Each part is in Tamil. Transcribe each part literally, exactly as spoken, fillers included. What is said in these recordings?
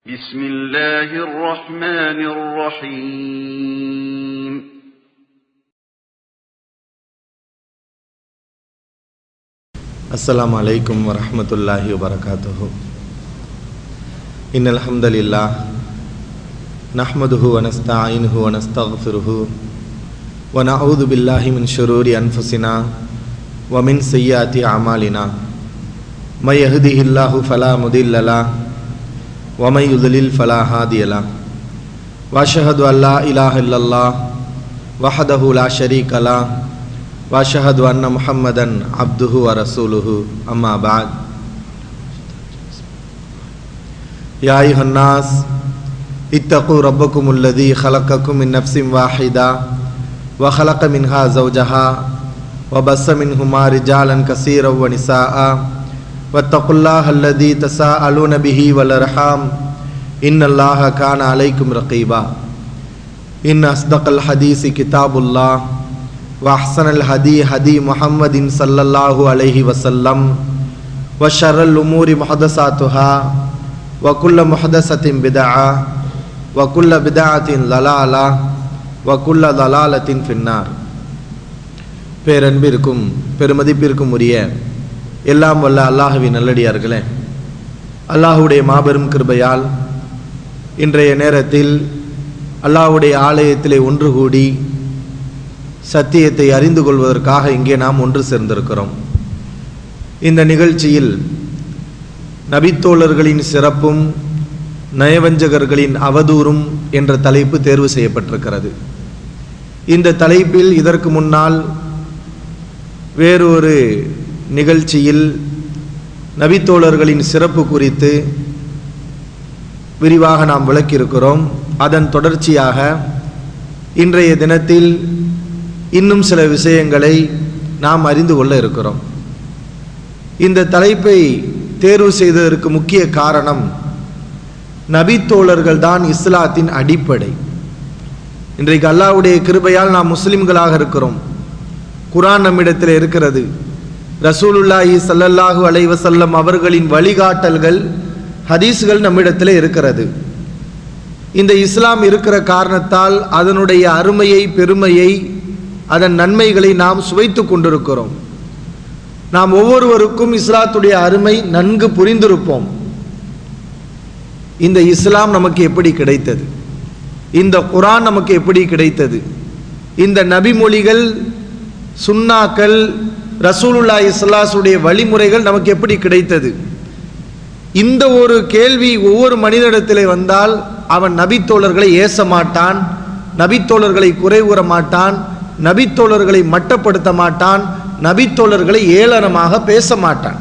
بسم الله الرحمن الرحيم السلام عليكم ورحمة الله وبركاته إن الحمد لله نحمده ونستعينه ونستغفره ونعوذ بالله من شرور أنفسنا ومن سيئات أعمالنا من يهده الله فلا مضل له ومن يضلل فلا هادي له واشهد ان لا اله الا الله وحده لا شريك له واشهد ان محمدا عبده ورسوله اما بعد يا ايها الناس اتقوا ربكم الذي خلقكم من نفس واحده وخلق منها زوجها وبث منهما رجالا كثيرا ونساء واتقوا الله الذي تساءلون به والارحام ان الله كان عليكم رقيبا ان اصدق الحديث كتاب الله واحسن الهدي هدي محمد صلى الله عليه وسلم وشر الامور محدثاتها وكل محدثة بدعة وكل بدعة ضلالة وكل ضلالة في النار. பேரன்பிற்கும் பெருமதிப்பிற்கும் உரிய எல்லாம் வல்ல அல்லாஹுவின் நல்லடியார்களே, அல்லாஹுடைய மாபெரும் கிருபையால் இன்றைய நேரத்தில் அல்லாஹுடைய ஆலயத்திலே ஒன்று கூடி சத்தியத்தை அறிந்து கொள்வதற்காக இங்கே நாம் ஒன்று சேர்ந்திருக்கிறோம். இந்த நிகழ்ச்சியில் நபித்தோழர்களின் சிறப்பும் நயவஞ்சகர்களின் அவதூறும் என்ற தலைப்பு தேர்வு செய்யப்பட்டிருக்கிறது. இந்த தலைப்பில் இதற்கு முன்னால் வேறொரு நிகழ்ச்சியில் நபித்தோழர்களின் சிறப்பு குறித்து விரிவாக நாம் விளக்கியிருக்கிறோம். அதன் தொடர்ச்சியாக இன்றைய தினத்தில் இன்னும் சில விஷயங்களை நாம் அறிந்து கொள்ள இருக்கிறோம். இந்த தலைப்பை தேர்வு செய்ததற்கு முக்கிய காரணம், நபித்தோழர்கள் தான் இஸ்லாத்தின் அடிப்படை. இன்றைக்கு அல்லாஹ்வுடைய கிருபையால் நாம் முஸ்லிம்களாக இருக்கிறோம். குர்ஆன் நம்மிடத்தில் இருக்கிறது. ரசூலுல்லாஹி ஸல்லல்லாஹு அலைஹி வஸல்லம் அவர்களின் வழிகாட்டல்கள், ஹதீஸ்கள் நம்மிடத்தில் இருக்கிறது. இந்த இஸ்லாம் இருக்கிற காரணத்தால் அதனுடைய அருமையை, பெருமையை, அதன் நன்மைகளை நாம் சுவைத்து கொண்டிருக்கிறோம். நாம் ஒவ்வொருவருக்கும் இஸ்லாத்துடைய அருமை நன்கு புரிந்திருப்போம். இந்த இஸ்லாம் நமக்கு எப்படி கிடைத்தது? இந்த குர்ஆன் நமக்கு எப்படி கிடைத்தது? இந்த நபிமொழிகள், சுன்னாக்கள், ரசூலுல்லாஹி ஸல்லல்லாஹு அலைஹி வஸல்லம் வழிமுறைகள் நமக்கு எப்படி கிடைத்தது? இந்த ஒரு கேள்வி ஒவ்வொரு மனிதனிடத்திலே வந்தால் அவன் நபித்தோழர்களை ஏச மாட்டான், நபித்தோழர்களை குறை கூற மாட்டான், நபித்தோழர்களை மட்டப்படுத்த மாட்டான், நபித்தோழர்களை ஏளனமாக பேச மாட்டான்.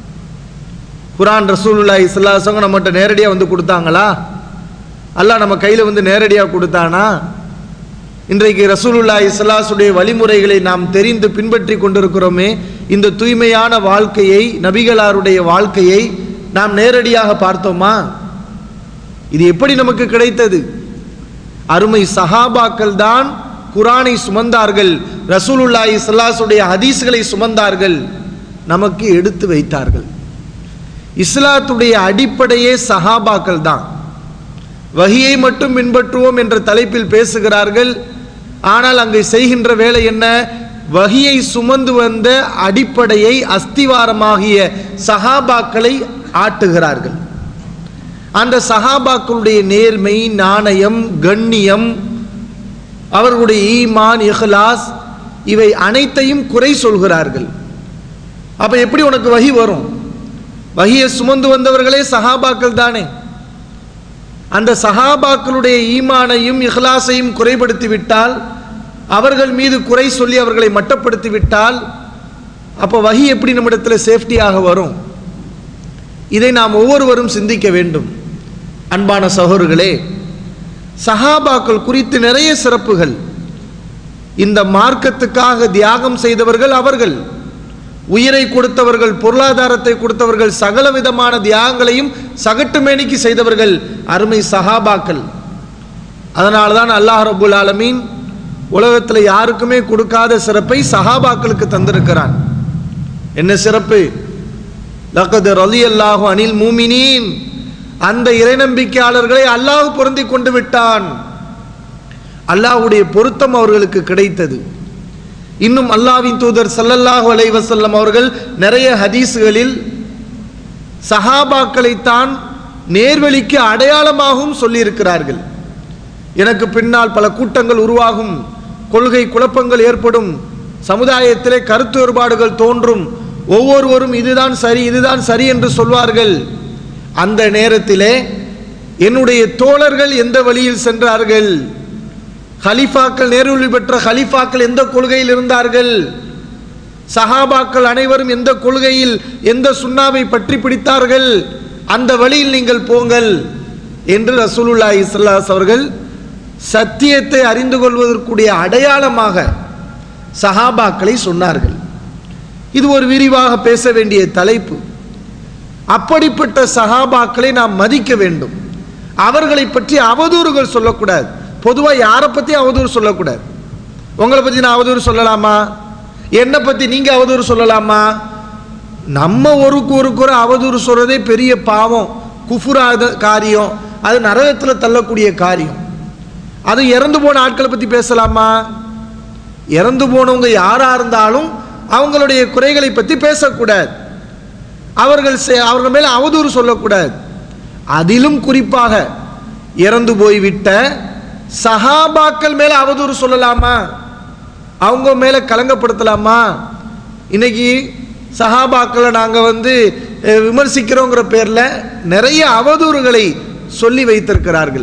குர்ஆன் ரசூலுல்லாஹி ஸல்லல்லாஹு அலைஹி வஸல்லம் நம்மகிட்ட நேரடியாக வந்து கொடுத்தாங்களா? அல்லாஹ் நம்ம கையில் வந்து நேரடியாக கொடுத்தானா? இன்றைக்கு ரசூலுல்லாஹி ஸல்லல்லாஹு அலைஹி வஸல்லம் வழிமுறைகளை நாம் தெரிந்து பின்பற்றி கொண்டிருக்கிறோமே. இந்த தூய்மையான வாழ்க்கையை, நபிகளாருடைய வாழ்க்கையை நாம் நேரடியாக பார்த்தோமா? இது எப்படி நமக்கு கிடைத்தது? அருமை சஹாபாக்கள் தான் குர்ஆனை சுமந்தார்கள், ரசூலுல்லாஹி ஸல்லல்லாஹு அலைஹி வஸல்லம் ஹதீஸ்களை சுமந்தார்கள், நமக்கு எடுத்து வைத்தார்கள். இஸ்லாத்துடைய அடிப்படையே சஹாபாக்கள் தான். வஹியை மட்டும் பின்பற்றுவோம் என்ற தலைப்பில் பேசுகிறார்கள். ஆனால் அங்கே செய்கின்ற வேலை என்ன? வஹியை சுமந்து வந்த அடிப்படையை, அஸ்திவாரமாகிய சஹாபாக்களை ஆட்டுகிறார்கள். அந்த சஹாபாக்களுடைய நேர்மை, நாணயம், கண்ணியம், அவர்களுடைய ஈமான், இஹ்லாஸ், இவை அனைத்தையும் குறை சொல்கிறார்கள். அப்ப எப்படி உனக்கு வஹி வரும்? வஹியை சுமந்து வந்தவர்களே சஹாபாக்கள் தானே. அந்த சஹாபாக்களுடைய ஈமானையும் இஹ்லாஸையும் குறைபடுத்தி விட்டால், அவர்கள் மீது குறை சொல்லி அவர்களை மட்டப்படுத்தி விட்டால், அப்போ வஹி எப்படி நம்மிடத்தில் சேஃப்டியாக வரும்? இதை நாம் ஒவ்வொருவரும் சிந்திக்க வேண்டும். அன்பான சகோதரர்களே, சஹாபாக்கள் குறித்து நிறைய சிறப்புகள். இந்த மார்க்கத்துக்காக தியாகம் செய்தவர்கள் அவர்கள், உயிரை கொடுத்தவர்கள், பொருளாதாரத்தை கொடுத்தவர்கள், சகல விதமான தியாகங்களையும் சகட்டுமேனிக்கு செய்தவர்கள் அருமை சஹாபாக்கள். அதனால தான் அல்லாஹ் ரப்புல் ஆலமீன் உலகத்தில் யாருக்குமே கொடுக்காத சிறப்பை சஹாபாக்களுக்கு தந்திருக்கிறான். என்ன சிறப்பு? லக்கத் ரலியல்லாஹு அனில் மூமினீன் அந்த இறை நம்பிக்கையாளர்களை அல்லாஹ் பொருந்தி கொண்டு விட்டான். அல்லாஹ்வுடைய பொருத்தம் அவர்களுக்கு கிடைத்தது. இன்னும் அல்லாஹ்வின் தூதர் ஸல்லல்லாஹு அலைஹி வஸல்லம் அவர்கள் நிறைய ஹதீஸ்களில் சஹாபாக்களைத்தான் நேர்வழிக்கு அடையாளமாகவும் சொல்லியிருக்கிறார்கள். எனக்கு பின்னால் பல கூட்டங்கள் உருவாகும், கொள்கை குழப்பங்கள் ஏற்படும், சமுதாயத்திலே கருத்து வேறுபாடுகள் தோன்றும், ஒவ்வொருவரும் இதுதான் சரி இதுதான் சரி என்று சொல்வார்கள். அந்த நேரத்திலே என்னுடைய தோழர்கள் எந்த வழியில் சென்றார்கள், ஹலீஃபாக்கள் நேர்வழி பெற்ற ஹலீஃபாக்கள் எந்த கொள்கையில் இருந்தார்கள், சஹாபாக்கள் அனைவரும் எந்த கொள்கையில் எந்த சுன்னாவை பற்றி பிடித்தார்கள், அந்த வழியில் நீங்கள் போங்கள் என்று ரசூலுல்லாஹி ஸல்லல்லாஹு அலைஹி வஸல்லம் அவர்கள் சத்தியத்தை அறிந்து கொள்வதற்குரிய அடையாளமாக சஹாபாக்களை சொன்னார்கள். இது ஒரு விரிவாக பேச வேண்டிய தலைப்பு. அப்படிப்பட்ட சஹாபாக்களை நாம் மதிக்க வேண்டும். அவர்களை பற்றி அவதூறுகள் சொல்லக்கூடாது. பொதுவாக யாரை பற்றி அவதூறு சொல்லக்கூடாது. உங்களை பற்றி நான் அவதூறு சொல்லலாமா? என்னை பற்றி நீங்கள் அவதூறு சொல்லலாமா? நம்ம ஒருக்கு ஒருக்கு ஒரு அவதூறு சொல்றதே பெரிய பாவம், குஃபுராத காரியம், அது நரகத்தில் தள்ளக்கூடிய காரியம். அது இறந்து போன ஆட்களை பற்றி பேசலாமா? இறந்து போனவங்க யாராக இருந்தாலும் அவங்களுடைய குறைகளை பற்றி பேசக்கூடாது. அவர்கள் அவர்கள் மேலே அவதூறு சொல்லக்கூடாது. அதிலும் குறிப்பாக இறந்து போய்விட்ட சஹாபாக்கள் மேலே அவதூறு சொல்லலாமா? அவங்க மேலே கலங்கப்படுத்தலாமா? இன்னைக்கு சஹாபாக்களை நாங்கள் வந்து விமர்சிக்கிறோங்கிற பேரில் நிறைய அவதூறுகளை சொல்லி வைத்திருக்கிறார்கள்.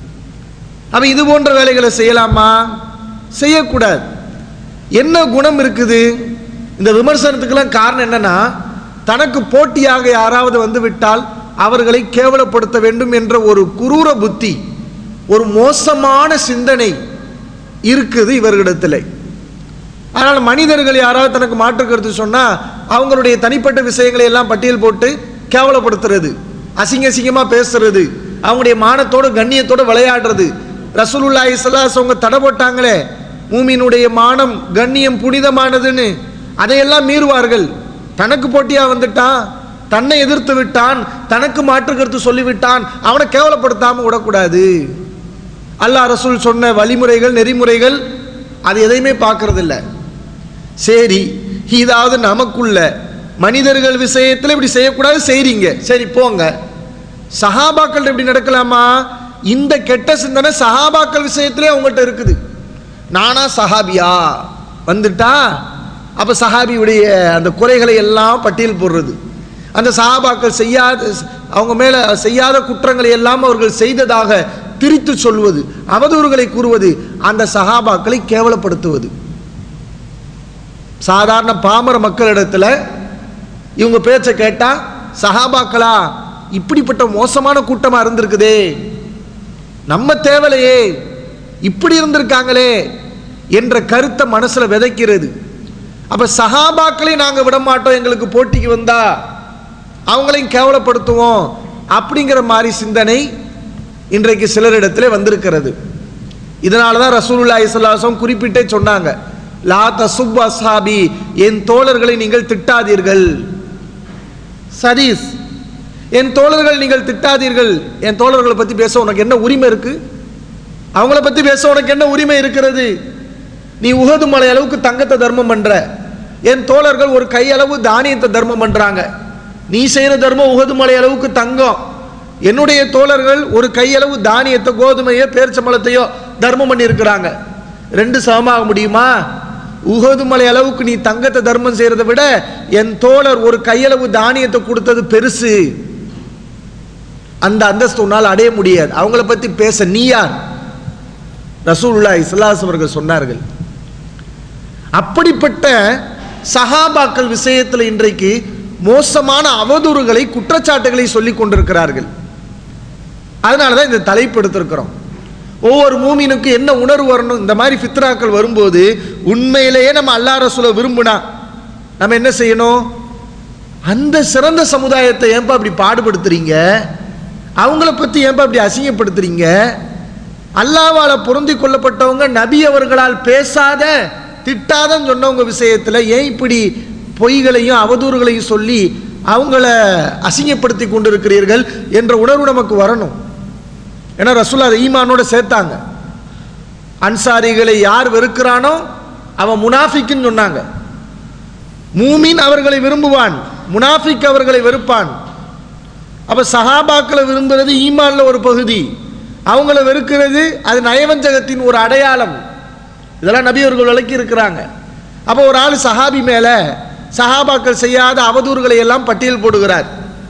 அப்போ இது போன்ற வேலைகளை செய்யலாமா? செய்யக்கூடாது. என்ன குணம் இருக்குது இந்த விமர்சனத்துக்கெல்லாம்? காரணம் என்னன்னா, தனக்கு போட்டியாக யாராவது வந்து விட்டால் அவர்களை கேவலப்படுத்த வேண்டும் என்ற ஒரு குரூர புத்தி, ஒரு மோசமான சிந்தனை இருக்குது இவர்களிடத்தில். அதனால் மனிதர்கள் யாராவது தனக்கு மாற்று கருத்து சொன்னால் அவங்களுடைய தனிப்பட்ட விஷயங்களை எல்லாம் பட்டியல் போட்டு கேவலப்படுத்துறது, அசிங்க அசிங்கமாக பேசுறது, அவங்களுடைய மானத்தோடு கண்ணியத்தோடு விளையாடுறது. ரசூலுல்லாஹி ஸல்லல்லாஹு அலைஹி வஸல்லம் தடை போட்டாங்களே, மூமினுடைய மானம் கண்ணியம் புனிதமானதுன்னு, அதையெல்லாம் மீறுவார்கள். தனக்கு போட்டியாக வந்துட்டான், தன்னை எதிர்த்து விட்டான், தனக்கு மாற்று கருத்து சொல்லிவிட்டான், அவனை கேவலப்படுத்தாமல் விடக்கூடாது. அல்லாஹ் ரசூல் சொன்ன வழிமுறைகள் நெறிமுறைகள் அது எதையுமே பார்க்கறது இல்லை. சரி, இதாவது நமக்குள்ள மனிதர்கள் விஷயத்தில் இப்படி செய்யக்கூடாது, செய்றீங்க, சரி போங்க. சஹாபாக்கள் இப்படி நடக்கலாமா? இந்த கெட்ட சிந்தனை சஹாபாக்கள் விஷயத்திலே அவங்கள்ட்ட இருக்குது. நானா சஹாபியா வந்துட்டா அப்போ சஹாபியுடைய அந்த குறைகளை எல்லாம் பட்டியல் போடுறது, அந்த சஹாபாக்கள் செய்யாத அவங்க மேலே செய்யாத குற்றங்களை எல்லாம் அவர்கள் செய்ததாக திரித்து சொல்வது, அவதூறுகளை கூறுவது, அந்த சஹாபாக்களை கேவலப்படுத்துவது. சாதாரண பாமர மக்களிடத்தில் இவங்க பேச்சை கேட்டால் சஹாபாக்களா இப்படிப்பட்ட மோசமான கூட்டமாக இருந்திருக்குதே, நம்ம தேவலையே, இப்படி இருந்திருக்காங்களே என்ற கருத்தை மனசில் விதைக்கிறது. அப்போ சஹாபாக்களை நாங்கள் விடமாட்டோம், எங்களுக்கு போட்டிக்கு வந்தா அவங்களையும் கேவலப்படுத்துவோம் அப்படிங்கிற மாதிரி சிந்தனை இன்றைக்கு சிலரிடத்திலே வந்திருக்கிறது. இதனால தான் ரசூலுல்லாஹி ஸல்லல்லாஹு அலைஹி வஸல்லம் குறிப்பிட்டே சொன்னாங்க, லா தசுப் அஸ்ஹாபி, என் தோழர்களை நீங்கள் திட்டாதீர்கள். சதீஸ், என் தோழர்கள் நீங்கள் திட்டாதீர்கள். என் தோழர்களை பற்றி பேச உனக்கு என்ன உரிமை இருக்கு? அவங்கள பற்றி பேச உனக்கு என்ன உரிமை இருக்கிறது? நீ உஹது மலை அளவுக்கு தங்கத்தை தர்மம் பண்ற, என் தோழர்கள் ஒரு கையளவு தானியத்தை தர்மம் பண்றாங்க. நீ செய்யற தர்மம் உஹது மலை அளவுக்கு தங்கம், என்னுடைய தோழர்கள் ஒரு கையளவு தானியத்தை கோதுமையோ பேரிச்சம்பழத்தையோ தர்மம் பண்ணி இருக்கிறாங்க. ரெண்டு சமமாக முடியுமா? உஹது மலை அளவுக்கு நீ தங்கத்தை தர்மம் செய்யறதை விட என் தோழர் ஒரு கையளவு தானியத்தை கொடுத்தது பெருசு. அந்த அந்தஸ்து உன்னால் அடைய முடியாது. அவங்கள பத்தி பேச நீ யார்? ரசூலுல்லாஹி ஸல்லல்லாஹு அலைஹி வஸல்லம் அவர்கள் சொன்னார்கள். அப்படிப்பட்ட சஹாபாக்கள் விஷயத்தில் இன்றைக்கு மோசமான அவதூறுகளை குற்றச்சாட்டுகளை சொல்லிக் கொண்டிருக்கிறார்கள். அதனாலதான் இந்த தலைப்பு எடுத்திருக்கிறோம். ஒவ்வொரு மூமினுக்கு என்ன உணர்வு வரணும்? இந்த மாதிரி ஃபித்ராக்கள் வரும்போது உண்மையிலேயே நம்ம அல்லாஹ் ரசூலை விரும்பினா நம்ம என்ன செய்யணும்? அந்த சிறந்த சமுதாயத்தை ஏன்பா அப்படி பாடுபடுத்துறீங்க? அவங்கள பத்தி ஏன்பா அப்படி அசிங்கப்படுத்துறீங்க? அல்லாஹ்வால பொருந்தி கொள்ளப்பட்டவங்க நபி அவர்களால் பேசாத திட்டாதன்னு சொன்னவங்க விஷயத்துல ஏன் இப்படி பொய்களையும் அவதூறுகளையும் சொல்லி அவங்கள அசிங்கப்படுத்தி கொண்டிருக்கிறீர்கள் என்ற உணர்வு நமக்கு வரணும். ஏன்னா ரசூலுல்லாஹ் அதை ஈமானோட சேர்த்தாங்க. அன்சாரிகளை யார் வெறுக்கிறானோ அவன் முனாஃபிக்னு சொன்னாங்க. மூமின் அவர்களை விரும்புவான், முனாஃபிக் அவர்களை வெறுப்பான். அப்ப சஹாபாக்களை விரும்புறது ஈமான்ல ஒரு பகுதி, அவங்கள வெறுக்கிறது அது நயவஞ்சகத்தின் ஒரு அடையாளம். இதெல்லாம் நபி அவர்கள் விளக்கி இருக்கிறாங்க. அப்போ ஒரு ஆள் சஹாபி மேல சஹாபாக்கள் செய்யாத அவதூறுகளை எல்லாம் பட்டியல் போடுகிறார்,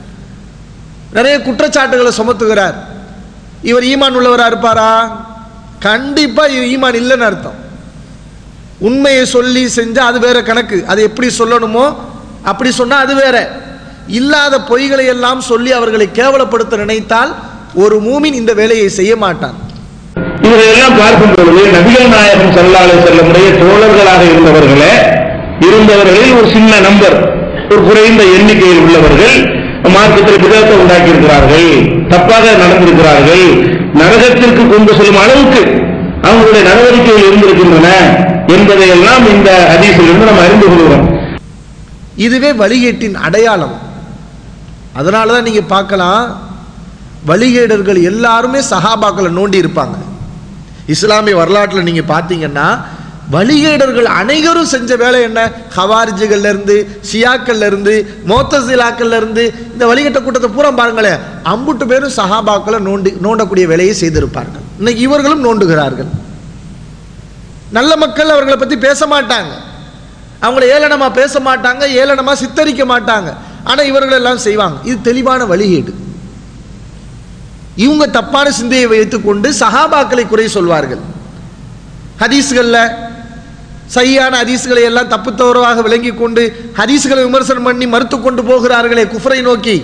நிறைய குற்றச்சாட்டுகளை சுமத்துகிறார். இவர் ஈமான் உள்ளவரா இருப்பாரா? கண்டிப்பா ஈமான் இல்லைன்னு அர்த்தம். உண்மையை சொல்லி செஞ்சா அது வேற கணக்கு, அது எப்படி சொல்லணுமோ அப்படி சொன்னா அது வேற. இல்லாத பொய்களை எல்லாம் சொல்லி அவர்களை கேவலப்படுத்த நினைத்தால் ஒரு மூமின் இந்த வேலையை செய்ய மாட்டான். இதையெல்லாம் பார்க்கும் பொழுது நபிகள் நாயகம் ஸல்லல்லாஹு அலைஹி வஸல்லம் உடைய தோழர்களாக இருந்தவர்களே இருந்தவர்களில் ஒரு சின்ன நம்பர், ஒரு குறைந்த எண்ணிக்கையில் உள்ளவர்கள் மார்க்கத்தில் விதத்தை உண்டாக்கி இருக்கிறார்கள், தப்பாக நடந்திருக்கிறார்கள், நரகத்திற்கு கொண்டு செல்லும் அளவுக்கு அவங்களுடைய நடவடிக்கைகள் இருந்திருக்கின்றன என்பதையெல்லாம் இந்த ஹதீஸிலிருந்து நாம் அறிந்து கொள்கிறோம். இதுவே வழிகேட்டின் அடையாளம். அதனாலதான் நீங்க பார்க்கலாம், வழிகேடர்கள் எல்லாருமே சஹாபாக்களை நோண்டி இருப்பாங்க. இஸ்லாமிய வரலாற்றில் நீங்க பார்த்தீங்கன்னா வழிகேடர்கள் அனைவரும் செஞ்ச வேலை என்ன? ஹவாரிஜிகள்ல இருந்து, ஷியாக்கள்ல இருந்து, மோத்தசிலாக்கள்ல இருந்து, இந்த வழிகட்ட கூட்டத்தை பூரா பாருங்களேன், அம்புட்டு பேரும் சஹாபாக்களை நோண்டி நோண்டக்கூடிய வேலையை செய்திருப்பார்கள். இன்னைக்கு இவர்களும் நோண்டுகிறார்கள். நல்ல மக்கள் அவர்களை பத்தி பேச மாட்டாங்க, அவங்களை ஏளனமா பேச மாட்டாங்க, ஏளனமா சித்தரிக்க மாட்டாங்க. ஆனா இவர்கள் எல்லாம் செய்வாங்க. இது தெளிவான வழிகேடு. இவங்க தப்பான சிந்தையை வைத்துக் கொண்டு சஹாபாக்களை குறை சொல்வார்கள். ஹதீஸ்கள்ல சரியான ஹதீஸ்களை எல்லாம் தப்பு தவறாக விளங்கி கொண்டு ஹதீஸ்களை விமர்சனம் பண்ணி மறுத்து கொண்டு போகிறார்களே குஃப்ரை நோக்கி,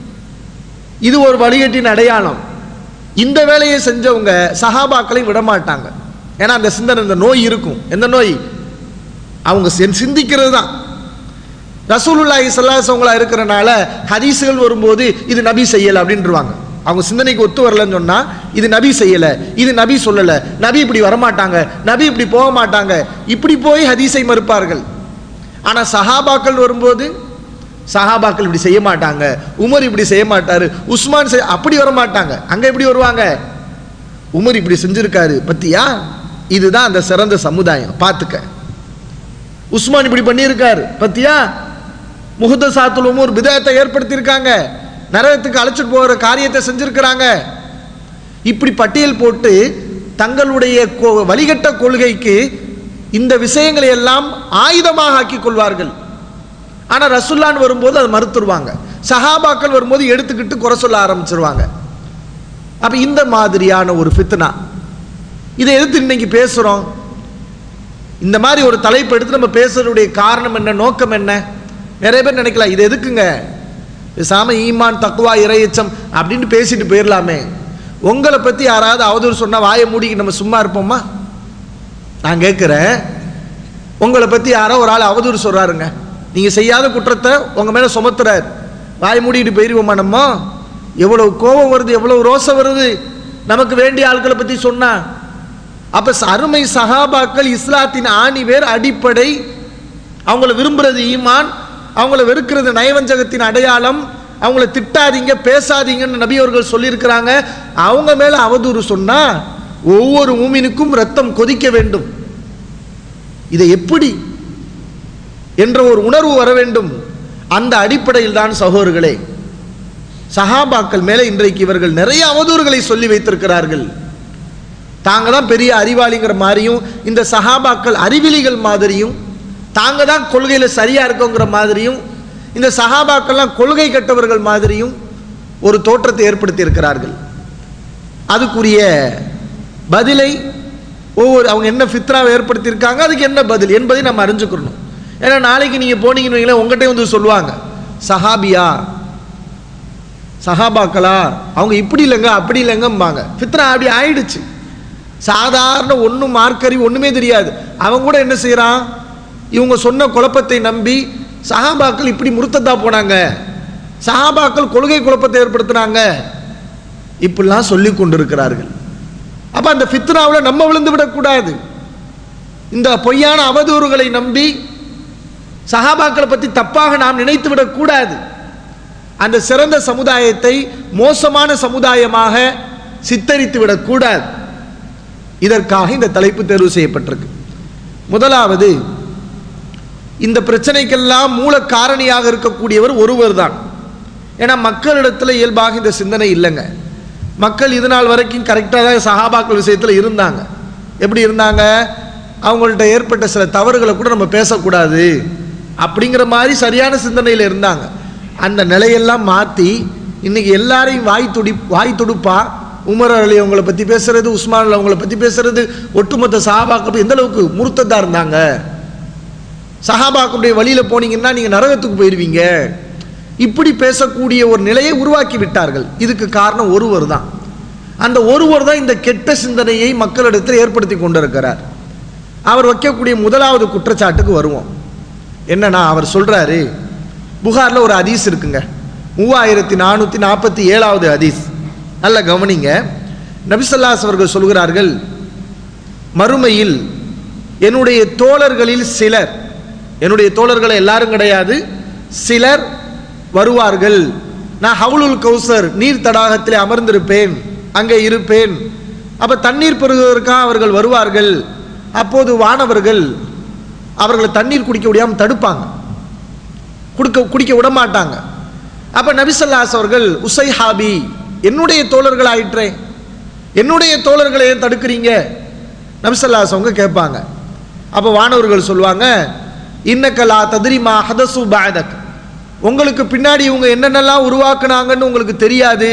இது ஒரு வழிகேட்டின் அடையாளம். இந்த வேலையை செஞ்சவங்க சஹாபாக்களை விடமாட்டாங்க. ஏன்னா அந்த சிந்தனை, இந்த நோய் இருக்கும். எந்த நோய்? அவங்க சிந்திக்கிறது தான். ரசூலுல்லாஹி ஸல்லல்லாஹு அலைஹி வஸல்லம் இருக்கிறனால ஹதீஸ்கள் வரும்போது இது நபி செய்யல அப்படின்றாங்க. அவங்க சிந்தனைக்கு ஒத்து வரலன்னு சொன்னா இது நபி செய்யல, இது நபி சொல்லல, நபி இப்படி வரமாட்டாங்க, நபி இப்படி போக மாட்டாங்க, இப்படி போய் ஹதீஸை மறுப்பார்கள். ஆனா சஹாபாக்கள் வரும்போது சஹாபாக்கள் இப்படி செய்ய மாட்டாங்க, உமர் இப்படி செய்ய மாட்டாரு, உஸ்மான் செய்ய, அப்படி வர மாட்டாங்க. அங்க எப்படி வருவாங்க? உமர் இப்படி செஞ்சிருக்காரு பத்தியா, இதுதான் அந்த சிறந்த சமுதாயம், பார்த்துக்க. உஸ்மான் இப்படி பண்ணியிருக்காரு பத்தியா, முஹதஸாத்துல் உமூர் பிதஅத்தை ஏற்படுத்தி இருக்காங்க, நரகத்துக்கு அழைச்சிட்டு போகிற காரியத்தை செஞ்சிருக்கிறாங்க. இப்படி பட்டியல் போட்டு தங்களுடைய வழிகட்ட கொள்கைக்கு இந்த விஷயங்களை எல்லாம் ஆயுதமாக ஆக்கிக் கொள்வார்கள். ஆனா ரசூலுல்லாஹ் வரும்போது அதை மறுத்துருவாங்க, சஹாபாக்கள் வரும்போது எடுத்துக்கிட்டு குறை சொல்ல ஆரம்பிச்சிருவாங்க. அப்ப இந்த மாதிரியான ஒரு ஃபித்னா, இதை எதிர்த்து இன்னைக்கு பேசுறோம். இந்த மாதிரி ஒரு தலைப்பு எடுத்து நம்ம பேசுறதுடைய காரணம் என்ன, நோக்கம் என்ன? நிறைய பேர் நினைக்கலாம் இது எதுக்குங்க, பேசாம ஈமான் தக்வா இறையச்சம் அப்படின்னு பேசிட்டு போயிடலாமே. உங்களை பத்தி யாராவது அவதூறு சொன்னா வாயை மூடிக்கு நம்ம சும்மா இருப்போமா? நான் கேட்கிறேன், உங்களை பத்தி யாரோ ஒரு ஆள் அவதூறு சொல்றாருங்க, நீங்க செய்யாத குற்றத்தை உங்க மேல சுமத்துறாரு, வாயை மூடிட்டு போயிருவோமா? நம்ம எவ்வளவு கோபம் வருது, எவ்வளவு ரோசம் வருது நமக்கு வேண்டிய ஆட்களை பத்தி சொன்னா. அப்ப அருமை சஹாபாக்கள் இஸ்லாத்தின் ஆணி வேர், அடிப்படை. அவங்கள விரும்புறது ஈமான், அவங்கள வெறுக்கிறது நயவஞ்சகத்தின் அடையாளம். அவங்கள திட்டாதீங்க, பேசாதீங்கன்னு நபி அவர்கள் சொல்லியிருக்கிறாங்க. அவங்க மேல அவதூறு சொன்னா ஒவ்வொரு மூமினுக்கும் ரத்தம் கொதிக்க வேண்டும். இதை எப்படி என்ற ஒரு உணர்வு வர வேண்டும். அந்த அடிப்படையில் தான் சகோதரர்களே சஹாபாக்கள் மேல இன்றைக்கு இவர்கள் நிறைய அவதூறுகளை சொல்லி வைத்திருக்கிறார்கள். தாங்க தான் பெரிய அறிவாளிங்கிற மாதிரியும், இந்த சஹாபாக்கள் அறிவிலிகள் மாதிரியும், தாங்க தான் கொள்கையில சரியா இருக்கோங்கிற மாதிரியும், இந்த சஹாபாக்கள்லாம் கொள்கை கட்டவர்கள் மாதிரியும் ஒரு தோற்றத்தை ஏற்படுத்தி இருக்கிறார்கள். அதுக்குரிய பதிலை ஒவ்வொரு அவங்க என்ன ஃபித்ராவை ஏற்படுத்தி இருக்காங்க, அதுக்கு என்ன பதில் என்பதை நம்ம அறிஞ்சுக்கணும். ஏன்னா நாளைக்கு நீங்க போனீங்கன்னு வைங்களேன், உங்கள்கிட்ட வந்து சொல்லுவாங்க சஹாபியா சஹாபாக்களா அவங்க இப்படி இல்லைங்க அப்படி இல்லைங்கம்பாங்க. ஃபித்ரா அப்படி ஆயிடுச்சு. சாதாரண ஒன்றும் மார்க்கறி ஒண்ணுமே தெரியாது அவங்க கூட என்ன செய்யறான், இவங்க சொன்ன குழப்பத்தை நம்பி சஹாபாக்கள் இப்படி முர்த்ததா போனாங்க, சஹாபாக்கள் கொள்கை குழப்பத்தை ஏற்படுத்தினாங்க, இப்படிலாம் சொல்லி கொண்டிருக்கிறார்கள். அப்ப அந்த ஃபித்னாவில் நம்ம விழுந்து விடக்கூடாது. இந்த பொய்யான அவதூறுகளை நம்பி சஹாபாக்களை பற்றி தப்பாக நாம் நினைத்து விடக்கூடாது. அந்த சிறந்த சமுதாயத்தை மோசமான சமுதாயமாக சித்தரித்து விடக்கூடாது. இதற்காக இந்த தலைப்பு தேர்வு செய்யப்பட்டிருக்கு. முதலாவது, இந்த பிரச்சனைக்கெல்லாம் மூல காரணியாக இருக்கக்கூடியவர் ஒருவர் தான். ஏன்னா மக்களிடத்தில் இயல்பாக இந்த சிந்தனை இல்லைங்க. மக்கள் இது நாள் வரைக்கும் கரெக்டாக தான் சஹாபாக்கள் விஷயத்தில் இருந்தாங்க. எப்படி இருந்தாங்க? அவங்கள்ட்ட ஏற்பட்ட சில தவறுகளை கூட நம்ம பேசக்கூடாது அப்படிங்கிற மாதிரி சரியான சிந்தனையில் இருந்தாங்க. அந்த நிலையெல்லாம் மாற்றி இன்னைக்கு எல்லாரையும் வாய் துடி வாய் துடுப்பா உமர் அலி அவங்கள பற்றி பேசுறது, உஸ்மான் அலி அவங்கள பற்றி பேசுறது, ஒட்டுமொத்த சஹாபாக்கள் எந்த அளவுக்கு முர்த்ததா இருந்தாங்க. சஹாபாக்களுடைய வழியில் போனீங்கன்னா நீங்கள் நரகத்துக்கு போயிடுவீங்க. இப்படி பேசக்கூடிய ஒரு நிலையை உருவாக்கி விட்டார்கள். இதுக்கு காரணம் ஒருவர் தான். அந்த ஒருவர் தான் இந்த கெட்ட சிந்தனையை மக்களிடத்தில் ஏற்படுத்தி கொண்டிருக்கிறார். அவர் வைக்கக்கூடிய முதலாவது குற்றச்சாட்டுக்கு வருவோம். என்னன்னா, அவர் சொல்றாரு, புகாரில் ஒரு ஹதீஸ் இருக்குங்க, மூவாயிரத்தி நானூற்றி நாற்பத்தி ஏழாவது ஹதீஸ். நல்ல கவனிங்க. நபி ஸல்லல்லாஹு அலைஹி அவர்கள் சொல்கிறார்கள், மறுமையில் என்னுடைய தோழர்களில் சிலர், என்னுடைய தோழர்களை எல்லாரும் கிடையாது, சிலர் வருவார்கள். நான் ஹவுலுல் கௌசர் நீர் தடாகத்திலே அமர்ந்திருப்பேன், அங்கே இருப்பேன். அப்ப தண்ணீர் பெறுவதற்காக அவர்கள் வருவார்கள். அப்போது வானவர்கள் அவர்களை தண்ணீர் குடிக்க முடியாமல் தடுப்பாங்க, குடிக்க குடிக்க விட மாட்டாங்க. அப்ப நபி ஸல்லல்லாஹு அலைஹி அவர்கள், உஸைஹாபி, என்னுடைய தோழர்கள் ஆயிற்றே, என்னுடைய தோழர்களை ஏன் தடுக்கிறீங்க? நபி ஸல்லல்லாஹு அலைஹி அவங்க கேட்பாங்க. அப்ப வானவர்கள் சொல்லுவாங்க, இன்னக லா தத்ரி மா ஹதசு பஅதக், உங்களுக்கு பின்னாடி இவங்க என்னென்னலாம் உருவாக்குனாங்கன்னு உங்களுக்கு தெரியாது.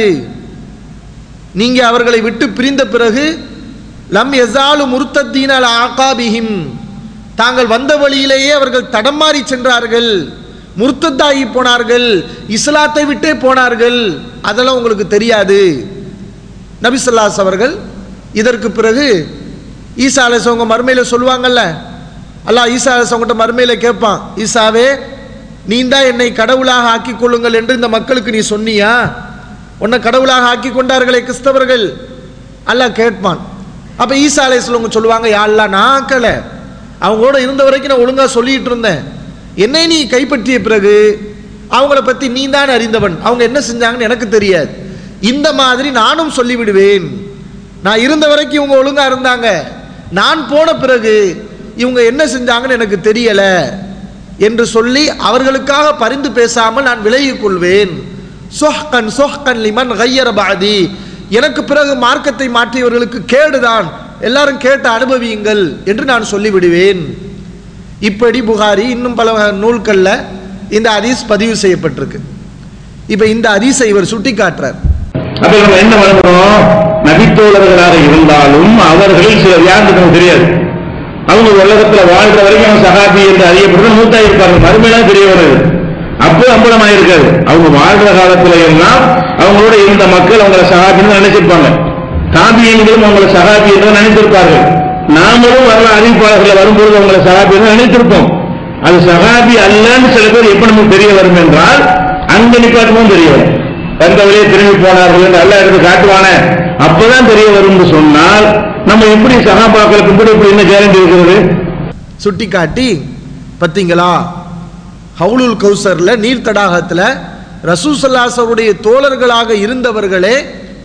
நீங்க அவர்களை விட்டு பிரிந்த பிறகு லம் யஸாலு முர்த்ததீன அலா ஆகாபிஹிம், தாங்கள் வந்த வழியிலேயே அவர்கள் தடமாறி சென்றார்கள், முர்த்ததாகி போனார்கள், இஸ்லாத்தை விட்டே போனார்கள், அதெல்லாம் உங்களுக்கு தெரியாது. நபி ஸல்லல்லாஹு அலைஹி அவர்கள் இதற்கு பிறகு ஈசா அலைஹிஸ்ஸலாம் மறுமையில சொல்லுவாங்கல்ல, அல்லாஹ் ஈசா அலைஹிஸ்ஸலாம் மறுமையில கேட்பான், ஈசாவே நீ தான் என்னை கடவுளாக ஆக்கி கொள்ளுங்கள் என்று இந்த மக்களுக்கு நீ சொன்னியா? உன்னை கடவுளாக ஆக்கி கொண்டார்களே கிறிஸ்தவர்கள். அல்லாஹ் கேட்பான். அப்ப ஈசா அலைஹிஸ்ஸலாம் சொல்லுவாங்க, யா அல்லாஹ், நான் ஆக்கல, அவங்களோட இருந்த வரைக்கும் நான் ஒழுங்கா சொல்லிட்டு இருந்தேன், என்னை நீ கைப்பற்றிய பிறகு அவங்கள பத்தி நீ தான் அறிந்தவன், அவங்க என்ன செஞ்சாங்கன்னு எனக்கு தெரியாது. இந்த மாதிரி நானும் சொல்லிவிடுவேன், நான் இருந்த வரைக்கும் இவங்க ஒழுங்கா இருந்தாங்க, நான் போன பிறகு இவங்க என்ன செஞ்சாங்கன்னு எனக்கு தெரியல என்று சொல்லி அவர்களுக்காக பரிந்து பேசாமல் நான் விலகிக் கொள்வேன். சொஹ்கன் சொஹ்கன் லிமன் கய்யர பாதி, எனக்கு பிறகு மார்க்கத்தை மாற்றியவர்களுக்கு கேடுதான், எல்லாரும் கேட்டு அனுபவியுங்கள் என்று நான் சொல்லிவிடுவேன். இப்படி புகாரி இன்னும் பல நூல்கள்ல இந்த ஹதீஸ் பதிவு செய்யப்பட்டிருக்கு. இப்ப இந்த ஹதீஸை இவர் சுட்டி காட்டுறார். அப்ப நம்ம என்ன பண்ணணும்? நபித்தோழர்களாக இருந்தாலும் அவர்களில் சிலர் யாருக்கு நமக்கு தெரியாது. அவங்க உலகத்துல வாழ்ற வரைக்கும் சஹாபி என்று அறியப்படுற மூத்தா இருப்பாங்க, மறுமையெல்லாம் தெரிய வருது, அப்போ அம்பலமா இருக்காது. அவங்க வாழ்ற காலத்துல எல்லாம் அவங்களோட இருந்த மக்கள் அவங்களை சஹாபின்னு நினைச்சிருப்பாங்க, தாபியன்களும் அவங்களை சஹாபி என்று நினைத்திருப்பார்கள். நாமளும் வரல அறிவிப்பாளர்கள் வரும்பொழுது அவங்களை சஹாபி என்று நினைத்திருப்போம். அது சஹாபி அல்லன்னு சில பேர் எப்ப நமக்கு தெரிய வரும் என்றால் அங்க நிப்பாட்டமும் தெரிய வரும். தந்தவர்களே திரும்பி போனார்கள் என்று அல்ல எடுத்து காட்டுவான, அப்பதான் தெரிய வரும் சொன்னால் நம்ம எப்படி சஹாபாக்களுக்கு கூட இப்படி என்ன கேரண்டி இருக்கிறது? சுட்டி காட்டி, பத்தீங்களா ஹவுலுல் கௌசர்ல நீர் தடாகத்துல ரசூல் ஸல்லல்லாஹு அலைஹி வஸல்லம் உடைய தோழர்களாக இருந்தவர்களே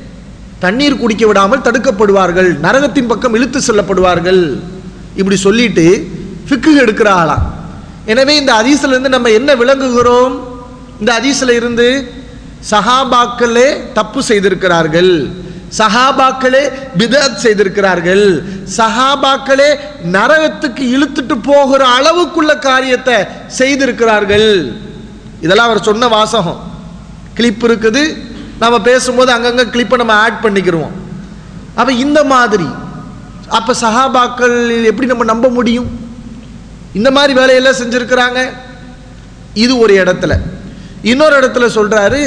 தண்ணீர் குடிக்க விடாமல் தடுக்கப்படுவார்கள், நரகத்தின் பக்கம் இழுத்து செல்லப்படுவார்கள், இப்படி சொல்லிட்டு ஃபிக்ஹ் எடுக்கிறாளாம். எனவே இந்த ஹதீஸ்ல இருந்து நம்ம என்ன விளங்குகிறோம்? இந்த ஹதீஸ்ல இருந்து சஹாபாக்களே தப்பு செய்திருக்கிறார்கள், சஹாபாக்களே பிதஅத் செய்திருக்கிறார்கள், சஹாபாக்களே நரகத்துக்கு இழுத்துட்டு போகிற அளவுக்குள்ள காரியத்தை செய்திருக்கிறார்கள். இதெல்லாம் அவர் சொன்ன வாசகம். கிளிப் இருக்குது, நம்ம பேசும்போது அங்கங்க கிளிப்பை நம்ம ஆட் பண்ணிக்கிறோம். அப்ப இந்த மாதிரி அப்ப சஹாபாக்கள் எப்படி நம்ம நம்ப முடியும்? இந்த மாதிரி வேலையெல்லாம் செஞ்சிருக்கிறாங்க. இது ஒரு இடத்துல. இன்னொரு இடத்துல சொல்றாரு,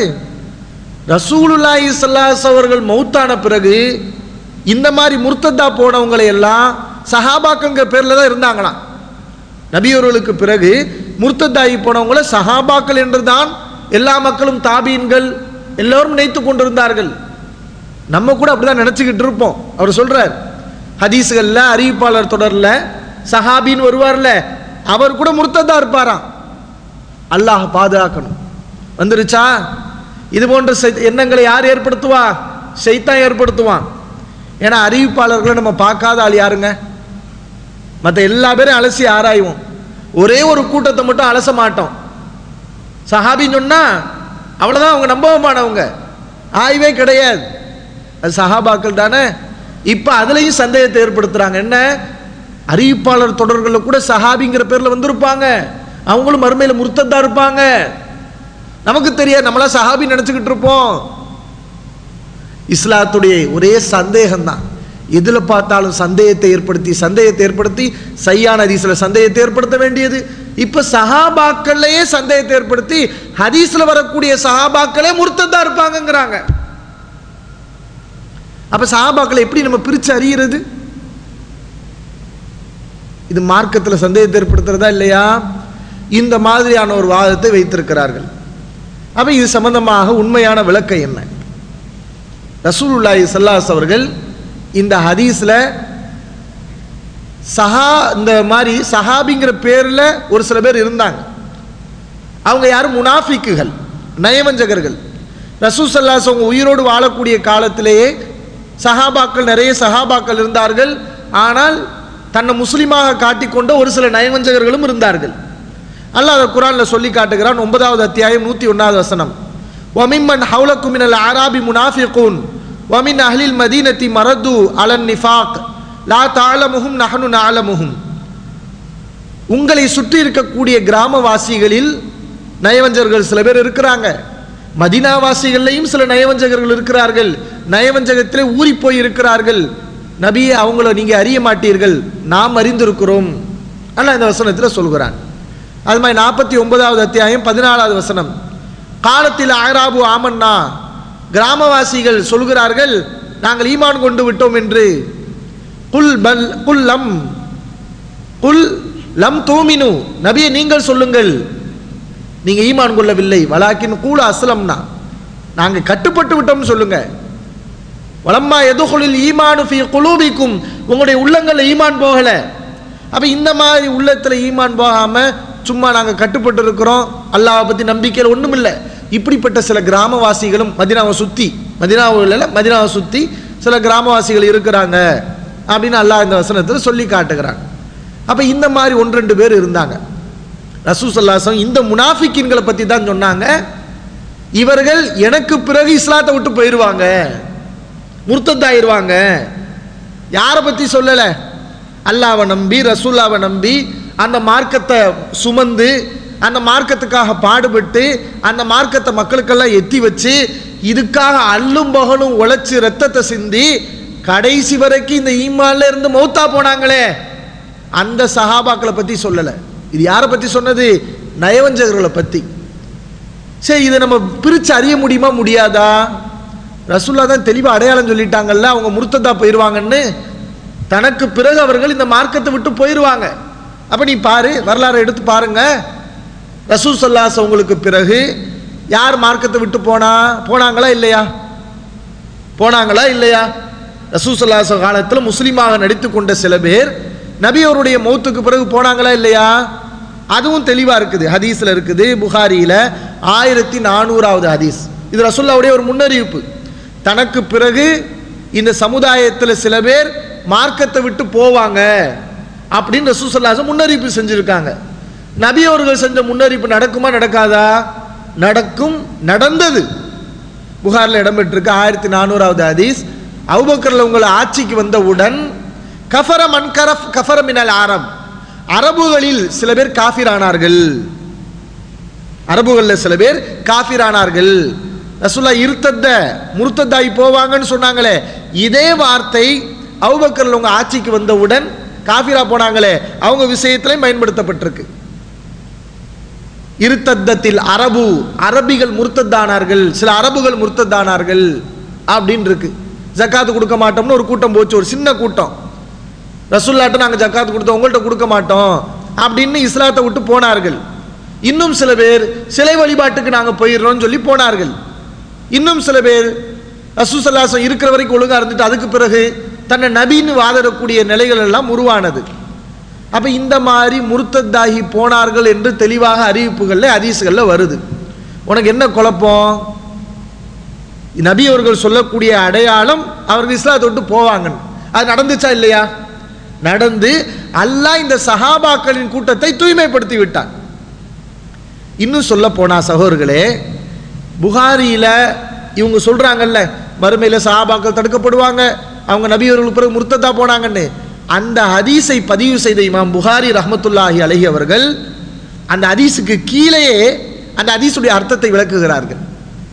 ரசூலுல்லாஹி ஸல்லல்லாஹு அலைஹி வஸல்லம் அவர்கள் மௌத்தான பிறகு இந்த மாதிரி முர்த்ததா போனவங்களை எல்லாம் சஹாபாக்கங்க பேர்ல தான் இருந்தாங்களாம். நபியவர்களுக்கு பிறகு முர்த்ததாகி போனவங்களை சஹாபாக்கள் என்றுதான் எல்லா மக்களும் தாபீன்கள் எல்லோரும் நினைத்து கொண்டிருந்தார்கள். நம்ம கூட அப்படிதான் நினைச்சுக்கிட்டு இருப்போம். அவர் சொல்றார், ஹதீஸ்கள்ல அறிவிப்பாளர் தொடர்ல சஹாபின்னு வருவார்ல, அவர் கூட முர்த்ததா இருப்பாராம். அல்லாஹ் பாதுகாக்கணும். வந்துருச்சா? இது போன்ற எண்ணங்களை யார் ஏற்படுத்துவா? ஷைத்தான் ஏற்படுத்துவான். ஏன்னா அறிவிப்பாளர்களை நம்ம பார்க்காத ஆள் யாருங்க? மற்ற எல்லா பேரும் அலசி ஆராய்வோம், ஒரே ஒரு கூட்டத்தை மட்டும் அலச மாட்டோம். சஹாபின்னு சொன்னா அவ்வளவுதான், அவங்க நம்பவமானவங்க, ஆய்வே கிடையாது. அது சஹாபாக்கள் தானே. இப்ப அதுலயும் சந்தேகத்தை ஏற்படுத்துறாங்க. என்ன, அறிவிப்பாளர் தொடர்களில் கூட சஹாபிங்கிற பேர்ல வந்திருப்பாங்க, அவங்களும் மறுமையில முர்த்ததா இருப்பாங்க. நமக்கு தெரியாது, நம்மளா சஹாபி நினைச்சுக்கிட்டு இருப்போம். இஸ்லாத்துடைய ஒரே சந்தேகம் தான், எதுல பார்த்தாலும் சந்தேகத்தை ஏற்படுத்தி சந்தேகத்தை ஏற்படுத்தி சையான ஹதீஸ்ல சந்தேகத்தை ஏற்படுத்த வேண்டியது. இப்ப சஹாபாக்கள்லயே சந்தேகத்தை ஏற்படுத்தி ஹதீஸ்ல வரக்கூடிய சஹாபாக்களே முர்த்ததா இருப்பாங்கங்கறாங்க. அப்ப சஹாபாக்களை எப்படி நம்ம பிரிச்சு அறியறது? இது மார்க்கத்தில் சந்தேகத்தை ஏற்படுத்துறதா இல்லையா? இந்த மாதிரியான ஒரு வாதத்தை வைத்திருக்கிறார்கள். அப்ப இது சம்பந்தமாக உண்மையான விளக்கம் என்ன? ரசூலுல்லாஹி ஸல்லல்லாஹு அலைஹி அவர்கள் இந்த ஹதீஸ்ல சஹா இந்த மாதிரி சஹாபிங்கிற பேர்ல ஒரு சில பேர் இருந்தாங்க. அவங்க யாரும் முனாஃபிக்குகள், நயவஞ்சகர்கள். ரசூல் ஸல்லல்லாஹு அலைஹி வஸல்லம் உயிரோடு வாழக்கூடிய காலத்திலேயே சஹாபாக்கள் நிறைய சஹாபாக்கள் இருந்தார்கள். ஆனால் தன்னை முஸ்லிமாக காட்டிக்கொண்ட ஒரு சில நயவஞ்சகர்களும் இருந்தார்கள். அல்லாஹ் அதை குர்ஆன்ல சொல்லி காட்டுகிறான். ஒன்பதாவது அத்தியாயம் நூற்றி ஒன்றாவது வசனம். வமிம்மன் ஹவுலக்கும் மினல் ஆராபி முனாஃபிகூன் வமின் அஹ்லில் மதீனத்தி மரது அலன் நிஃபாக் லா தஅலமுஹும் நஹ்னு நஅலமுஹும். உங்களை சுற்றி இருக்கக்கூடிய கிராமவாசிகளில் நயவஞ்சகர்கள் சில பேர் இருக்கிறாங்க. மதீனாவாசிகள்லையும் சில நயவஞ்சகர்கள் இருக்கிறார்கள். நயவஞ்சகத்திலே ஊறி போய் இருக்கிறார்கள். நபியே, அவங்கள நீங்க அறிய மாட்டீர்கள், நாம் அறிந்திருக்கிறோம். அல்லாஹ் இந்த வசனத்தில் சொல்கிறான். அது மாதிரி நாற்பத்தி ஒன்பதாவது அத்தியாயம் பதினாலாவது வசனம். காலத்தில் ஆராபு ஆமன்னா, கிராமவாசிகள் சொல்கிறார்கள் நாங்கள் ஈமான் கொண்டு விட்டோம் என்று. குல் பல் குல் லம் குல் லம் தூமினு, நபியே நீங்கள் சொல்லுங்கள், நீங்க ஈமான் கொள்ளவில்லை. வலாக்கின் கூல அஸ்லம்னா, நாங்க கட்டுப்பட்டு விட்டோம் சொல்லுங்க. வலம்மா எதுகுலில் ஈமானு ஃபீ குலூபிக்கும், உங்களுடைய உள்ளங்கள்ல ஈமான் போகல. அப்ப இந்த மாதிரி உள்ளத்துல ஈமான் போகாம சும்மா நாங்க கட்டுப்பட்டு இருக்கிறோம், அல்லாஹ்வை பத்தி நம்பிக்கையில் ஒண்ணும் இல்லை, இப்படிப்பட்ட சில கிராமவாசிகளும் மதீனாவை சுத்தி மதீனாவில் மதீனாவை சுத்தி சில கிராமவாசிகள் இருக்கிறாங்க அப்படின்னு அல்லாஹ் இந்த வசனத்தில் சொல்லி காட்டுகிறாங்க. அப்ப இந்த மாதிரி ஒன்று ரெண்டு பேர் இருந்தாங்க. ரசூல் ஸல்லல்லாஹு அலைஹி வஸல்லம் இந்த முனாஃபிக்கின்களை பத்தி தான் சொன்னாங்க. இவர்கள் எனக்கு பிறகு இஸ்லாத்தை விட்டு போயிடுவாங்க, முர்த்தத்தாயிருவாங்க. யாரை பத்தி சொல்லல? அல்லாஹ்வை நம்பி ரசூலுல்லாஹ்வை நம்பி அந்த மார்க்கத்தை சுமந்து அந்த மார்க்கத்துக்காக பாடுபட்டு அந்த மார்க்கத்தை மக்களுக்கெல்லாம் எத்தி வச்சு இதுக்காக அல்லும் பகலும் உழைச்சு ரத்தத்தை சிந்தி கடைசி வரைக்கும் இந்த ஈமான்ல இருந்து மௌத்தா போனாங்களே, அந்த சஹாபாக்களை பத்தி சொல்லல. இது யாரை பத்தி சொன்னது? நயவஞ்சகர்களை பத்தி. சரி, இதை நம்ம பிரிச்சு அறிய முடியுமா முடியாதா? ரசூலுல்லாஹ் தான் தெளிவா அடையாளம் சொல்லிட்டாங்கல்ல, அவங்க முர்த்ததா போயிருவாங்கன்னு. தனக்கு பிறகு அவர்கள் இந்த மார்க்கத்தை விட்டு போயிருவாங்க. அப்ப நீ பாரு, வரலாறு எடுத்து பாருங்க. ரசூல் ஸல்லல்லாஹு அலைஹி வஸல்லம் உங்களுக்கு பிறகு யார் மார்க்கத்தை விட்டு போனா? போனாங்களா இல்லையா? போனாங்களா இல்லையா? ரசூல் ஸல்லல்லாஹு அலைஹி வஸல்லம் காலத்தில் முஸ்லீமாக நடித்து கொண்ட சில பேர் நபி அவருடைய மௌத்துக்கு பிறகு போனாங்களா இல்லையா? அதுவும் தெளிவா இருக்குது, ஹதீஸ்ல இருக்குது. புகாரியில ஆயிரத்தி நானூறாவது ஹதீஸ். இது ரசூலுல்லாஹ்வுடைய ஒரு முன்னறிவிப்பு. தனக்கு பிறகு இந்த சமுதாயத்தில் சில பேர் மார்க்கத்தை விட்டு போவாங்க அப்படின்னு ரசூல் ஸல்லல்லாஹு அலைஹி வஸல்லம் முன்னறிவிப்பு செஞ்சிருக்காங்க. நபி அவர்கள் செஞ்ச முன்னறிவிப்பு நடக்குமா நடக்காதா? நடக்கும், நடந்தது. புகாரில் இடம்பெற்றிருக்கு ஆயிரத்தி நானூறாவது ஹதீஸ். அபூபக்கர் உங்களை ஆட்சிக்கு வந்தவுடன் கஃபர மன் கரஃப் கஃபர மினல் அரப், அரபுகளில் சில பேர் காஃபிர் ஆனார்கள். அரபுகளில் சில பேர் காஃபிர் ஆனார்கள். ரசூலுல்லாஹ் இருத்தத்த முர்த்ததாய் போவாங்கன்னு சொன்னாங்களே, இதே வார்த்தை அபூபக்கர் உங்க ஆட்சிக்கு வந்தவுடன் காஃபிரா போனாங்களே அவங்க விஷயத்திலையும் பயன்படுத்தப்பட்டிருக்கு. இருத்தத்தில் அரபு, அரபிகள் முர்த்தத்தானார்கள், சில அரபுகள் முர்த்தத்தானார்கள் அப்படின்னு இருக்கு. ஜக்காத்து கொடுக்க மாட்டோம்னு ஒரு கூட்டம் போச்சு, ஒரு சின்ன கூட்டம். ரசூலுல்லாஹ்ட்ட நாங்கள் ஜக்காத்து கொடுத்தோம், உங்கள்கிட்ட கொடுக்க மாட்டோம் அப்படின்னு இஸ்லாத்தை விட்டு போனார்கள். இன்னும் சில பேர் சிலை வழிபாட்டுக்கு நாங்கள் போயிடுறோம்னு சொல்லி போனார்கள். இன்னும் சில பேர் ரசூல் ஸல்லல்லாஹு அலைஹி வஸல்லம் இருக்கிற வரைக்கும் ஒழுங்கா இருந்துட்டு அதுக்கு பிறகு தன்னை நபின்னு வாதிடக்கூடிய நிலைகள் எல்லாம் உருவானது. அப்ப இந்த மாதிரி முர்த்தத்தாகி போனார்கள் என்று தெளிவாக அறிவிப்புகள்ல ஹதீஸ்கள்ல வருது. உனக்கு என்ன குழப்பம்? நபி அவர்கள் சொல்லக்கூடிய அடையாளம் அவர்கள் இஸ்லாத்தை விட்டு போவாங்க. அது நடந்துச்சா இல்லையா? நடந்து அல்லாஹ் இந்த சஹாபாக்களின் கூட்டத்தை தூய்மைப்படுத்தி விட்டான். இன்னும் சொல்ல போனா சகோதரர்களே, புகாரியில இவங்க சொல்றாங்கல்ல மறுமையில சஹாபாக்கள் தடுக்கப்படுவாங்க, அவங்க நபி அவர்களுக்கு பிறகு முர்த்ததா போனாங்கன்னு, அந்த ஹதீஸை பதிவு செய்த இமாம் புகாரி ரஹ்மத்துல்லாஹி அலைஹி அவர்கள் அந்த ஹதீஸுக்கு கீழேயே அந்த ஹதீஸுடைய அர்த்தத்தை விளக்குகிறார்கள்.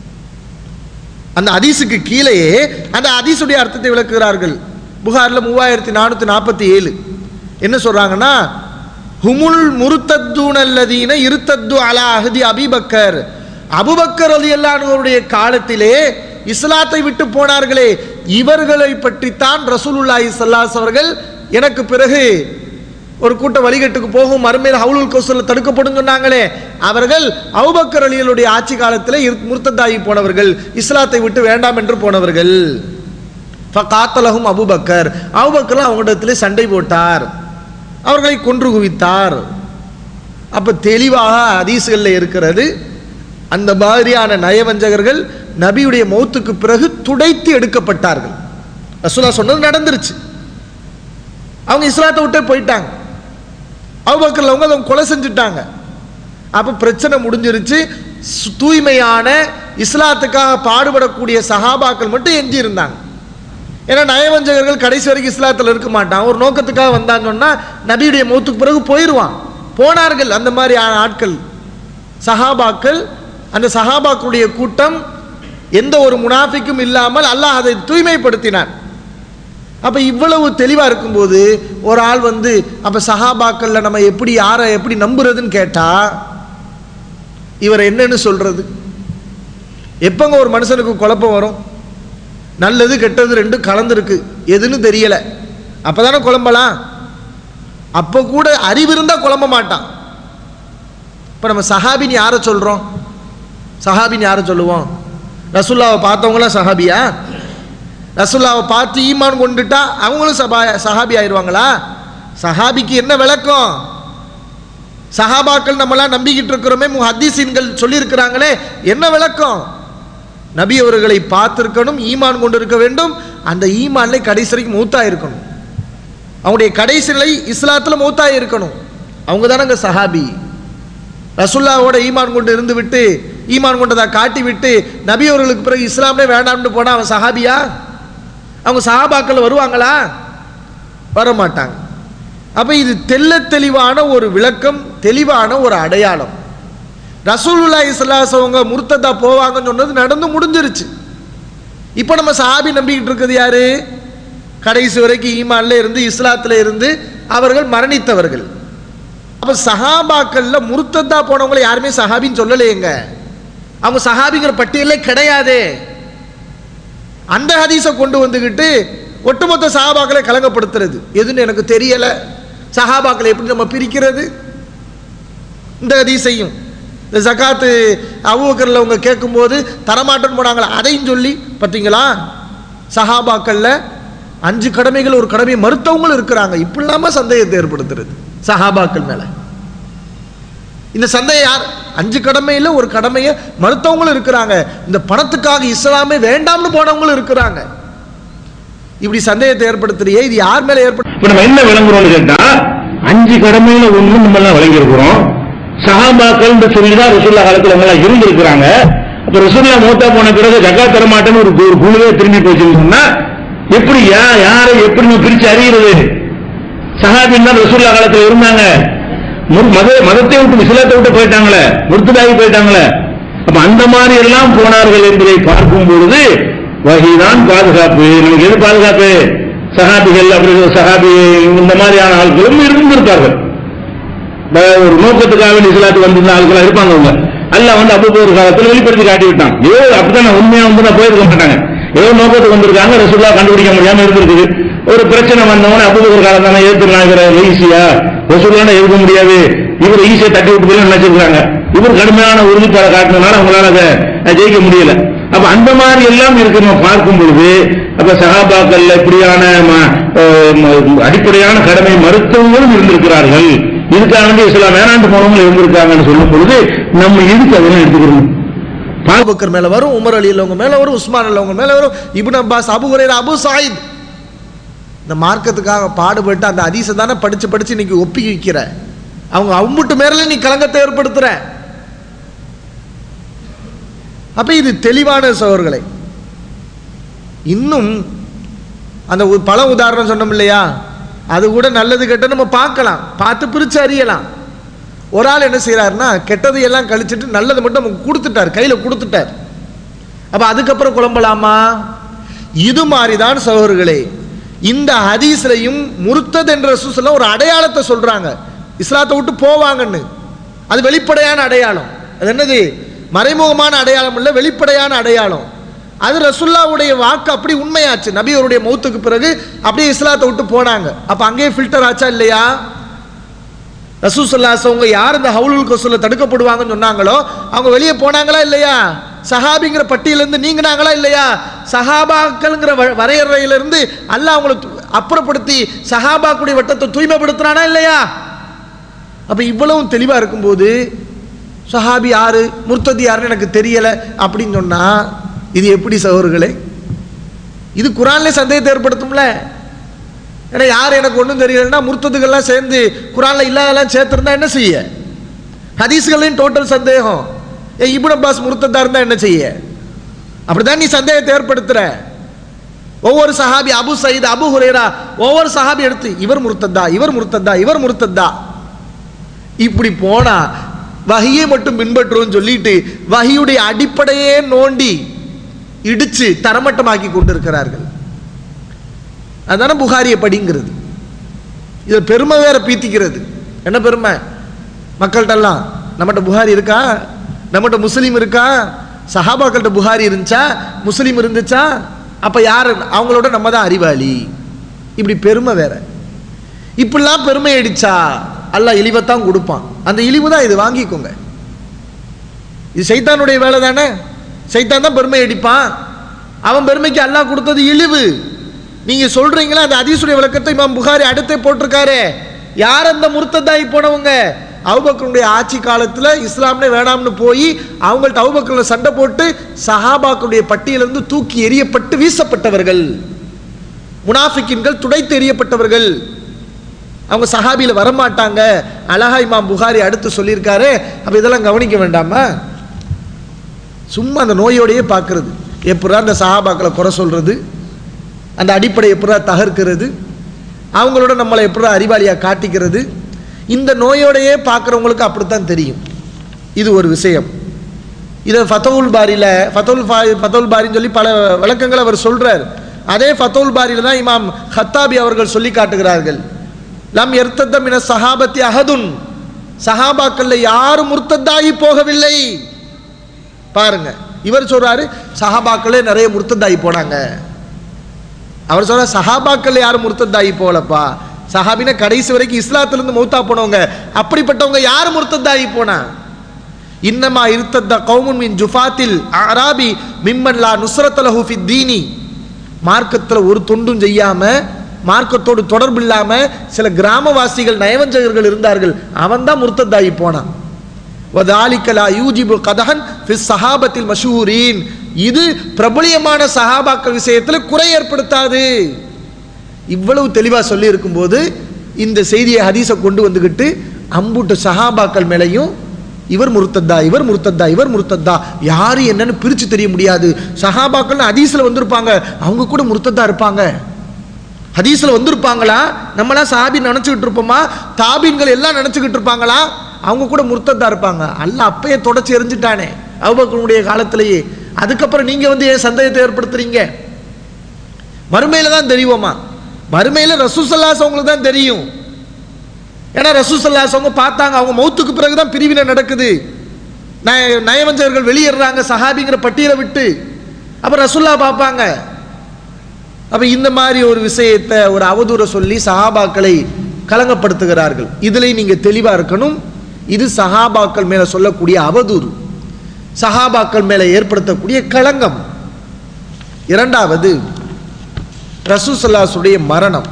அந்த ஹதீஸுக்கு கீழேயே அந்த ஹதீஸுடைய அர்த்தத்தை விளக்குகிறார்கள். புகாரில் மூவாயிரத்தி நானூற்றி நாற்பத்தி ஏழு என்ன சொல்றாங்கன்னா, ஹுமுல் முர்த்தத்தூன் அல்லதீன இருத்தத்து அலா அஹதி அபிபக்கர், அபுபக்கர் ரலியல்லாஹு அன்ஹுவுடைய காலத்திலே இஸ்லாத்தை விட்டு போனார்களே, இவர்களை பற்றித்தான் ரசூலுல்லாஹி ஸல்லல்லாஹு அலைஹி அவர்கள் எனக்கு பிறகு ஒரு கூட்ட வழிகட்டுக்கு போகும், மறுமையில் ஹவுலுல் கௌசர்ல தடுக்கப்படும் சொன்னாங்களே, அவர்கள் அபூபக்கர் ரலியல்லாஹு ஆட்சி காலத்தில் முர்த்ததாகி போனவர்கள், இஸ்லாத்தை விட்டு வேண்டாம் என்று போனவர்கள். ஃபகாத்தலஹும் அபூபக்கர், அபூபக்கர் அவங்களிடத்திலே சண்டை போட்டார், அவர்களை கொன்று குவித்தார். அப்ப தெளிவாக ஹதீஸ்களில் இருக்கிறது, அந்த மாதிரியான நயவஞ்சகர்கள் நபியுடைய மௌத்துக்கு பிறகு துடைத்து எடுக்கப்பட்டார்கள். ரசூலுல்லாஹ் சொன்னது நடந்துருச்சு, அவங்க இஸ்லாத்தை விட்டே போயிட்டாங்க, அபூபக்கர் அவங்க அவங்க கொலை செஞ்சுட்டாங்க. அப்ப பிரச்சனை முடிஞ்சிருச்சு. தூய்மையான இஸ்லாத்துக்காக பாடுபடக்கூடிய சஹாபாக்கள் மட்டும் எஞ்சி இருந்தாங்க. ஏன்னா நயவஞ்சகர்கள் கடைசி வரைக்கும் இஸ்லாத்தில் இருக்க மாட்டான், ஒரு நோக்கத்துக்காக வந்தான்னு சொன்னா நபியுடைய மௌத்துக்கு பிறகு போயிடுவான். போனார்கள் அந்த மாதிரி ஆட்கள் சஹாபாக்கள். அந்த சஹாபாக்களுடைய கூட்டம் எந்த ஒரு முனாஃபிக்கும் இல்லாமல் அல்லாஹ் அதை தூய்மைப்படுத்தினான். அப்ப இவ்வளவு தெளிவா இருக்கும்போது ஒரு ஆள் வந்து அப்ப சஹாபாக்கள்ல நம்ம எப்படி யாரை எப்படி நம்புறதுன்னு கேட்டா இவர் என்னன்னு சொல்றது? எப்பங்க ஒரு மனுஷனுக்கு குழப்பம் வரும்? நல்லது கெட்டது ரெண்டும் கலந்துருக்கு, எதுன்னு தெரியல, அப்பதானே குழம்பலாம். அப்ப கூட அறிவு இருந்தா குழம்ப மாட்டான். இப்ப நம்ம சஹாபின்னு யாரை சொல்றோம்? சஹாபின்னு யாரை சொல்லுவோம்? ரசூலுல்லாஹ்வை பார்த்தவங்களாம் சஹாபியா? ரசூலுல்லாஹ்வை பார்த்து ஈமான் கொண்டுட்டா அவங்களும் சபா சஹாபி ஆயிடுவாங்களா? சஹாபிக்கு என்ன விளக்கம்? சஹாபாக்கள் நம்மளாம் நம்பிக்கிட்டு இருக்கிறோமே, முஹத்தீஸீன்கள் சொல்லியிருக்கிறாங்களே, என்ன விளக்கம்? நபி அவர்களை பார்த்திருக்கணும், ஈமான் கொண்டு இருக்க வேண்டும், அந்த ஈமான்ல கடைசி வரைக்கும் மூத்தா இருக்கணும், அவங்களுடைய கடைசி நிலை இஸ்லாத்துல மூத்தா இருக்கணும், அவங்க தானங்க சஹாபி. ரசூலுல்லாஹ்வோட ஈமான் கொண்டு இருந்து விட்டு ஈமான் கொண்டதா காட்டி விட்டு நபி அவர்களுக்கு பிறகு இஸ்லாமே வேண்டாம்னு போனா அவன் சஹாபியா? அவங்க சஹாபாக்கள் வருவாங்களா? வரமாட்டாங்க. அப்ப இது தெள்ள தெளிவான ஒரு விளக்கம், தெளிவான ஒரு அடையாளம். ரசூலுல்லாஹி ஸல்லல்லாஹு அலைஹி வஸல்லம் முர்த்ததா போவாங்கன்னு சொன்னது நடந்து முடிஞ்சிருச்சு. இப்போ நம்ம சஹாபி நம்பிக்கிட்டு இருக்கிறது யாரு? கடைசி வரைக்கும் ஈமான்ல இருந்து இஸ்லாத்துல இருந்து அவர்கள் மரணித்தவர்கள். அப்ப சஹாபாக்கள்ல முர்த்ததா போனவங்களை யாருமே சஹாபின்னு சொல்லலையேங்க, அவங்க சஹாபிங்கிற பட்டியலே கிடையாதே. அந்த ஹதீஸை கொண்டு வந்துகிட்டு ஒட்டுமொத்த சஹாபாக்களை கலங்கப்படுத்துறது எதுன்னு எனக்கு தெரியல. சஹாபாக்களை எப்படி நம்ம பிரிக்கிறது? இந்த ஹதீஸையும் இந்த ஜகாத்து அபூபக்கர்ல அவங்க கேட்கும்போது தரமாட்டேன்னு போனாங்களா, அதையும் சொல்லி பார்த்தீங்களா? சஹாபாக்கள்ல அஞ்சு கடமைகள் ஒரு கடமையை மறுத்தவங்களும் இருக்கிறாங்க. இப்படி இல்லாம சந்தேகத்தை ஏற்படுத்துறது சஹாபாக்கள் மேல. இந்த சந்தேகம் யார்? அஞ்சு கடமையில ஒரு கடமையை மறுத்தவங்களும் இருக்கிறாங்க, இந்த பணத்துக்காக இஸ்லாமே வேண்டாம்னு போனவங்களும் இருக்கிறாங்க. இப்படி சந்தேகத்தை ஏற்படுத்துறியே, இது யார் மேல ஏற்படுத்த? இப்ப நம்ம என்ன விளங்குறோம்னு கேட்டா, அஞ்சு கடமையில ஒண்ணு நம்ம எல்லாம் விளங்கி இருக்கிறோம். சஹாபாக்கள் என்று சொல்லிதான் ரசூலுல்லாஹ் காலத்துல அவங்க எல்லாம் இருந்திருக்கிறாங்க. அப்ப ரசூலுல்லாஹ் மூத்தா போன பிறகு ஜகாத் தர மாட்டேன்னு ஒரு குழுவே திரும்பி போச்சுன்னு சொன்னா எப்படி யாரை எப்படி நம்ம பிரிச்சு அறிகிறது? சஹாபின்னா ரசூலுல்லாஹ் காலத்துல இருந்தாங்க, மத மதத்தை விட்டு இஸ்லாத்தை விட்டு போயிட்டாங்களே, முர்த்ததாகி போயிட்டாங்களே. அப்ப அந்த மாதிரி எல்லாம் போனார்கள் என்பதை பார்க்கும் பொழுது வஹீதான் பாதுகாப்பு. நமக்கு எது பாதுகாப்பு? சஹாபிகள் அப்படி சஹாபி இந்த மாதிரியான ஆட்களும் இருந்திருப்பார்கள். ஒரு நோக்கத்துக்காக இஸ்லாத்துக்கு வந்திருந்த ஆட்களா இருப்பாங்க. அவங்க அல்லாஹ் வந்து அபூபக்கர் காலத்தில் வெளிப்படுத்தி காட்டி விட்டான். ஏதோ அப்படித்தான் உண்மையா வந்து போயிருக்க மாட்டாங்க, ஏதோ நோக்கத்துக்கு வந்திருக்காங்க, ரசூலுல்லாஹ் கண்டுபிடிக்க முடியாம இருந்திருக்குது. ஒரு பிரச்சனை வந்தவன அபூபக்கர் காலம் தானே ஏத்துனாங்க, ஈஸியா ரசூலுல்லாஹ் எழுத முடியாது, இவர் ஈஸியா தட்டி விட்டு போய் நினைச்சிருக்காங்க. இவர் கடுமையான உறுதிப்பாடு காட்டினால அவங்களால அதை ஜெயிக்க முடியல. அப்ப அந்த மாதிரி எல்லாம் இருக்கு நம்ம பார்க்கும் பொழுது, அப்ப சஹாபாக்கள் இப்படியான அடிப்படையான கடமை மருத்துவங்களும் இருந்திருக்கிறார்கள். இதுக்காக வந்து இஸ்லாம் வேணாண்டு போனவங்களும் இருந்திருக்காங்கன்னு சொல்லும் பொழுது நம்ம எதுக்கு அதெல்லாம் எடுத்துக்கிறோம்? அபூபக்கர் மேல வரும், உமர் அலி உள்ளவங்க மேல வரும், உஸ்மான் உள்ளவங்க மேல வரும், இப்னு அப்பாஸ், அபூ ஹுரைரா, அபூ சயீத். இந்த மார்க்கத்துக்காக பாடுபட்டு அந்த ஹதீஸை தானே படிச்சு படிச்சு இன்னைக்கு ஒப்பி வைக்கிற. அவங்க அம்புட்டு மேல நீ கலங்கத்தை ஏற்படுத்துற. அப்ப இது தெளிவான சகோதரர்களே. இன்னும் அந்த பல உதாரணம் சொன்னோம் இல்லையா, அது கூட நல்லது கெட்ட நம்ம பார்க்கலாம், பார்த்து பிரிச்சு அறியலாம். ஒரு ஆள் என்ன செய்யறாருன்னா கெட்டதை எல்லாம் கழிச்சிட்டு நல்லதை மட்டும் நமக்கு கொடுத்துட்டார், கையில கொடுத்துட்டார். அப்ப அதுக்கப்புறம் குழம்பலாமா? இது மாதிரிதான் சகோதரர்களே இந்த ஹதீஸ்லையும் முர்த்தத் என்ற ரசூலுல்லாஹ் ஒரு அடையாளத்தை சொல்றாங்க, இஸ்லாத்தை விட்டு போவாங்கன்னு. அது வெளிப்படையான அடையாளம். அது என்னது? மறைமுகமான அடையாளம் இல்ல, வெளிப்படையான அடையாளம். அது ரசூலுல்லாஹ்வுடைய வாக்கு அப்படி உண்மையாச்சு. நபி அவருடைய மௌத்துக்கு பிறகு அப்படியே இஸ்லாத்தை விட்டு போனாங்க. அப்ப அங்கேயே ஃபில்டர் ஆச்சா இல்லையா? ரசூல் ஸல்லல்லாஹு அலைஹி வஸல்லம் யார் இந்த ஹவுலுல் கௌசர்ல தடுக்கப்படுவாங்கன்னு சொன்னாங்களோ அவங்க வெளியே போனாங்களா இல்லையா? சஹாபிங்கிற பட்டியலிருந்து நீங்கினாங்களா இல்லையா? சஹாபாக்கள்ங்கிற வரையறையிலிருந்து அல்லாஹ் அவங்களை அப்புறப்படுத்தி சஹாபாக்குடைய வட்டத்தை தூய்மைப்படுத்துறானா இல்லையா? அப்ப இவ்வளவு தெளிவா இருக்கும்போது சஹாபி யாரு, முர்த்ததி யாருன்னு எனக்கு தெரியல அப்படின்னு சொன்னா இது எப்படி சகோதரர்களே? இது குர்ஆன்ல சந்தேகத்தை ஏற்படுத்தும்ல. ஏன்னா யார் எனக்கு ஒன்றும் தெரியலன்னா முர்த்ததுகள்லாம் சேர்ந்து குர்ஆன்ல இல்லாதெல்லாம் சேர்த்துருந்தா என்ன செய்ய? ஹதீஸ்களையும் டோட்டல் சந்தேகம். ஏ இப்னு அப்பாஸ் முர்த்ததா இருந்தா என்ன செய்ய? அப்படிதான் நீ சந்தேகத்தை ஏற்படுத்துற. ஒவ்வொரு சஹாபி, அபு சயீத், அபு ஹுரைரா, ஒவ்வொரு சஹாபி எடுத்து இவர் முர்த்ததா, இவர் முர்த்ததா, இவர் முர்த்ததா, இப்படி போனா வஹியை மட்டும் பின்பற்றுவோம் சொல்லிட்டு வஹியுடைய அடிப்படையே நோண்டி இடிச்சு தரமட்டமாக்கி கொண்டிருக்கிறார்கள். அதான புகாரியை படிங்கிறது. இது பெருமை வேற பீத்திக்கிறது. என்ன பெருமை? மக்கள்கிட்டலாம் நம்மகிட்ட புகாரி இருக்கா, நம்மகிட்ட முஸ்லீம் இருக்கா, சஹாபாக்கள்கிட்ட புகாரி இருந்துச்சா, முஸ்லீம் இருந்துச்சா, அப்ப யாரு அவங்களோட நம்ம தான் அறிவாளி, இப்படி பெருமை வேற. இப்படிலாம் பெருமை அடிச்சா அல்லாஹ் இழிவைத்தான் கொடுப்பான். அந்த இழிவு தான் இது, வாங்கிக்கோங்க. இது சைத்தானுடைய வேலை தானே. சைத்தான் தான் பெருமை அடிப்பான். அவன் பெருமைக்கு அல்லாஹ் கொடுத்தது இழிவு. நீங்க சொல்றீங்களா அந்த ஹதீஸுடைய விளக்கத்தை இமாம் புகாரி அடுத்தே போட்டிருக்காரு. யார் அந்த முர்த்ததாகி போனவங்க? அபூபக்கருடைய ஆட்சி காலத்துல இஸ்லாம்னே வேணாம்னு போய் அவங்கள்ட்ட அபூபக்கர்ல சண்டை போட்டு சஹாபாக்களுடைய பட்டியலிருந்து தூக்கி எறியப்பட்டு வீசப்பட்டவர்கள், முனாஃபிக்கின்கள் துடைத்து எறியப்பட்டவர்கள். அவங்க சஹாபியில வரமாட்டாங்க. அழகா இமாம் புகாரி அடுத்து சொல்லியிருக்காரு. அப்ப இதெல்லாம் கவனிக்க வேண்டாமா? சும்மா அந்த நோயோடையே பார்க்கறது, எப்படா அந்த சஹாபாக்களை குறை சொல்றது, அந்த அடிப்படை எப்படா தகர்க்கிறது, அவங்களோட நம்மளை எப்படா அறிவாளியா காட்டிக்கிறது, இந்த நோயோடையே பார்க்குறவங்களுக்கு அப்படித்தான் தெரியும். இது ஒரு விஷயம். இதை ஃபதவுல் பாரியில ஃபதவுல் ஃபதவுல் பாரின்னு சொல்லி பல விளக்கங்களை அவர் சொல்றார். அதே ஃபதவுல் பாரியில தான் இமாம் ஹத்தாபி அவர்கள் சொல்லி காட்டுகிறார்கள். லம் யர்த்தத மின சஹாபத்தி அஹதுன், சஹாபாக்கள்ல யாரும் முர்த்ததாகி போகவில்லை. பாருங்க, இவர் சொல்றாரு சஹாபாக்களே நிறைய முர்த்ததாகி போனாங்க. அவர் சொல்ற சஹாபாக்கள் யாரும் முர்த்ததாகி போகலப்பா. சஹாபின கடைசி வரைக்கும் இஸ்லாத்திலிருந்து மௌத்தா போனவங்க, அப்படிப்பட்டவங்க யாரும் முர்த்ததாகி போனா? இன்னமா இருத்தத கௌமுன் மின் ஜுஃபாத்தில் அராபி மிம்மன் லா நுஸ்ரத லஹு ஃபித் தீனி. மார்க்கத்துல ஒரு தொண்டும் செய்யாம, மார்க்கத்தோடு தொடர்பு இல்லாம சில கிராமவாசிகள் நயவஞ்சகர்கள் இருந்தார்கள், அவன் தான் முர்த்ததாகி போனான். வதாலிக லா யூஜிபு கதஹன் ஃபிஸ் ஸஹாபத்தில் மஷ்ஹூரீன். இது பிரபலியமான சஹாபாக்கள் விஷயத்தில் குறை ஏற்படுத்தாது. இவ்வளவு தெளிவா சொல்லி இருக்கும்போது இந்த செய்தியை ஹதீஸை கொண்டு வந்துகிட்டு அம்புட்டு சஹாபாக்கள் மேலையும் இவர் முர்த்ததா, இவர் முர்த்ததா, இவர் முர்த்ததா, யாரு என்னன்னு பிரிச்சு தெரிய முடியாது. சஹாபாக்கள் ஹதீஸ்ல வந்திருப்பாங்க, அவங்க கூட முர்த்ததா இருப்பாங்க. ஹதீஸ்ல வந்திருப்பாங்களா? நம்மளாம் சஹாபி நினைச்சுக்கிட்டு இருப்போமா? தாபீன்கள் எல்லாம் நினைச்சுக்கிட்டு இருப்பாங்களா? அவங்க கூட முர்த்ததா இருப்பாங்க. அல்லாஹ் அப்பயே தொடச்சி எரிஞ்சிட்டானே அபூபக்கருடைய காலத்திலேயே. அதுக்கப்புறம் நீங்க வந்து ஏன் சந்தேகத்தை ஏற்படுத்துறீங்க? மறுமையில தான் தெரியுமா? மறுமையில ரசூல் ஸல்லல்லாஹு அலைஹி வஸல்லம் தான் தெரியும். ஏன்னா ரசூல் ஸல்லல்லாஹு அலைஹி வஸல்லம் பார்த்தாங்க, அவங்க மௌத்துக்கு பிறகுதான் பிரிவினை நடக்குது, நயவஞ்சகர்கள் வெளியேறாங்க சஹாபிங்கிற பட்டியலை விட்டு. அப்ப ரசூலுல்லாஹ் பார்ப்பாங்க. அப்ப இந்த மாதிரி ஒரு விஷயத்தை ஒரு அவதூற சொல்லி சஹாபாக்களை கலங்கப்படுத்துகிறார்கள். இதுல நீங்க தெளிவா இருக்கணும். இது சஹாபாக்கள் மேல சொல்லக்கூடிய அவதூறு, சஹாபாக்கள் மேல ஏற்படுத்தக்கூடிய களங்கம். இரண்டாவது, ரசூல் ஸல்லல்லாஹு அலைஹி வஸல்லம் மரணம்.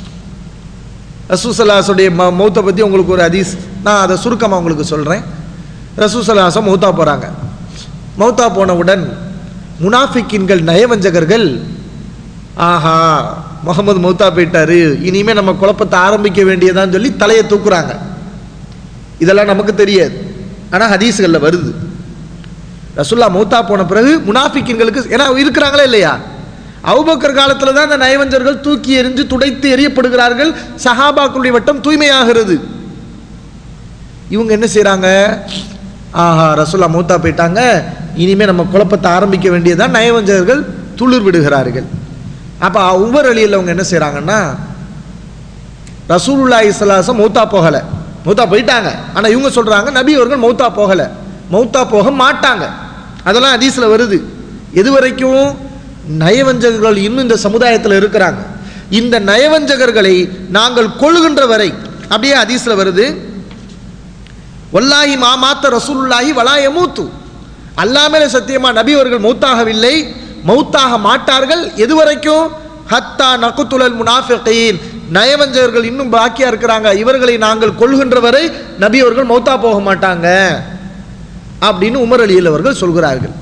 ரசூல் ஸல்லல்லாஹு அலைஹி வஸல்லம் மௌத்தை பத்தி உங்களுக்கு ஒரு ஹதீஸ், நான் அதை சுருக்கமா உங்களுக்கு சொல்றேன். ரசூல் ஸல்லல்லாஹு அலைஹி வஸல்லம் மௌத்தா போறாங்க. மௌத்தா போனவுடன் முனாஃபிக்கின்கள், நயவஞ்சகர்கள், ஆஹா முகமது மௌத்தா போயிட்டாரு, இனிமே நம்ம குழப்பத்தை ஆரம்பிக்க வேண்டியதான்னு சொல்லி தலையை தூக்குறாங்க. இதெல்லாம் நமக்கு தெரியாது, ஆனா ஹதீஸ்கள்ல வருது. ரசூலுல்லாஹ் மௌத்தா போன பிறகு முனாஃபிக்கின்களுக்கு, ஏன்னா இருக்கிறாங்களா இல்லையா, அபூபக்கர் காலத்துல தான் அந்த நயவஞ்சர்கள் தூக்கி எறிஞ்சு துடைத்து எறியப்படுகிறார்கள், சஹாபாக்களுடைய வட்டம் தூய்மையாகிறது. இவங்க என்ன செய்யறாங்க, ஆஹா ரசூலுல்லாஹ் மௌத்தா போயிட்டாங்க, இனிமே நம்ம குழப்பத்தை ஆரம்பிக்க வேண்டியதான், நயவஞ்சகர்கள் துளிர் விடுகிறார்கள். அப்ப உமர் அலியில் அவங்க என்ன செய்யறாங்கன்னா, ரசூலுல்லாஹி ஸல்லல்லாஹு அலைஹி வஸல்லம் மௌத்தா போகல, மௌத்தா போயிட்டாங்க, ஆனா இவங்க சொல்றாங்க நபி அவர்கள் மௌத்தா போகல, மௌத்தா போக மாட்டாங்க. அதெல்லாம் ஹதீஸ்ல வருது. எது வரைக்கும்? நயவஞ்சகர்கள் இன்னும் இந்த சமுதாயத்தில் இருக்கிறாங்க, இந்த நயவஞ்சகர்களை நாங்கள் கொள்கின்ற வரை. அப்படியே ஹதீஸ்ல வருது, வல்லாஹி மா மாத்த ரசூலுல்லாஹி வலா யமூத்து, அல்லாஹ் மேல சத்தியமா நபி அவர்கள் மௌத்தாகவில்லை, மௌத்தாக மாட்டார்கள். எது வரைக்கும்? ஹத்தா நகுத்துல் முனாஃபிகீன், நயவஞ்சகர்கள் இன்னும் பாக்கியா இருக்கிறாங்க, இவர்களை நாங்கள் கொள்கின்ற வரை நபி அவர்கள் மௌத்தா போக மாட்டாங்க அப்படின்னு உமர் அலியில் அவர்கள் சொல்கிறார்கள்.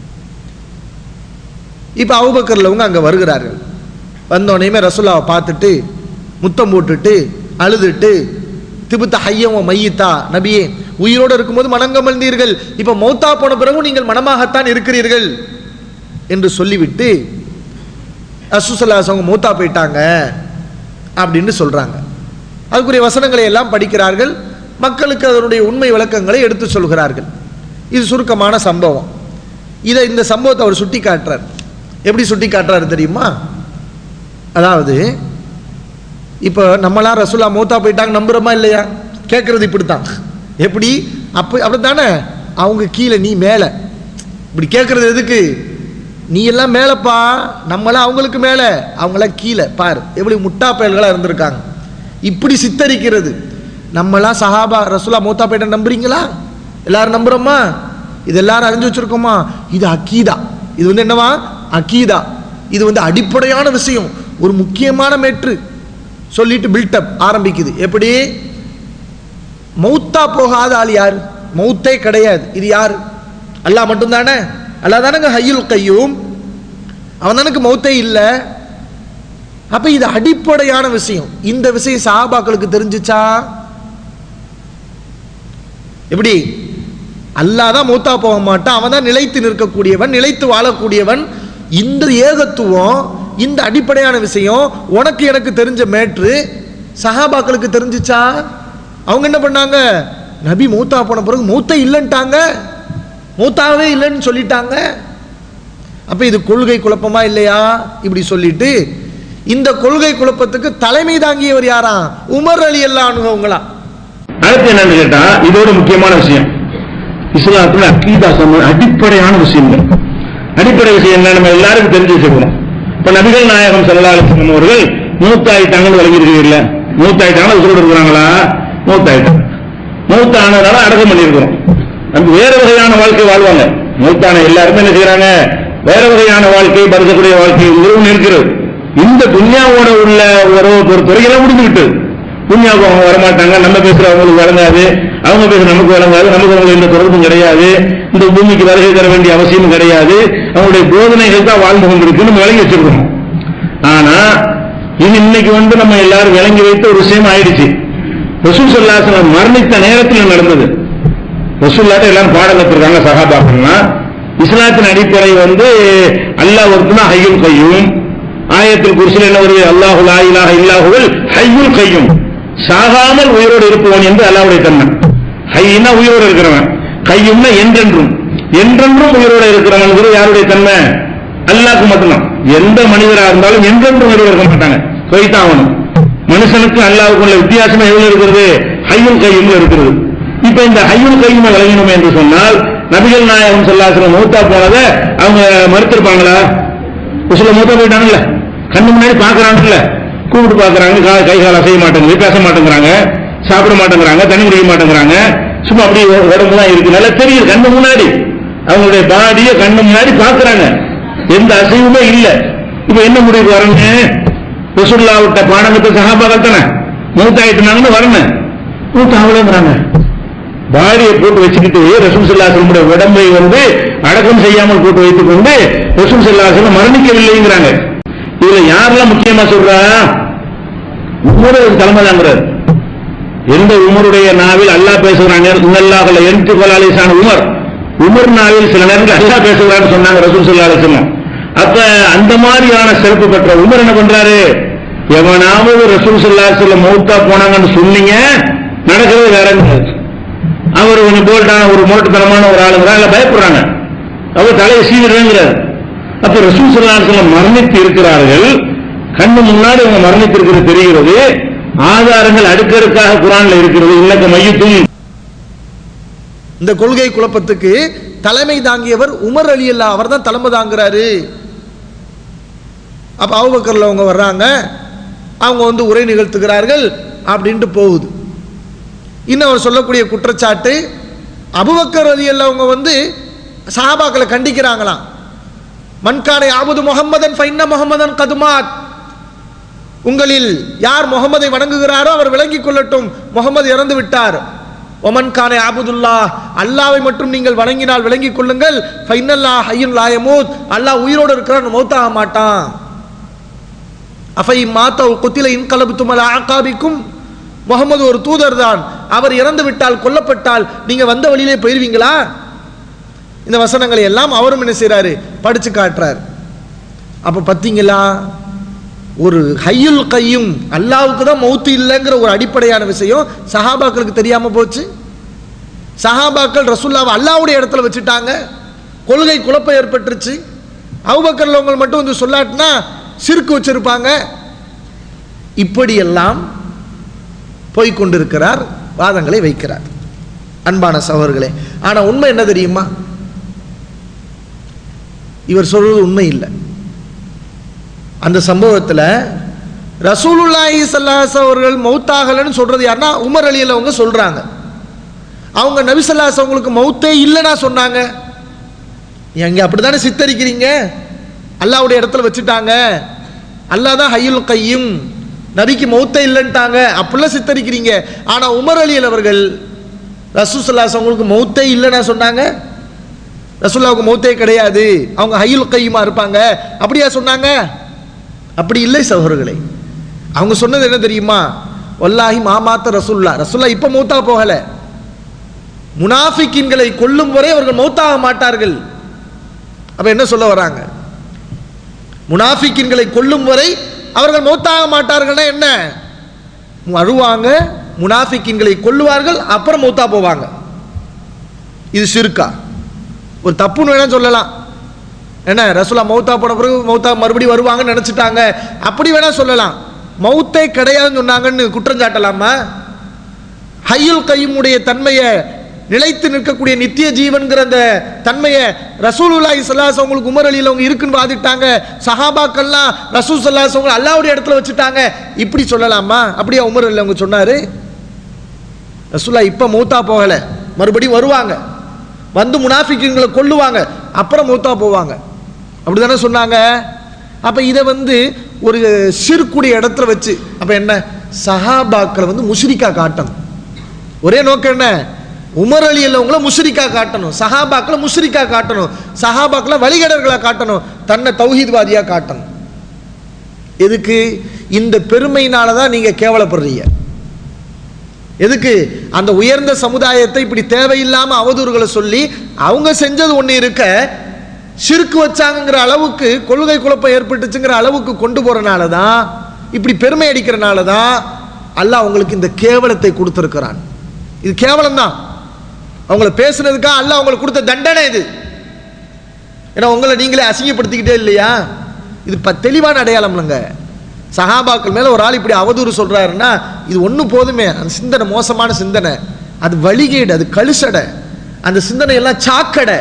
இப்ப அபூபக்கர்ல அவங்க அங்க வருகிறார்கள். வந்தோடனே ரசூலுல்லாஹை பார்த்துட்டு முத்தம் போட்டுட்டு அழுதுட்டு, திபுத்த ஹய்யம் மையித்தா, நபியே உயிரோடு இருக்கும்போது மனங்கமழ்ந்தீர்கள், இப்ப மௌத்தா போன பிறகு நீங்கள் மனமாகத்தான் இருக்கிறீர்கள் என்று சொல்லிவிட்டு ரசூலுல்லாஹி ஸல்லல்லாஹு அலைஹி வஸல்லம் மௌத்தா போயிட்டாங்க அப்படின்னு சொல்றாங்க. அதுக்குரிய வசனங்களை எல்லாம் படிக்கிறார்கள், மக்களுக்கு அதனுடைய உண்மை விளக்கங்களை எடுத்து சொல்கிறார்கள். இது சுருக்கமான சம்பவம். இதை இந்த சம்பவத்தை அவர் சுட்டி காட்டுறார். எப்படி சுட்டி காட்டுறாரு தெரியுமா? அதாவது இப்போ நம்மளாம் ரசூலுல்லாஹ் மௌத்தா போயிட்டாங்க நம்புறோமா இல்லையா? கேட்கறது இப்படித்தான். எப்படி? அப்ப அப்படித்தானே, அவங்க கீழே நீ மேலே, இப்படி கேட்கறது எதுக்கு? நீ எல்லாம் மேலப்பா, நம்மளாம் அவங்களுக்கு மேலே, அவங்களாம் கீழே, பாரு எப்படி முட்டா பயல்களா இருந்திருக்காங்க. இப்படி சித்தரிக்கிறது. நம்மளாம் சஹாபா ரசூலுல்லாஹ் மௌத்தா போயிட்ட நம்புறீங்களா? எல்லாரும் நம்புறோமா? இது எல்லாரும் அறிஞ்சு வச்சிருக்கோமா? இது அகீதா. இது வந்து என்னவா? அகீதா. இது வந்து அடிப்படையான விஷயம், ஒரு முக்கியமான மேட்ரு. சொல்லிட்டு பில்டப் ஆரம்பிக்குது. எப்படி? மௌத்தா போகாத ஆள் யாரு? மௌத்தே கிடையாது. இது யாரு? அல்லாஹ் மட்டும்தானே. அல்லாஹ் தானங்க ஹய்யுல் கய்யூம், அவன் தானுக்கு மௌத்தே இல்லை. அப்ப இது அடிப்படையான விஷயம். இந்த விஷயம் சஹாபாக்களுக்கு தெரிஞ்சுச்சா? எப்படி? அல்லாஹ் தான் மௌத்தா போக மாட்டான், அவன் தான் நிலைத்து நிற்கக்கூடியவன், நிலைத்து வாழக்கூடியவன். இந்த ஏகத்துவம், இந்த அடிப்படையான விஷயம் உனக்கு எனக்கு தெரிஞ்ச மேட்ரு சஹாபாக்களுக்கு தெரிஞ்சுச்சா? அவங்க என்ன பண்ணாங்க? நபி மௌத்தா போன பிறகு மௌத்தே இல்லைன்ட்டாங்க, மௌத்தாவே இல்லைன்னு சொல்லிட்டாங்க. அப்ப இது கொள்கை குழப்பமா இல்லையா? இப்படி சொல்லிட்டு இந்த கொள்கை குழப்பத்துக்கு தலைமை தாங்கியவர் யாரா? உமர் ரலியல்லாஹு அன்ஹு அவங்களா. அடுத்து என்னன்னு கேட்டா, இதோட முக்கியமான விஷயம், இஸ்லாத்துல அகீதா சம்பந்தம் அடிப்படையான விஷயங்கள். அடிப்படை விஷயம் என்ன நம்ம எல்லாருக்கும் தெரிஞ்சு வச்சுக்கணும். இப்ப நபிகள் நாயகம் ஸல்லல்லாஹு அலைஹி வஸல்லம் அவர்கள் மூத்தாயிட்டாங்கன்னு வழங்கியிருக்கீங்கல்ல, மூத்தாயிட்டாங்க உசுரோடு இருக்கிறாங்களா? மூத்தாயிட்டாங்க. மூத்தானதால அடக்கம் பண்ணியிருக்கிறோம். அந்த வேற வகையான வாழ்க்கை வாழ்வாங்க. மூத்தான எல்லாருமே என்ன செய்யறாங்க? வேற வகையான வாழ்க்கை, பருக்கக்கூடிய வாழ்க்கை ஒன்று இருக்கிறது. இந்த துன்யாவோட உள்ள ஒரு ஒரு துறையில முடிஞ்சுக்கிட்டு துன்யாவுக்கு அவங்க வரமாட்டாங்க, நம்ம பேசுற அவங்களுக்கு வழங்காது, அவங்க பேசுற நமக்கு வழங்காது, நமக்கு அவங்களுக்கு எந்த தொடர்பும் கிடையாது, இந்த பூமிக்கு வருகை தர வேண்டிய அவசியமும் கிடையாது, அவங்களுடைய போதனைகள் தான் வாழ்ந்து கொண்டிருக்கு நம்ம விளங்கி வச்சிருக்கோம். ஆனா இது இன்னைக்கு வந்து நம்ம எல்லாரும் விளங்கி வைத்த ஒரு விஷயம் ஆயிடுச்சு. ரசூல் ஸல்லல்லாஹு அலைஹி வஸல்லம் மரணித்த நேரத்தில் நடந்தது. ரசூலுல்லாஹ் எல்லாரும் பாடம் கற்றுருக்காங்க சஹாபாக்கள்னா. இஸ்லாத்தின் அடிப்படை வந்து அல்லாஹ் ஒருத்தனா ஹய்யுல் கய்யூம். ஆயத்தில் குர்சில என்ன வருது? அல்லாஹு லா இலாஹ இல்லா ஹுவல் ஹய்யுல் கய்யூம், சாகாமல் உயிரோடு இருப்பவன் என்று அல்லாஹ்வுடைய தன்மை. ஹய்னா உயிரோடு இருக்கிறவன், கய்யூம்னா என்றென்றும், என்றென்றும் உயிரோடு இருக்கிறவன் யாருடைய தன்மை? அல்லாஹ்க்கு மட்டும்தான். எந்த மனிதராக இருந்தாலும் என்றென்றும் உயிரோடு இருக்க மாட்டாங்க, போய்தான் ஆகணும். மனுஷனுக்கு அல்லாஹ்வுக்கு உள்ள வித்தியாசம் எவ்வளவு இருக்கிறது? ஹய்யுல் கய்யூம்ல இருக்கிறது. இப்ப இந்த ஹய்யுல் கய்யூமை விளங்கணும் என்று சொன்னால், நபிகள் நாயகம் ஸல்லல்லாஹு அலைஹி வஸல்லம் மௌத்தா போனதை அவங்க மறுத்திருப்பாங்களா? ரசூலுல்லாஹ் மௌத்தா போயிட்டாங்கல்ல, கண்ணு முன்னாடி பாக்குறாங்கல்ல, கூப்பிட்டு பாக்குறாங்க, கை கால் அசைய மாட்டேங்குது, பேச மாட்டேங்கிறாங்க, சாப்பிட மாட்டேங்கிறாங்க, தண்ணி குடிக்க மாட்டேங்கிறாங்க, சும்மா அப்படியே உடம்பு தான் இருக்கு, நல்லா தெரியுது கண்ணு முன்னாடி, அவங்களுடைய பாடிய கண்ணு முன்னாடி பாக்குறாங்க, எந்த அசைவுமே இல்லை. இப்ப என்ன முடிவு வரணும்? ரசூலுல்லாஹ் விட்ட பாடங்கத்தை சஹாபாக்கள் தானே மௌத்தாயிட்டாங்கன்னு வரணும், மூத்தாவலங்கிறாங்க. பாடியை போட்டு வச்சுக்கிட்டு ரசூல் ஸல்லல்லாஹு அலைஹி வஸல்லம் உடம்பை வந்து அடக்கம் செய்யாமல் போட்டு வைத்துக் கொண்டு ரசூல் ஸல்லல்லாஹு அலைஹி வஸல்லம் மரணிக்கவில்லைங்கிறாங்க. இதுல யாரெல்லாம் முக்கியமா சொல்றா? உமர் தலைமை தாங்கிறார். எந்த உமருடைய நாவில் அல்லாஹ் பேசுகிறான், இன்னல்லாஹ் லா யன்திகு அலா லிசான் உமர், உமர் நாவில் சில நேரங்கள் அல்லாஹ் பேசுகிறான்னு சொன்னாங்க ரசூல் ஸல்லல்லாஹு அலைஹி வஸல்லம். அப்ப அந்த மாதிரியான சிறப்பு பெற்ற உமர் என்ன பண்றாரு? எவனாவது ரசூல் ஸல்லல்லாஹு அலைஹி வஸல்லம் மௌத்தா போனாங்கன்னு சொன்னீங்க, நடக்கிறது வேறங்க. அவர் கொஞ்சம் போல்டான ஒரு மோட்டுத்தனமான ஒரு ஆளுங்கிறார், இல்ல பயப்படுறாங்க, அவர் தலையை சீவிடுறாங்கிறார். அப்ப ரசூல் ஸல்லல்லாஹு அலைஹி வஸல்லம் மரணித்து இருக்கிறார்கள், கண்ணு முன்னாடி அவங்க மரணித்து இருக்கிறது தெரிகிறது, ஆதாரங்கள் அடுக்கடுக்காக குர்ஆன்ல இருக்கிறது. இன்னக்க மையத்தும். இந்த கொள்கை குழப்பத்துக்கு தலைமை தாங்கியவர் உமர் ரலியல்லாஹு, அவர் தான் தலைமை தாங்குறாரு. அப்ப அபூபக்கர்ல அவங்க வர்றாங்க, அவங்க வந்து உரை நிகழ்த்துகிறார்கள் அப்படின்ட்டு போகுது. இன்னும் அவர் சொல்லக்கூடிய குற்றச்சாட்டு, அபூபக்கர் ரலியல்லாஹு அவங்க வந்து சஹாபாக்களை கண்டிக்கிறாங்களாம். மன்கானை ஆபுது முஹம்மதன் ஃபைன்ன முஹம்மதன் கதுமாத், உங்களில் யார் முகமதை வணங்குகிறாரோ அவர் விளங்கிக் கொள்ளட்டும், முகமது இறந்து விட்டார். ஒமன் கானே ஆபுதுல்லாஹ், அல்லாவை மட்டும் நீங்கள் வணங்கினால் விளங்கிக் கொள்ளுங்கள். ஃபைனல்லாஹ் ஹய்யுன் லா யமூத், அல்லாஹ் உயிரோடு இருக்கிறான், மௌத்தாக மாட்டான். அஃபை மாத்தா குத்தில இன்கலபுத்தும் அலா அகாபிக்கும், முகமது ஒரு தூதர் தான், அவர் இறந்து விட்டால் கொல்லப்பட்டால் நீங்க வந்த வழியிலே போயிருவீங்களா? இந்த வசனங்களை எல்லாம் அவரும் என்ன செய்றாரு, படிச்சு காட்டுறார். அப்ப பாத்தீங்களா, ஒரு ஹய்யுல் கையும் அல்லாவுக்கு தான் மௌத்து இல்லைங்கிற ஒரு அடிப்படையான விஷயம் சஹாபாக்களுக்கு தெரியாம போச்சு. சஹாபாக்கள் ரசூலுல்லாஹ் அல்லாஹ்வுடைய இடத்துல வச்சுட்டாங்க, கொள்கை குழப்பம் ஏற்பட்டுருச்சு. அபூபக்கர் அவங்க மட்டும் வந்து சொல்லாட்டினா சிறுக்கு வச்சிருப்பாங்க. இப்படியெல்லாம் போய்கொண்டிருக்கிறார், வாதங்களை வைக்கிறார். அன்பான சகோதரர்களே, ஆனா உண்மை என்ன தெரியுமா? இவர் சொல்றது உண்மை இல்லை. அந்த சம்பவத்தில் ரசூலுல்லாஹி ஸல்லல்லாஹு அலைஹி வஸல்லம் அவர்கள் மௌத்தாகலன்னு சொல்றது யாருன்னா உமர் ரலியல்லாஹு அவங்க சொல்றாங்க. அவங்க நபி ஸல்லல்லாஹு அலைஹி வஸல்லம் அவங்களுக்கு மௌத்தே இல்லைன்னா சொன்னாங்க. எங்க அப்படித்தானே சித்தரிக்கிறீங்க? அல்லாஹ்வுடைய இடத்துல வச்சுட்டாங்க, அல்லாஹ் தான் ஹய்யுல் கையும், நபிக்கு மௌத்தே இல்லைன்ட்டாங்க, அப்படிலாம் சித்தரிக்கிறீங்க. ஆனா உமர் ரலியல்லாஹு அவர்கள் ரசூல் ஸல்லல்லாஹு அலைஹி வஸல்லம் அவங்களுக்கு மௌத்தே இல்லைன்னா சொன்னாங்க. ரசூலுல்லாஹ்வுக்கு மௌத்தே கிடையாது, அவங்க ஹய்யுல் கையுமா இருப்பாங்க, அப்படியா சொன்னாங்க? அப்படி இல்லை சகோதரர்களே. அவங்க சொன்னது என்ன தெரியுமா? வல்லாஹி மாமாத்த ரசூலுல்லாஹ், ரசூலுல்லாஹ் இப்ப மௌத்தா போகல, முனாஃபிக்கின்களை கொல்லும் வரை அவர்கள் மௌத்தாக மாட்டார்கள். அப்ப என்ன சொல்ல வராங்க? முனாஃபிக்கின்களை கொல்லும் வரை அவர்கள் மௌத்தாக மாட்டார்கள்னா என்ன? அழுவாங்க, முனாஃபிக்கின்களை கொல்லுவார்கள், அப்புறம் மௌத்தா போவாங்க. இது ஷிர்கா? ஒரு தப்புன்னு வேணா சொல்லலாம். என்ன, ரசூலுல்லாஹ் மௌத்தா போன பிறகு மௌத்தா மறுபடியும் வருவாங்கன்னு நினைச்சிட்டாங்க, அப்படி வேணா சொல்லலாம். மௌத்தே கிடையாதுன்னு சொன்னாங்கன்னு குற்றம் சாட்டலாமா? ஹய்யுல் கையுமுடைய தன்மையை, நிலைத்து நிற்கக்கூடிய நித்திய ஜீவன்கிற அந்த தன்மையை ரசூலுல்லாஹி ஸல்லல்லாஹு அலைஹி வஸல்லம் உங்களுக்கு உமர் ரலியல்லாஹு அவங்க இருக்குன்னு வாதிட்டாங்க. சஹாபாக்கள்லாம் ரசூல் ஸல்லல்லாஹு அலைஹி வஸல்லம் அல்லாஹ்வுடைய இடத்துல வச்சுட்டாங்க, இப்படி சொல்லலாமா? அப்படியே உமர் ரலியல்லாஹு அவங்க சொன்னாரு, ரசூலுல்லாஹ் இப்ப மௌத்தா போகல, மறுபடியும் வருவாங்க, வந்து முனாஃபிக்குகளை கொல்லுவாங்க, அப்புறம் மௌத்தா போவாங்க, அப்படிதானே சொன்னாங்க. அப்ப இதை வந்து ஒரு ஷிர்க்குடைய இடத்துல வச்சு, அப்ப என்ன, சஹாபாக்களை வந்து முஷ்ரிக்கா காட்டணும். ஒரே நோக்கம் என்ன? உமர் ரலியல்லாஹு முஷ்ரிக்கா காட்டணும், சஹாபாக்களை முஷ்ரிக்கா காட்டணும், சஹாபாக்களை வழிகேடர்களா காட்டணும், தன்னை தௌஹீத்வாதியா காட்டணும். எதுக்கு? இந்த பெருமையினாலதான் நீங்க கேவலப்படுறீங்க. எதுக்கு? அந்த உயர்ந்த சமுதாயத்தை இப்படி தேவையில்லாம அவதூறுகளை சொல்லி அவங்க செஞ்சது ஒண்ணு இருக்க, ஷிர்க் வச்சாங்கிற அளவுக்கு, கொள்கை குழப்பம் ஏற்பட்டுச்சுங்கிற அளவுக்கு கொண்டு போறனால தான், இப்படி பெருமை அடிக்கிறனால தான் அல்லாஹ் அவங்களுக்கு இந்த கேவலத்தை கொடுத்திருக்கிறான். இது கேவலம் தான், அவங்கள பேசுனதுக்கா அல்லாஹ் அவங்களுக்கு கொடுத்த தண்டனை இது. ஏன்னா உங்களை நீங்களே அசிங்கப்படுத்திக்கிட்டே இல்லையா? இது தெளிவான அடையாளம் இல்லைங்க. சஹாபாக்கள் மேல ஒரு ஆள் இப்படி அவதூறு சொல்றாருன்னா இது ஒண்ணு போதுமே, அந்த சிந்தனை மோசமான சிந்தனை, அது வழிகேடு, அது கழுசடை, அந்த சிந்தனை எல்லாம் சாக்கடை.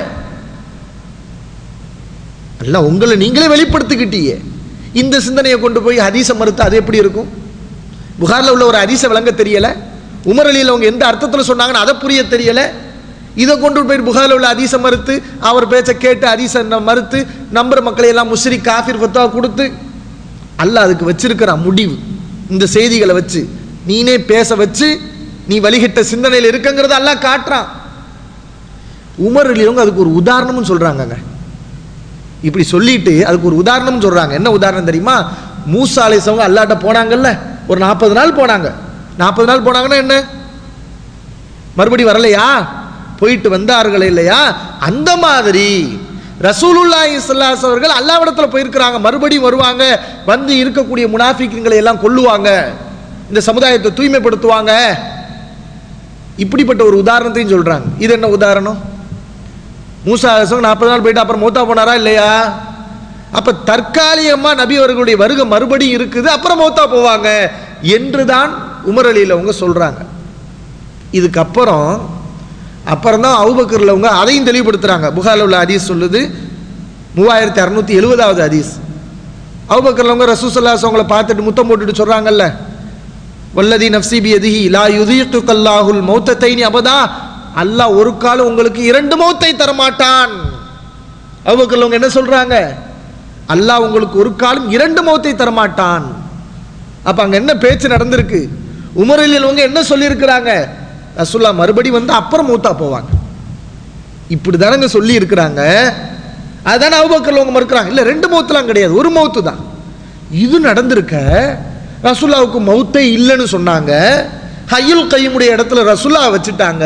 அல்ல உங்களை நீங்களே வெளிப்படுத்திக்கிட்டீங்க. இந்த சிந்தனையை கொண்டு போய் ஹதீஸை மறுத்து அது எப்படி இருக்கும்? புகார்ல உள்ள ஒரு ஹதீஸை விளங்க தெரியல, உமர் ரலியல்லாஹு அவங்க எந்த அர்த்தத்தில் சொன்னாங்கன்னு அதை புரிய தெரியல, இதை கொண்டு போய் புகார்ல உள்ள ஹதீஸை மறுத்து, அவர் பேச்சை கேட்டு ஹதீஸை மறுத்து நம்புற மக்களை எல்லாம் முஷ்ரிக் காஃபிர் ஃபத்வா கொடுத்து, அல்லாஹ் அதுக்கு வச்சிருக்கிற முடிவு இந்த செய்திகளை வச்சு நீனே பேச வச்சு நீ வழிகிட்ட சிந்தனையில் இருக்குங்கிறத அல்லாஹ் காட்டுறான். உமர் ரலியல்லாஹு அதுக்கு ஒரு உதாரணமும் சொல்றாங்க. இப்படி சொல்லிட்டு அதுக்கு ஒரு உதாரணம் சொல்றாங்க. என்ன உதாரணம் தெரியுமா? மூசா அலைஹிஸ்ஸலாம் அல்லாஹ்ட்ட போனாங்கல்ல, ஒரு நாற்பது நாள் போனாங்க. நாற்பது நாள் போனாங்கன்னா என்ன, மறுபடி வரலையா? போயிட்டு வந்தார்கள் இல்லையா? அந்த மாதிரி ரசூலுல்லாஹி ஸல்லல்லாஹு அலைஹி வஸல்லம் அவர்கள் அல்லாஹ்விடத்துல போயிருக்கிறாங்க, மறுபடியும் வருவாங்க, வந்து இருக்கக்கூடிய முனாஃபிக்குகளை எல்லாம் கொல்லுவாங்க, இந்த சமுதாயத்தை தூய்மைப்படுத்துவாங்க. இப்படிப்பட்ட ஒரு உதாரணத்தையும் சொல்றாங்க. இது என்ன உதாரணம்? மூசா அலைஹிஸ்ஸலாம் நாற்பது நாள் போயிட்டு அப்புறம் மௌத்தா போனாரா இல்லையா? அப்ப தற்காலிகமா நபி அவர்களுடைய வருகை மறுபடியும் இருக்குது, அப்புறம் மௌத்தா போவாங்க என்றுதான் உமர் ரலியல்லாஹு சொல்றாங்க. இதுக்கப்புறம் அப்புறம் தான் அபூபக்கர் அவங்க அதையும் தெளிவுபடுத்துறாங்க. புகாரில் உள்ள ஹதீஸ் சொல்லுது, மூவாயிரத்தி அறுநூத்தி எழுபதாவது ஹதீஸ். அபூபக்கர் அவங்க ரசூலுல்லாஹி ஸல்லல்லாஹு அலைஹி வஸல்லம் பார்த்துட்டு முத்தம் போட்டுட்டு சொல்றாங்கல்ல, வல்லதி நஃப்ஸி பியதிஹி லா யுதீகுல்லாஹுல் மௌத்தத்தைனி அபதா, அல்லாஹ் ஒரு காலம் உங்களுக்கு இரண்டு மௌத்தை தரமாட்டான். அபூபக்கர் அவங்க என்ன சொல்றாங்க? அல்லாஹ் உங்களுக்கு ஒரு காலம் இரண்டு மௌத்தை தரமாட்டான். அப்ப அங்க என்ன பேச்சு நடந்திருக்கு? உமர் ரலியல்லாஹு என்ன சொல்லி இருக்கிறாங்க? ரசூலுல்லாஹ் மறுபடி வந்து அப்புறம் மௌத்தா போவாங்க, இப்படி தானங்க சொல்லி இருக்கிறாங்க. அதுதானே அபூபக்கர் அவங்க மறுக்கிறாங்க. இல்ல ரெண்டு மௌத்துலாம் கிடையாது, ஒரு மௌத்து தான். இது நடந்திருக்க ரசூலுல்லாஹ்வுக்கு மௌத்தே இல்லைன்னு சொன்னாங்க. ஹய்யுல் கய்யூமுடைய இடத்துல ரசூலுல்லாஹ் வச்சுட்டாங்க.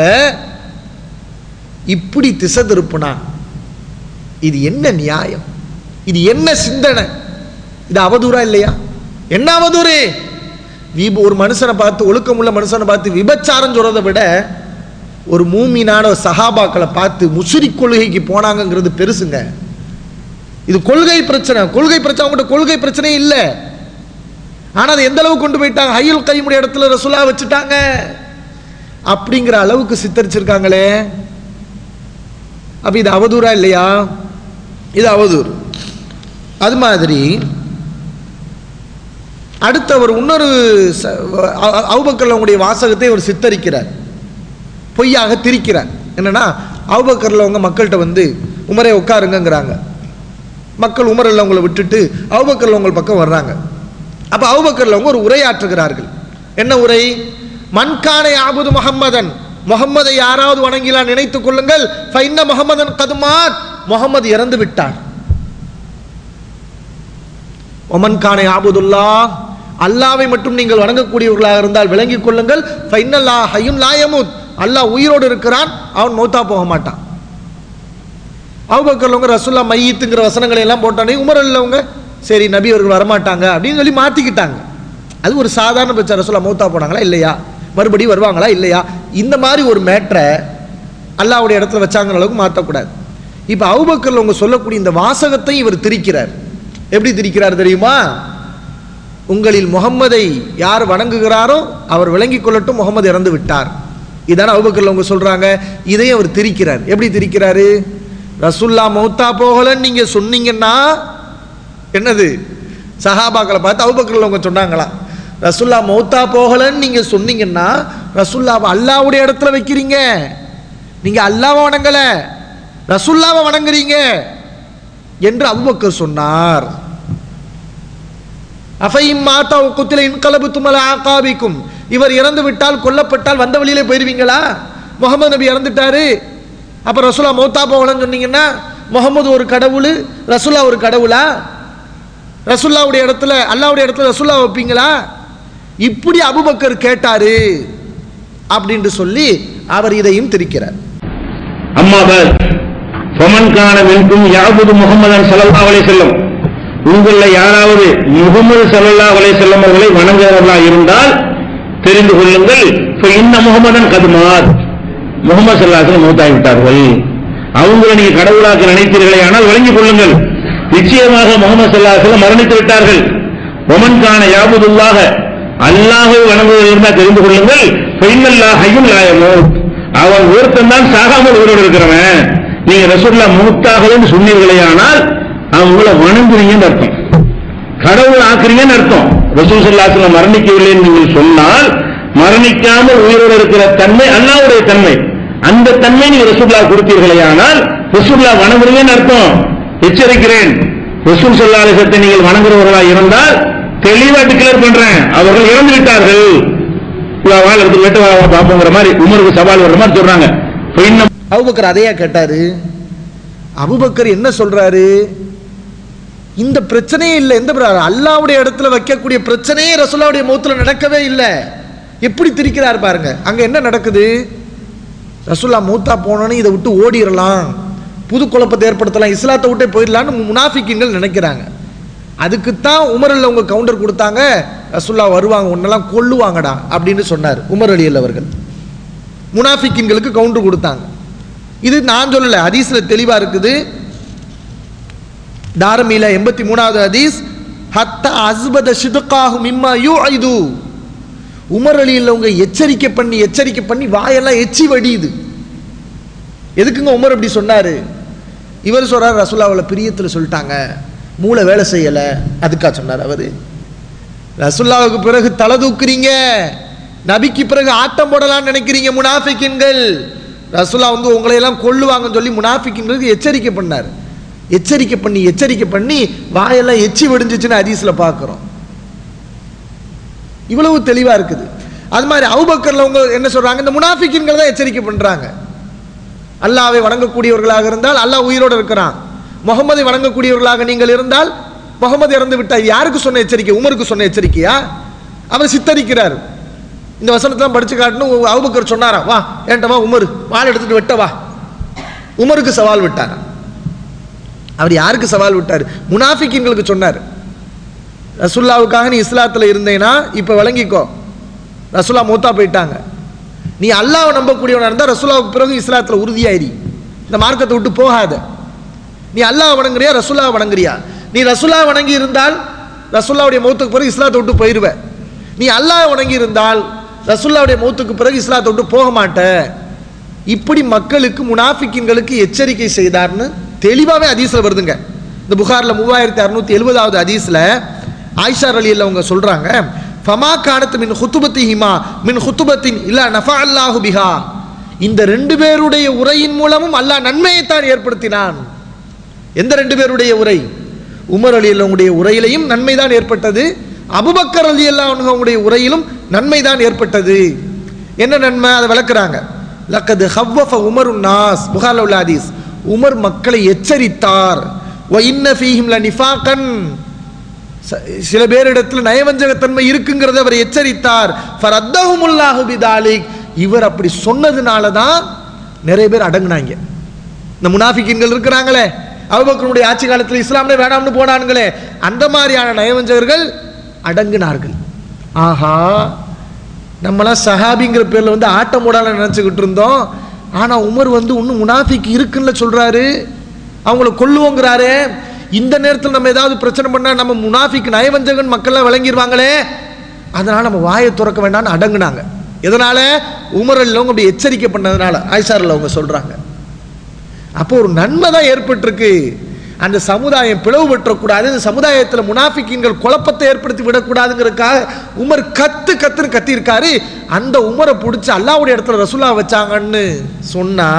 இப்படி திசை திருப்புனா இது என்ன நியாயம்? இது என்ன சிந்தனை? இது அவதூறா இல்லையா? என்ன அவதூறு? ஒரு மனுஷனை பார்த்து, ஒழுக்கமுள்ள மனுஷனை பார்த்து விபச்சாரம் சொல்றதை விட ஒரு மூமினான சஹாபாக்களை பார்த்து முஷ்ரிக் கொள்கைக்கு போனாங்கிறது பெருசுங்க. இது கொள்கை பிரச்சனை. கொள்கை பிரச்சனை அவங்ககிட்ட கொள்கை பிரச்சனை இல்லை. ஆனா அதை எந்த அளவுக்கு கொண்டு போயிட்டாங்க? ஹய்யுல் கய்யூமுடைய இடத்துல ரசூலுல்லாஹ் வச்சுட்டாங்க அப்படிங்கிற அளவுக்கு சித்தரிச்சிருக்காங்களே. அப்ப இது அவதூறா இல்லையா? இது அவதூறு. அது மாதிரி அடுத்தவர் இன்னொரு அபூபக்கர் அவங்களுடைய வாசகத்தை அவர் சித்தரிக்கிறார், பொய்யாக திரிக்கிறார். என்னன்னா, அபூபக்கர் அவங்க மக்கள்கிட்ட வந்து உமரே உட்காருங்கிறாங்க. மக்கள் உமர் அவங்களை விட்டுட்டு அபூபக்கர் அவங்க பக்கம் வர்றாங்க. அப்ப அபூபக்கர் அவங்க ஒரு உரையாற்றுகிறார்கள். என்ன உரை? மன்கானை ஆபுது முஹம்மதன், முகம்மதை யாராவது வணங்கிலாம் நினைத்துக் கொள்ளுங்கள், ஃபைன்ன முஹம்மதன் கதுமாத், முகமது இறந்து விட்டார். ஒமன் கானை ஆபுதுல்லாஹ், அல்லாவை மட்டும் நீங்கள் வணங்கக்கூடியவர்களாக இருந்தால் விளங்கிக் கொள்ளுங்கள், ஃபைன்னல்லாஹ் ஹய்யுன் லா யமூத், அல்லாஹ் உயிரோடு இருக்கிறான், அவன் மௌத்தா போக மாட்டான். அபூபக்கர் அவங்க ரசூலுல்லாஹ் மையத்துங்கிற வசனங்களை எல்லாம் போட்டானே, உமர் அல்லவங்க சரி நபி அவர்கள் வரமாட்டாங்க அப்படின்னு சொல்லி மாத்திக்கிட்டாங்க. அது ஒரு சாதாரண பிரச்சனை. ரசூலுல்லாஹ் மௌத்தா போனாங்களா இல்லையா, மறுபடியும் வருவாங்களா இல்லையா, இந்த மாதிரி ஒரு மேட்டரை அல்லாஹ்வுடைய இடத்துல வச்சாங்கிற அளவுக்கு மாற்றக்கூடாது. இப்போ அபூபக்கர் அவங்க சொல்லக்கூடிய இந்த வாசகத்தை இவர் திரிக்கிறார். எப்படி திரிக்கிறார் தெரியுமா? உங்களில் முகம்மதை யார் வணங்குகிறாரோ அவர் விளங்கிக் கொள்ளட்டும், முகமது இறந்து விட்டார். இதான அபூபக்கர் அவங்க சொல்றாங்க. இதையும் அவர் திரிக்கிறார். எப்படி திரிக்கிறாரு? ரசூலுல்லாஹ் மௌத்தா போகலன்னு நீங்க சொன்னீங்கன்னா என்னது, சஹாபாக்களை பார்த்து அபூபக்கர் அவங்க சொன்னாங்களா, ரசூலுல்லாஹ் மௌத்தா போகலன்னு நீங்க சொன்னீங்கன்னா ரசூலுல்லாஹ் அல்லாஹ்வுடைய இடத்துல வைக்கிறீங்க, நீங்க அல்லாஹ்வை வணங்கல ரசூலுல்லாஹ்வை வணங்குறீங்க என்று அபூபக்கர் சொன்னார். அஃபைம் மாதா குத்தில இன்கலபுத்தும் அலா ஆகாபிக்கும், இவர் இறந்து விட்டால் கொல்லப்பட்டால் வந்த வழியிலே போயிருவீங்களா? முகமது நபி இறந்துட்டாரு, அப்ப ரசூலுல்லாஹ் மௌத்தா போகலன்னு சொன்னீங்கன்னா முகமது ஒரு கடவுள், ரசூலுல்லாஹ் ஒரு கடவுளா? ரசூலுல்லாஹ்வுடைய இடத்துல அல்லாஹ்வுடைய இடத்துல ரசூலுல்லாஹ் வைப்பீங்களா? இப்படி அபூபக்கர் கேட்டாரு அப்படின்னு சொல்லி அவர் இதையும் திரிக்கிறார். அம்மாபாத் ஃபமன் கான மின்கும் யஅபுது முஹம்மதன் ஸல்லல்லாஹு அலைஹி வஸல்லம், உங்களில் யாராவது முஹம்மது ஸல்லல்லாஹு அலைஹி வஸல்லம் அவர்களை வணங்குகிறவர்களாக இருந்தால் தெரிந்து கொள்ளுங்கள், இன்ன முஹம்மதன் கதுமாத், முஹம்மது ஸல்லல்லாஹு அலைஹி வஸல்லம் மௌத்தாகி விட்டார்கள். அவங்களை நீங்க கடவுளாக நினைத்தீர்களே ஆனால் விளங்கிக் கொள்ளுங்கள், நிச்சயமாக முஹம்மது ஸல்லல்லாஹு அலைஹி வஸல்லம் மரணித்து விட்டார்கள். ஒமன் கான யாபுதுல்லாஹ, அல்லாஹ்வை வணங்குவதாக இருந்தால் தெரிந்து கொள்ளுங்கள், ஃபைன்னல்லாஹ ஹய்யுன் லா யமூத், அவன் ஒருத்தன் தான் சாகாமல் உயிரோடு இருக்கிறவன். நீங்க ரசூலுல்லாஹ் மௌத்தாகலன்னு சொன்னீர்களே ஆனால் அவங்கள வணங்குறீங்கன்னு அர்த்தம், கடவுள் ஆக்குறீங்கன்னு அர்த்தம். ரசூல் ஸல்லல்லாஹு அலைஹி வஸல்லம் மரணிக்கவில்லை என்று நீங்கள் சொன்னால் மரணிக்காமல் உயிரோடு இருக்கிற தன்மை அல்லாஹ்வுடைய தன்மை, அந்த தன்மை நீங்க ரசூலுல்லாஹ் கொடுத்தீர்களே ஆனால் ரசூலுல்லாஹ் வணங்குறீங்கன்னு அர்த்தம். எச்சரிக்கிறேன், ரசூல் ஸல்லல்லாஹு அலைஹி வஸல்லம் நீங்கள் வணங்குறவர்களாக இருந்தால் தெளிவா டிக்ளேர் பண்றேன், அவர்கள் இறந்து விட்டார்கள் வாழ் எடுத்து வெட்ட பார்ப்போங்கிற மாதிரி உமருக்கு சவால் வர்ற மாதிரி சொல்றாங்க. அபூபக்கர் அதையா கேட்டாரு? அபூபக்கர் என்ன சொல்றாரு? இந்த பிரச்சனையே இல்லை. எந்த அல்லாஹ்வுடைய இடத்துல வைக்கக்கூடிய பிரச்சனையே ரசூலுல்லாஹ்வுடைய மௌத்துல நடக்கவே இல்லை. எப்படி திரிக்கிறார் பாருங்க. அங்க என்ன நடக்குது? ரசூலுல்லாஹ் மௌத்தா போனோன்னு இதை விட்டு ஓடிடலாம், புது குழப்பத்தை ஏற்படுத்தலாம், இஸ்லாத்தை விட்டே போயிடலான்னு முனாஃபிக்குகள் நினைக்கிறாங்க. அதுக்குத்தான் உமர் அலி அவங்க கவுண்டர் கொடுத்தாங்க, ரசூலுல்லாஹ் வருவாங்க உன்னெல்லாம் கொல்லுவாங்கடா அப்படின்னு சொன்னார் உமர் அலி அவர்கள். முனாஃபிக்குகளுக்கு கவுண்டர் கொடுத்தாங்க. இது நான் சொல்லல, ஹதீஸ்ல தெளிவா இருக்குது. தாரமீல எண்பத்தி மூணாவது ஹதீஸ், ஹத்தா அஸ்பத ஷிதுகாஹு மிம்மா யுஐது. உமர் அலி அவங்க எச்சரிக்கை பண்ணி எச்சரிக்கை பண்ணி வாயெல்லாம் எச்சி வடியுது. எதுக்குங்க உமர் அப்படி சொன்னாரு? இவர் சொல்றார் ரசூலுல்லாஹ்வுல பிரியத்தில் சொல்லிட்டாங்க, மூளை வேலை செய்யல, அதுக்காக சொன்னார் அவரு. ரசூலுல்லாஹ்வுக்கு பிறகு தலை தூக்குறீங்க, நபிக்கு பிறகு ஆட்டம் போடலாம்னு நினைக்கிறீங்க முனாஃபிக்கின்கள். ரசூலுல்லாஹ் வந்து உங்களை எல்லாம் கொல்லுவாங்கன்னு சொல்லி முனாஃபிக்கின்களுக்கு எச்சரிக்கை பண்ணார். எச்சரிக்கை பண்ணி எச்சரிக்கை பண்ணி வாயெல்லாம் எச்சி வெடிஞ்சிச்சுன்னு ஹதீஸ்ல பார்க்கிறோம். இவ்வளவு தெளிவா இருக்குது. அது மாதிரி அபூபக்கர்ல அவங்க என்ன சொல்றாங்க? இந்த முனாஃபிக்கின்கள் தான் எச்சரிக்கை பண்றாங்க. அல்லாஹ்வை வணங்கக்கூடியவர்களாக இருந்தால் அல்லாஹ் உயிரோடு இருக்கிறான், முகமதை வணங்கக்கூடியவர்களாக நீங்கள் இருந்தால் முகமது இறந்து விட்டார். யாருக்கு சொன்ன எச்சரிக்கை? உமருக்கு சொன்ன எச்சரிக்கையா? அவர் சித்தரிக்கிறார். இந்த வசனத்தெல்லாம் படிச்சு காட்டணும். அபூபக்கர் சொன்னாரா, வா ஏன்டவா உமர் வாள் எடுத்துட்டு வெட்டவா, உமருக்கு சவால் விட்டார். அவர் யாருக்கு சவால் விட்டார்? முனாஃபிக்கின்களுக்கு சொன்னார். ரசூலுல்லாஹ்வுக்காக நீ இஸ்லாத்துல இருந்தேனா இப்ப விளங்கிக்கோ, ரசூலுல்லாஹ் மௌத்தா போயிட்டாங்க, நீ அல்லாஹ்வை நம்பக்கூடியவனா இருந்தா ரசூலுல்லாஹ்வுக்கு பிறகு இஸ்லாத்துல உறுதியாயிரி, இந்த மார்க்கத்தை விட்டு போகாத. நீ அல்லாஹ் வணங்குறியா ரசூலுல்லாஹ் வணங்குறியா? நீ ரசூலுல்லாஹ் வணங்கி இருந்தால் ரசூலுல்லாஹ்வுடைய மௌத்துக்கு பிறகு இஸ்லாத்தை விட்டு போயிருவ. நீ அல்லாஹ் வணங்கி இருந்தால் ரசூலுல்லாஹ்வுடைய மௌத்துக்கு பிறகு இஸ்லாத்தை விட்டு போக மாட்ட. இப்படி மக்களுக்கு முனாஃபிக்கின்களுக்கு எச்சரிக்கை செய்தார்னு தெளிவாவே ஹதீஸ்ல வருதுங்க. இந்த புகார்ல மூவாயிரத்தி அறுநூத்தி எழுபதாவது ஹதீஸ்ல ஆயிஷா ரலியல்லாஹு அவங்க சொல்றாங்க, ஃபமா கானத் மின் ஹுதுபத்திஹிமா மின் ஹுதுபத்தின் இல்லா நஃபா அல்லாஹு பிஹா. இந்த ரெண்டு பேருடைய உரையின் மூலமும் அல்லாஹ் நன்மையை தான் ஏற்படுத்தினான். எந்த ரெண்டு பேருடைய உரை? உமர் ரலியல்லாஹுடைய உரையிலையும் நன்மைதான் ஏற்பட்டது, அபூபக்கர் ரலியல்லாஹு அவங்களுடைய உரையிலும் நன்மைதான் ஏற்பட்டது. என்ன நன்மை? அதை விளக்குறாங்க. லக்கத் ஹவ்வஃப உமருன் நாஸ், புகார்ல உள்ள ஹதீஸ். உமர் மக்களை எச்சரித்தார். வ இன்ன ஃபீஹிம் லநிஃபாகன், சில பேரிடத்தில் நயவஞ்சகத்தன்மை இருக்குங்கிறத அவர் எச்சரித்தார். ஃபரத்தஹுமுல்லாஹு பிதாலிக், இவர் அப்படி சொன்னதுனால தான் நிறைய பேர் அடங்குனாங்க. இந்த முனாஃபிக்கின்கள் இருக்கிறாங்களே, அபூபக்கருடைய ஆட்சி காலத்தில் இஸ்லாம்ல வேணாம்னு போனாங்களே, அந்த மாதிரியான நயவஞ்சகர்கள் அடங்கினார்கள். ஆஹா, நம்மளாம் சஹாபிங்கிற பேர்ல வந்து ஆட்டம் போடால நினைச்சுக்கிட்டு இருந்தோம். ஆனா உமர் வந்து இன்னும் முனாஃபிக் இருக்குன்னு சொல்றாரு, அவங்கள கொல்லுவோங்கிறாரு. இந்த நேரத்தில் நம்ம ஏதாவது பிரச்சனை பண்ணா நம்ம முனாஃபிக் நயவஞ்சகன் மக்கள்லாம் விளங்கிடுவாங்களே, அதனால நம்ம வாயை துறக்க வேண்டாம்னு அடங்குனாங்க. எதனால? உமர் அவங்க அப்படி எச்சரிக்கை பண்ணதுனால. ஆயிஷாரில் அவங்க சொல்றாங்க. அப்போ ஒரு நன்மை தான் ஏற்பட்டிருக்கு. அந்த சமுதாயம் பிளவுபற்றக்கூடாது, இந்த சமுதாயத்தில் முனாஃபிக்கின்கள் குழப்பத்தை ஏற்படுத்தி விடக்கூடாதுங்கிறதுக்காக உமர் கத்து கத்துன்னு கத்தி இருக்காரு. அந்த உமரை பிடிச்சி அல்லாஹ்வுடைய இடத்துல ரசூலுல்லாஹ் வச்சாங்கன்னு சொன்னா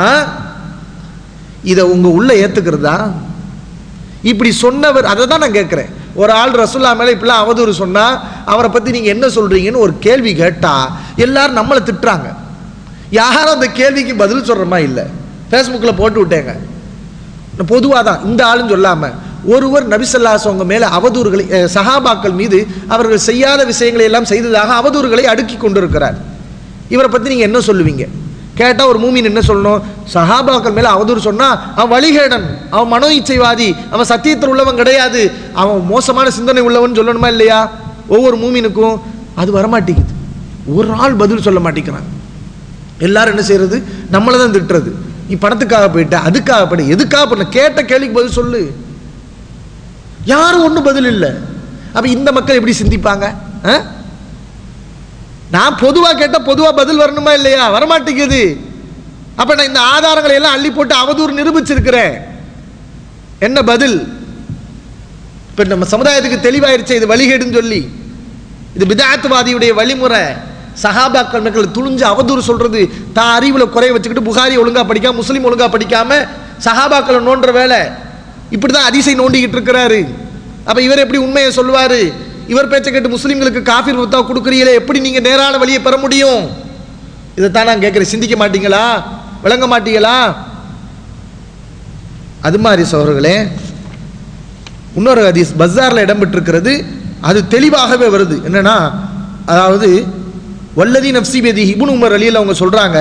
இதை உங்க உள்ள ஏத்துக்கிறதா? இப்படி சொன்னவர், அதை தான் நான் கேட்கிறேன். ஒரு ஆள் ரசூலுல்லாஹ் மேல இப்படிலாம் அவதூறு சொன்னா அவரை பத்தி நீங்க என்ன சொல்றீங்கன்னு ஒரு கேள்வி கேட்டா எல்லாரும் நம்மளை திட்டுறாங்க. யாரும் அந்த கேள்விக்கு பதில் சொல்றமா இல்லை. ஃபேஸ்புக்கில் போட்டு விட்டேங்க. பொதுவாக தான் இந்த ஆளுன்னு சொல்லாமல் ஒருவர் நபி ஸல்லல்லாஹு அலைஹி வஸல்லம் மேலே அவதூறுகளை, சஹாபாக்கள் மீது அவர்கள் செய்யாத விஷயங்களை எல்லாம் செய்ததாக அவதூறுகளை அடுக்கி கொண்டிருக்கிறார். இவரை பற்றி நீங்கள் என்ன சொல்லுவீங்க கேட்டால் ஒரு மூமின் என்ன சொல்லணும்? சஹாபாக்கள் மேலே அவதூறு சொன்னால் அவன் வழிகேடன், அவன் மனோ இச்சைவாதி, அவன் சத்தியத்தில் உள்ளவன் கிடையாது, அவன் மோசமான சிந்தனை உள்ளவன் சொல்லணுமா இல்லையா? ஒவ்வொரு மூமினுக்கும் அது வரமாட்டேங்குது. ஒரு ஆள் பதில் சொல்ல மாட்டேங்கிறாங்க. எல்லாரும் என்ன செய்யறது? நம்மளை தான் திட்டுறது. நீ பணத்துக்காக போயிட்ட, அதுக்காக போயிட்ட, எதுக்காக பண்ண, கேட்ட கேள்விக்கு பதில் சொல்லு. யாரும் ஒன்றும் பதில் இல்லை. அப்ப இந்த மக்கள் எப்படி சிந்திப்பாங்க? நான் பொதுவாக கேட்டால் பொதுவாக பதில் வரணுமா இல்லையா? வரமாட்டேங்குது. அப்ப நான் இந்த ஆதாரங்களை எல்லாம் அள்ளி போட்டு அவதூறு நிரூபிச்சிருக்கிறேன், என்ன பதில்? இப்ப நம்ம சமுதாயத்துக்கு தெளிவாயிருச்சு இது வழிகேடுன்னு சொல்லி. இது பிதாத்துவாதியுடைய வழிமுறை. சஹாபாக்கள் மக்கள் துணிஞ்சு அவதூறு சொல்றது, தான் அறிவில் குறைய வச்சுக்கிட்டு புகாரி ஒழுங்கா படிக்காம முஸ்லீம் ஒழுங்கா படிக்காம சஹாபாக்களை நோன்ற வேலை. இப்படிதான் ஹதீஸை நோண்டிக்கிட்டு இருக்கிறாரு. அப்ப இவர் எப்படி உண்மையை சொல்லுவாரு? இவர் பேச்சை கேட்டு முஸ்லீம்களுக்கு காஃபிர் ஃபத்வா கொடுக்குறீங்களே, எப்படி நீங்க நேரான வழியை பெற முடியும்? இதைத்தான் நான் கேட்குறேன். சிந்திக்க மாட்டீங்களா? விளங்க மாட்டீங்களா? அது மாதிரி சகோதரர்களே, இன்னொரு ஹதீஸ் பஸார்ல இடம்பெற்றிருக்கிறது. அது தெளிவாகவே வருது. என்னன்னா, அதாவது வல்லதி நஃப்சி பியதிஹி இப்னு உமர் ரலியல்லாஹு அவங்க சொல்றாங்க,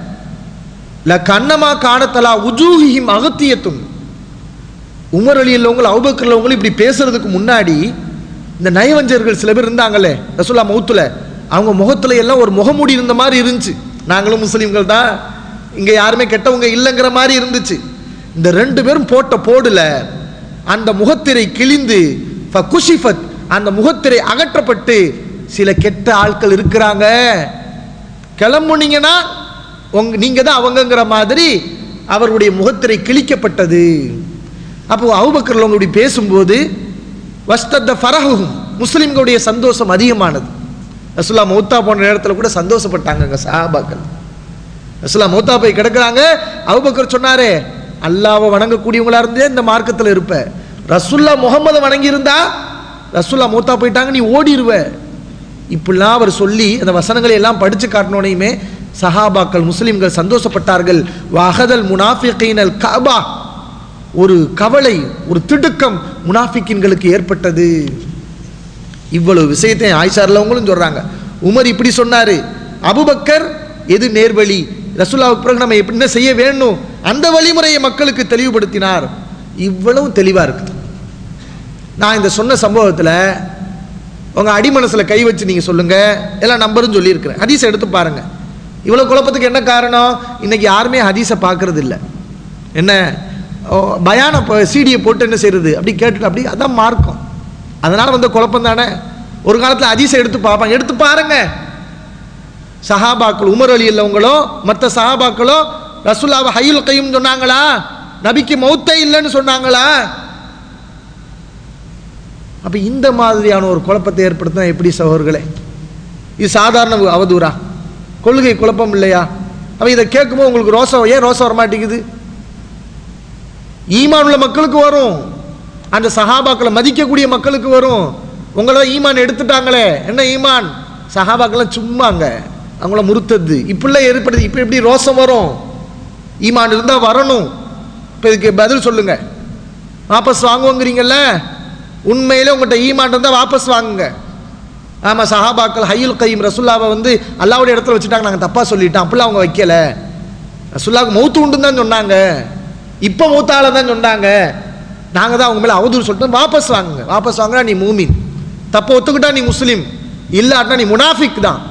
ல கன்னமா கானத்தலா உஜூஹிஹிம் அகத்தியத்தும். உமர் ரலியல்லாஹு அபூபக்கர் அவங்க இப்படி பேசுறதுக்கு முன்னாடி இந்த நயவஞ்சர்கள் சில பேர் இருந்தாங்கல்லே ரசூலுல்லாஹ் மௌத்துல, அவங்க முகத்துல எல்லாம் ஒரு முகமூடி இருந்த மாதிரி இருந்துச்சு. நாங்களும் முஸ்லீம்கள் தான், இங்க யாருமே கெட்டவங்க இல்லைங்கிற மாதிரி இருந்துச்சு. இந்த ரெண்டு பேரும் போட்ட போடுல அந்த முகத்திரை கிழிந்து ஃபகுஷிஃபத், அந்த முகத்திரை அகற்றப்பட்டு சில கெட்ட ஆட்கள் இருக்கிறாங்க, கிளம்புனீங்கன்னா உங்க நீங்க தான் அவங்கங்கிற மாதிரி அவருடைய முகத்திரை கிழிக்கப்பட்டது. அப்போ அபூபக்கர் அவங்க இப்படி பேசும்போது வஸ்தத்த ஃபரஹும், முஸ்லிம்களுடைய சந்தோஷம் அதிகமானது. ரசூலுல்லாஹ் மௌத்தா போன நேரத்தில் கூட சந்தோஷப்பட்டாங்க சஹாபாக்கள். ரசூலுல்லாஹ் மௌத்தா போய் கிடக்குறாங்க. அபூபக்கர் சொன்னாரே, அல்லாஹ்வை வணங்கக்கூடியவங்களா இருந்தே இந்த மார்க்கத்தில் இருப்ப, ரசூலுல்லாஹ் முகமதை வணங்கி இருந்தா ரசூலுல்லாஹ் மௌத்தா போயிட்டாங்க நீ ஓடிடுவ. இப்படிலாம் அவர் சொல்லி அந்த வசனங்களை எல்லாம் படிச்சு காட்டினோனையுமே சஹாபாக்கள் முஸ்லிம்கள் சந்தோஷப்பட்டார்கள். வஹதல் முனாஃபிகீனல் கஅபா, ஒரு கவலை, ஒரு திடுக்கம் முனாஃபிக்கின்களுக்கு ஏற்பட்டது. இவ்வளவு விஷயத்தை ஆயிஷா ரலியல்லாஹு சொல்றாங்க. உமர் இப்படி சொன்னாரு, அபூபக்கர் எது நேர்வழி, ரசூலுல்லாஹ்வுக்கு பிறகு நம்ம எப்படி என்ன செய்ய வேணும், அந்த வழிமுறையை மக்களுக்கு தெளிவுபடுத்தினார். இவ்வளவு தெளிவா இருக்குது. நான் இந்த சொன்ன சம்பவத்தில் உங்க அடிமனசுல கை வச்சு நீங்க சொல்லுங்க, எல்லாம் நம்பரும் சொல்லியிருக்கிறேன். ஹதீஸை எடுத்து பாருங்க. இவ்வளவு குழப்பத்துக்கு என்ன காரணம்? இன்னைக்கு யாருமே ஹதீஸை பார்க்கறது இல்லை. என்ன பயான சீடியை போட்டு என்ன செய்யறது, அப்படி கேட்டுட்டு அப்படி அதான் மார்க்கம். அதனால வந்து குழப்பம் தானே. ஒரு காலத்தில் ஹதீஸை எடுத்து பார்ப்பாங்க. எடுத்து பாருங்க. சஹாபாக்கள் உமர் ரலியல்லாஹு மற்ற சஹாபாக்களோ ரசூலுல்லாஹ் ஹய்யுல் கய்யூம் சொன்னாங்களா? நபிக்கு மௌத்தே இல்லைன்னு சொன்னாங்களா? அப்ப இந்த மாதிரியான ஒரு குழப்பத்தை ஏற்படுத்தினா எப்படி சகோதரர்களே? இது சாதாரண அவதூறா? கொள்கை குழப்பம் இல்லையா? அப்ப இதை கேட்கும்போது உங்களுக்கு ரோசம், ஏன் ரோசம் வர மாட்டேங்குது? ஈமான் உள்ள மக்களுக்கு வரும், அந்த சஹாபாக்களை மதிக்கக்கூடிய மக்களுக்கு வரும். உங்களை ஈமான் எடுத்துட்டாங்களே, என்ன ஈமான்? சஹாபாக்கெல்லாம் சும்மாங்க, அவங்கள முறுத்தது. இப்படிலாம் ஏற்படுது. இப்போ எப்படி ரோசம் வரும்? ஈமான் இருந்தால் வரணும். இப்போ இதுக்கு பதில் சொல்லுங்க. வாபஸ் வாங்குவோங்கிறீங்கல்ல, உண்மையிலே உங்கள்கிட்ட ஈமான் இருந்தால் வாபஸ் வாங்குங்க. ஆமாம், சஹாபாக்கள் ஹய்யுல் கய்யூம் ரசூலுல்லாஹ்வை வந்து அல்லாஹ்வுடைய இடத்துல வச்சுட்டாங்க, நாங்கள் தப்பாக சொல்லிட்டோம், அப்படிலாம் அவங்க வைக்கல. ரசூலுல்லாஹ்வுக்கு மௌத்து உண்டுன்னு தான் சொன்னாங்க, இப்போ மௌத்தால தான் சொன்னாங்க, நாங்கள் தான் அவங்க மேலே அவதூறு சொல்லிட்டோம், வாபஸ் வாங்குங்க. வாபஸ் வாங்கினா நீ மூமின், தப்பை ஒத்துக்கிட்டா நீ முஸ்லீம், இல்லாட்டினா நீ முனாஃபிக் தான்.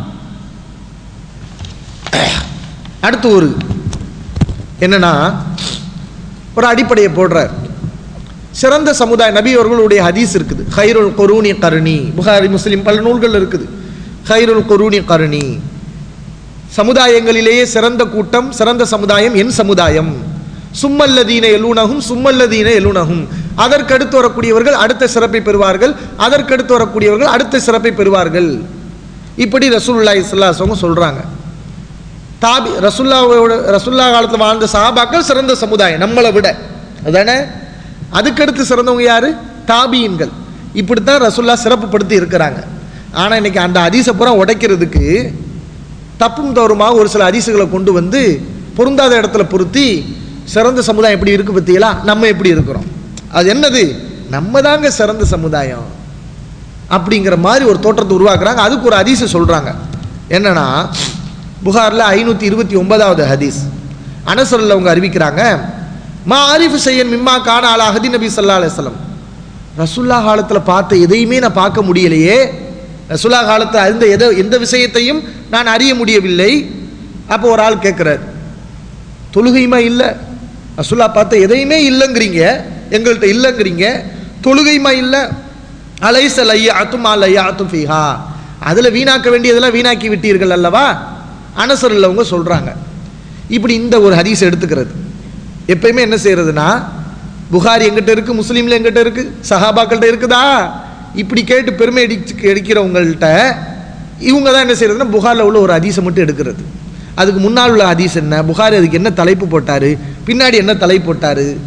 அடுத்து ஒரு என்னன்னா, ஒரு அடிப்படையை போடுறார். சிறந்த சமுதாய நபி அவர்களுடைய ஹதீஸ் இருக்குது, ஹைருல் குரூனி கர்ணி, புகாரி முஸ்லிம் பல நூல்கள் இருக்குது. ஹைருல் குரூனி கர்ணி, சமுதாயங்களிலேயே சிறந்த கூட்டம், சிறந்த சமுதாயம் என் சமுதாயம். சும்மல்லதீன எலூனகும் சும்மல்லதீன எலூனகும், அதற்கடுத்து வரக்கூடியவர்கள் அடுத்த சிறப்பை பெறுவார்கள், அதற்கடுத்து வரக்கூடியவர்கள் அடுத்த சிறப்பை பெறுவார்கள். இப்படி ரசூலுல்லாஹி ஸல்லல்லாஹு அலைஹி வஸல்லம் சொல்றாங்க. தாபி ரசூலுல்லாஹோட ரசூலுல்லாஹ் காலத்தில் வாழ்ந்த சஹாபாக்கள் சிறந்த சமுதாயம் நம்மளை விட, அதானே? அதுக்கடுத்து சிறந்தவங்க யாரு? தாபியின்கள். இப்படித்தான் ரசூலுல்லாஹ் சிறப்புப்படுத்தி இருக்கிறாங்க. ஆனால் இன்னைக்கு அந்த ஹதீஸை பூரா உடைக்கிறதுக்கு தப்பும் தவறுமாக ஒரு சில ஹதீஸுகளை கொண்டு வந்து பொருந்தாத இடத்துல பொருத்தி சிறந்த சமுதாயம் எப்படி இருக்கு பத்தியலா, நம்ம எப்படி இருக்கிறோம், அது என்னது, நம்ம தாங்க சிறந்த சமுதாயம் அப்படிங்கிற மாதிரி ஒரு தோற்றத்தை உருவாக்குறாங்க. அதுக்கு ஒரு ஹதீஸை சொல்றாங்க. என்னன்னா, புகாரில் ஐநூற்றி இருபத்தி ஒன்பதாவது ஹதீஸ், அனஸ் அவங்க அறிவிக்கிறாங்க, மா ஆரிஃபு செய்யன் மிம்மா கான அலா அஹதி நபி ஸல்லல்லாஹு அலைஹி வஸல்லம், ரசூலுல்லாஹ் காலத்தில் பார்த்த எதையுமே நான் பார்க்க முடியலையே, ரசூலுல்லாஹ் காலத்தில் அறிந்த எதை எந்த விஷயத்தையும் நான் அறிய முடியவில்லை. அப்போ ஒரு ஆள் கேட்குறார், தொழுகையுமா இல்லை, ரசூலுல்லாஹ் பார்த்த எதையுமே இல்லைங்கிறீங்க, எங்கள்கிட்ட இல்லைங்கிறீங்க, தொழுகையுமா இல்லை, அலைஸ லையாத்தும் அலையாத்தும் ஃபீஹா, அதில் வீணாக்க வேண்டியதெல்லாம் வீணாக்கி விட்டீர்கள் அல்லவா? அனஸ் அவங்க சொல்கிறாங்க. இப்படி இந்த ஒரு ஹதீஸ் எடுத்துக்கிறது எப்பயுமே என்ன செய்யறதுன்னா, புகாரி எங்கிட்ட இருக்கு, முஸ்லீம்ல எங்கிட்ட இருக்கு, சஹாபாக்கள்கிட்ட இருக்குதா, இப்படி கேட்டு பெருமை அடிச்சு எடுக்கிறவங்கள்ட்ட இவங்க தான் என்ன செய்யறதுன்னா புகாரில் உள்ள ஒரு ஹதீஸை மட்டும் எடுக்கிறது. அதுக்கு முன்னால் உள்ள ஹதீஸ் என்ன, புகாரி அதுக்கு என்ன தலைப்பு போட்டாரு, பின்னாடி என்ன தலைப்பு போட்டாரு,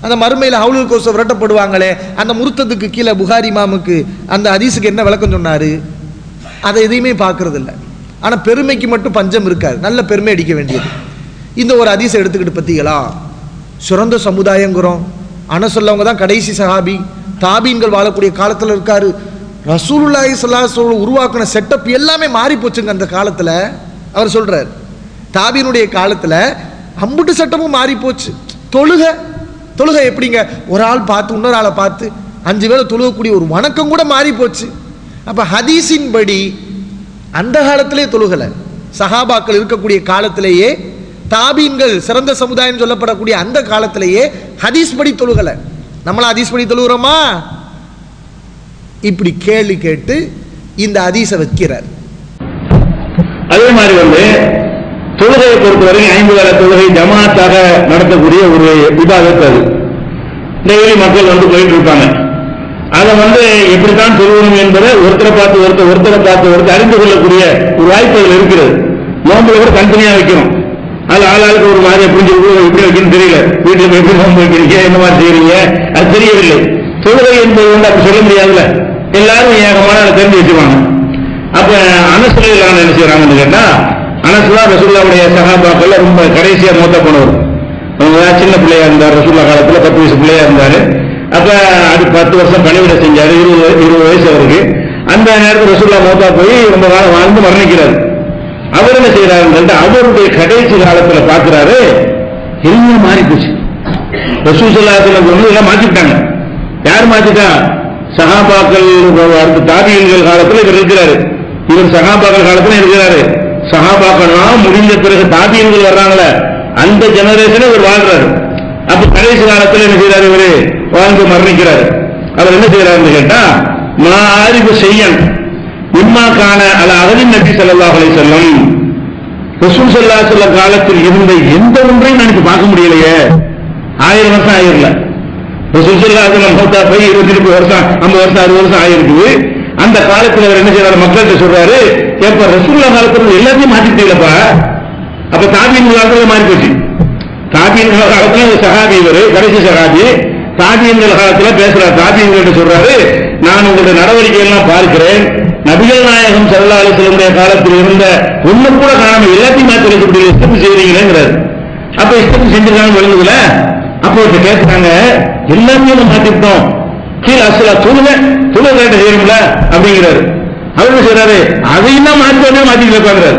அந்த மறுமையில் ஹவுலுல் கௌசர் விரட்டப்படுவாங்களே, அந்த முருத்தத்துக்கு கீழே புகாரி இமாமுக்கு அந்த ஹதீஸுக்கு என்ன விளக்கம் சொன்னார்? அதை எதையுமே பார்க்கறது இல்லை. ஆனால் பெருமைக்கு மட்டும் பஞ்சம் இருக்காது, நல்ல பெருமை அடிக்க வேண்டியது. இந்த ஒரு ஹதீஸை எடுத்துக்கிட்டு பார்த்தீங்களா, சிறந்த சமுதாயங்கிறோம். அனசல்லவங்க தான் கடைசி சஹாபி, தாபீன்கள் வாழக்கூடிய காலத்தில் இருக்காரு. ரசூலுல்லாஹி ஸல்லல்லாஹு அலைஹி வஸல்லம் உருவாக்கின செட்டப் எல்லாமே மாறி போச்சுங்க அந்த காலத்தில். அவர் சொல்றார், தாபீனுடைய காலத்தில் அம்புட்டு சட்டமும் மாறி போச்சு. தொழுகை தொழுகை எப்படிங்க, ஒரு ஆள் பார்த்து இன்னொரு ஆளை பார்த்து அஞ்சு வேளை தொழுகக்கூடிய ஒரு வணக்கம் கூட மாறி போச்சு. அப்போ ஹதீஸின் படி அந்த காலத்திலே தொழுகலை, சஹாபாக்கள் இருக்கக்கூடிய காலத்திலேயே, தாபீன்கள் சிறந்த சமுதாயம் சொல்லப்படக்கூடிய அந்த காலத்திலேயே ஹதீஸ் படி தொழுகலை. நம்மளா ஹதீஸ் படி தொழுகிறோமா? இப்படி கேள்வி கேட்டு இந்த ஹதீஸை வைக்கிறார். அதே மாதிரி வந்து தொழுகையை பொறுத்தவரை ஐம்பது வேளை தொழுகை ஜமாத்தாக நடத்தக்கூடிய ஒரு இபாதத். அது டெய்லி மக்கள் வந்து போயிட்டு இருப்பாங்க. அதை வந்து எப்படித்தான் தொழுகணும் என்பதை ஒருத்தரை பார்த்து ஒருத்தர் ஒருத்தரை பார்த்து ஒருத்தர் அறிந்து கொள்ளக்கூடிய ஒரு வாய்ப்பு அதில் இருக்கிறது. நோம்புல கூட தனித்தனியா வைக்கணும். அது ஆளாளுக்கு ஒரு மாதிரி புரிஞ்சு எப்படி வைக்கணும்னு தெரியல. வீட்டில் எப்படி நோம்பு வைக்கிறீங்க, என்ன மாதிரி செய்யறீங்க, அது தெரியவில்லை. தொழுகை என்பது வந்து அப்படி சொல்ல முடியாதுல்ல, எல்லாரும் ஏகமான அதை தெரிஞ்சு வச்சுவாங்க. அப்ப அனசுலாம் என்ன செய்யறாங்கன்னு கேட்டா, அனசுலா ரசூலுல்லாஹ்வுடைய சஹாபாக்கள் ரொம்ப கடைசியா மூத்த போனவர். அவங்க சின்ன பிள்ளையா இருந்தார், ரசூலுல்லாஹ் காலத்துல பத்து வயசு பிள்ளையா இருந்தாரு. அப்ப அது பத்து வருஷம் பணிவிட செஞ்சாரு, இருபது இருபது வயசு அவருக்கு. அந்த நேரத்தில் ரசூலுல்லாஹ் மூத்தா போய் ரொம்ப காலம் வாழ்ந்து மரணிக்கிறார். அவர் என்ன செய்யறாருன்னு அவருடைய கடைசி காலத்துல பாக்குறாரு, எல்லாம் மாறி போச்சு. ரசூல் ஸல்லல்லாஹு அலைஹி வஸல்லம் எல்லாம் மாத்திட்டாங்க. யார் மாத்திட்டா? சஹாபாக்கள் தாபீன்கள் காலத்துல இவர் இருக்கிறாரு, இவர் சஹாபாக்கள் காலத்துல இருக்கிறாரு. சஹாபாக்கள்லாம் முடிஞ்ச பிறகு தாபீன்கள் வர்றாங்களே, அந்த ஜெனரேஷனை இவர் வாழ்றாரு. அப்ப கடைசி காலத்துல என்ன செய்யறாரு? இவரு வாழ்ந்து மரணிக்கிறாரு. அவர் என்ன செய்யறாருன்னு கேட்டா, நான் அறிவு செய்யன் இம்மா காண அல்ல அகலின் நபி ஸல்லல்லாஹு அலைஹி வஸல்லம், ரசூல் ஸல்லல்லாஹு அலைஹி வஸல்லம் காலத்தில் இருந்த எந்த ஒன்றையும் எனக்கு பார்க்க முடியலையே. ஆயிரம் வருஷம் ஆயிரல, ரசூல் ஸல்லல்லாஹு அலைஹி வஸல்லம் மூத்தா போய் இருபத்தி ரெண்டு வருஷம் ஐம்பது வருஷம் அறுபது வருஷம் ஆயிருக்குது. அந்த காலத்தில் அவர் என்ன செய்யறாரு? மக்கள்கிட்ட சொல்றாரு, எப்ப ரசூலுல்லாஹ் காலத்துல எல்லாத்தையும் மாத்திட்டீங்களப்பா. அப்ப தாபீன்கள் காலத்துல மாறி போச்சு. தாபீன்கள் காலத்துல சஹாபி, இவரு கடைசி சஹாபி. தாபீன்கள் காலத்துல பேசுறாரு, தாபீன்கள் சொல்றாரு, நான் உங்களுடைய நடவடிக்கை எல்லாம் பார்க்கிறேன், நபிகள் நாயகம் ஸல்லல்லாஹு அலைஹி வஸல்லம் காலத்தில் இருந்த ஒண்ணு கூட காணாம எல்லாத்தையும் மாத்தி வைக்கக்கூடிய இஷ்டம் செய்றீங்களேங்கிறாரு. அப்ப இஷ்டம் செஞ்சிருக்காங்க விளங்குதுல. அப்போ கேட்கிறாங்க, எல்லாத்தையும் மாத்திட்டோம், கீழே அசலா தொழுக தொழுக கேட்ட செய்யணும்ல அப்படிங்கிறாரு. அவர் என்ன செய்யறாரு? அதையும் தான் மாற்றி மாத்திட்டு இருப்பாங்கிறாரு.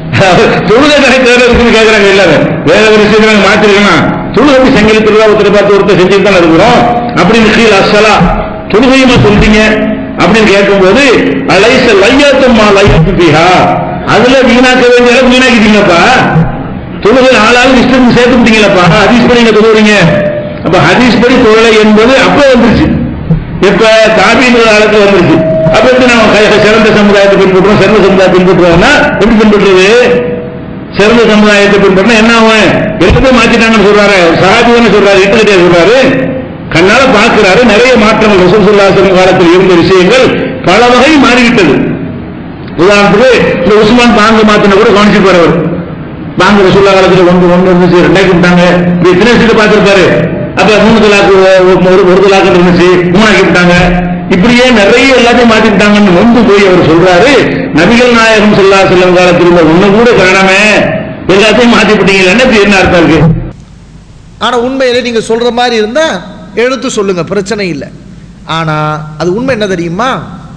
தொழுகை இருக்குன்னு கேட்கறாங்க எல்லாரும். வேற ஒரு விஷயத்துல மாத்திருக்கா தொழுகை செங்கல் திருவிழா ஒருத்தர் பார்த்து ஒருத்தர் செஞ்சுட்டு தான் இருக்கிறோம் அப்படின்னு கீழே அசலா தொழுகையுமா சொல்றீங்க அப்படின்னு கேட்கும்போது, அலைச லையாத்தம்மா லையாத்து பிஹா, அதுல வீணாக்க வேண்டிய அளவுக்கு வீணாக்கிட்டீங்கப்பா. தொழுகை ஆளாலும் இஷ்டம் சேர்த்து விட்டீங்களப்பா. ஹதீஸ் படி நீங்க தொழுறீங்க. அப்ப ஹதீஸ் படி தொழுகை என்பது அப்ப வந்துருச்சு, இப்ப தாபீன்கள் காலத்துல வந்துருச்சு. அப்ப எப்படி நம்ம சிறந்த சமுதாயத்தை பின்பற்றுறோம், சிறந்த சமுதாயத்தை பின்பற்றுவோம்னா எப்படி பின்பற்றுறது? சிறந்த சமுதாயத்தை பின்பற்றினா என்ன ஆகும்? எல்லாமே மாத்திட்டாங்கன்னு சொல்றாரு. சஹாபி தானே சொல்றாரு, இட்டுக்கிட்டே சொல்றாரு, கண்ணால பார்க்கிறாரு. நிறைய மாற்றங்கள் ரசூல் ஸல்லல்லாஹு அலைஹி வஸல்லம் காலத்தில் இருந்த விஷயங்கள் பல வகை மாறிவிட்டது. உதாரணத்துக்கு இந்த உஸ்மான் பாங்கு மாத்தின கூட கவனிச்சு போறவர். பாங்கு ரசூலுல்லாஹ் காலத்தில் ஒன்று ஒன்று இருந்துச்சு, ரெண்டாக்கி விட்டாங்க, இத்தனை சீட்டு பார்த்திருப்பாரு. அப்ப மூணு தலாக்கு ஒரு தலாக்கு இருந்துச்சு, மூணாக்கி விட்டாங்க. இப்படியே நிறைய எல்லாத்தையும் மாத்திட்டாங்கன்னு நொந்து போய் அவர் சொல்றாரு, நபிகள் நாயகம் ஸல்லல்லாஹு அலைஹி வஸல்லம் காலத்தில் இருந்த ஒண்ணு கூட காணாம எல்லாத்தையும் மாத்தி விட்டீங்கன்னு என்ன அர்த்தம் இருக்கு? ஆனா உண்மையிலே நீங்க சொல்ற மாதிரி இருந்தா எழுத்து சொல்லுங்க, பிரச்சனை இல்லை. ஆனா அது உண்மை என்ன தெரியுமா?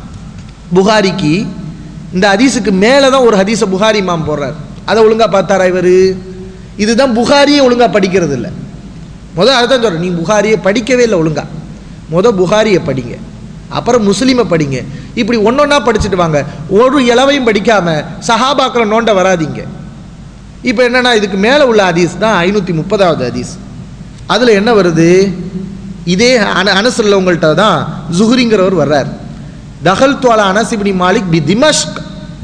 புகாரிக்கு இந்த ஹதீஸுக்கு மேலதான் ஒரு ஹதீஸ புகாரி இமாம் போடுறார். அதை ஒழுங்கா பார்த்தாரா இவரு? இதுதான் புகாரியே ஒழுங்கா படிக்கிறது இல்லை. முதல் அதுதான் சொல்றேன், நீ புகாரியை படிக்கவே இல்லை ஒழுங்கா. முதல் புகாரியை படிங்க, அப்புறம் முஸ்லீமை படிங்க. இப்படி ஒன்னொன்னா படிச்சுட்டு வாங்க. ஒரு இளவையும் படிக்காம சஹாபாக்களை நோண்ட வராதிங்க. இப்போ என்னன்னா, இதுக்கு மேலே உள்ள ஹதீஸ் தான் ஐநூற்றி முப்பதாவது ஹதீஸ். அதில் என்ன வருது? இதே அன அனஸ் உள்ளவங்கள்ட்ட தான் ஜுஹ்ரிங்கிறவர் வர்றார். தஹல் துவாலா அனஸ் இப்னு மாலிக் பி திமஷ்க்.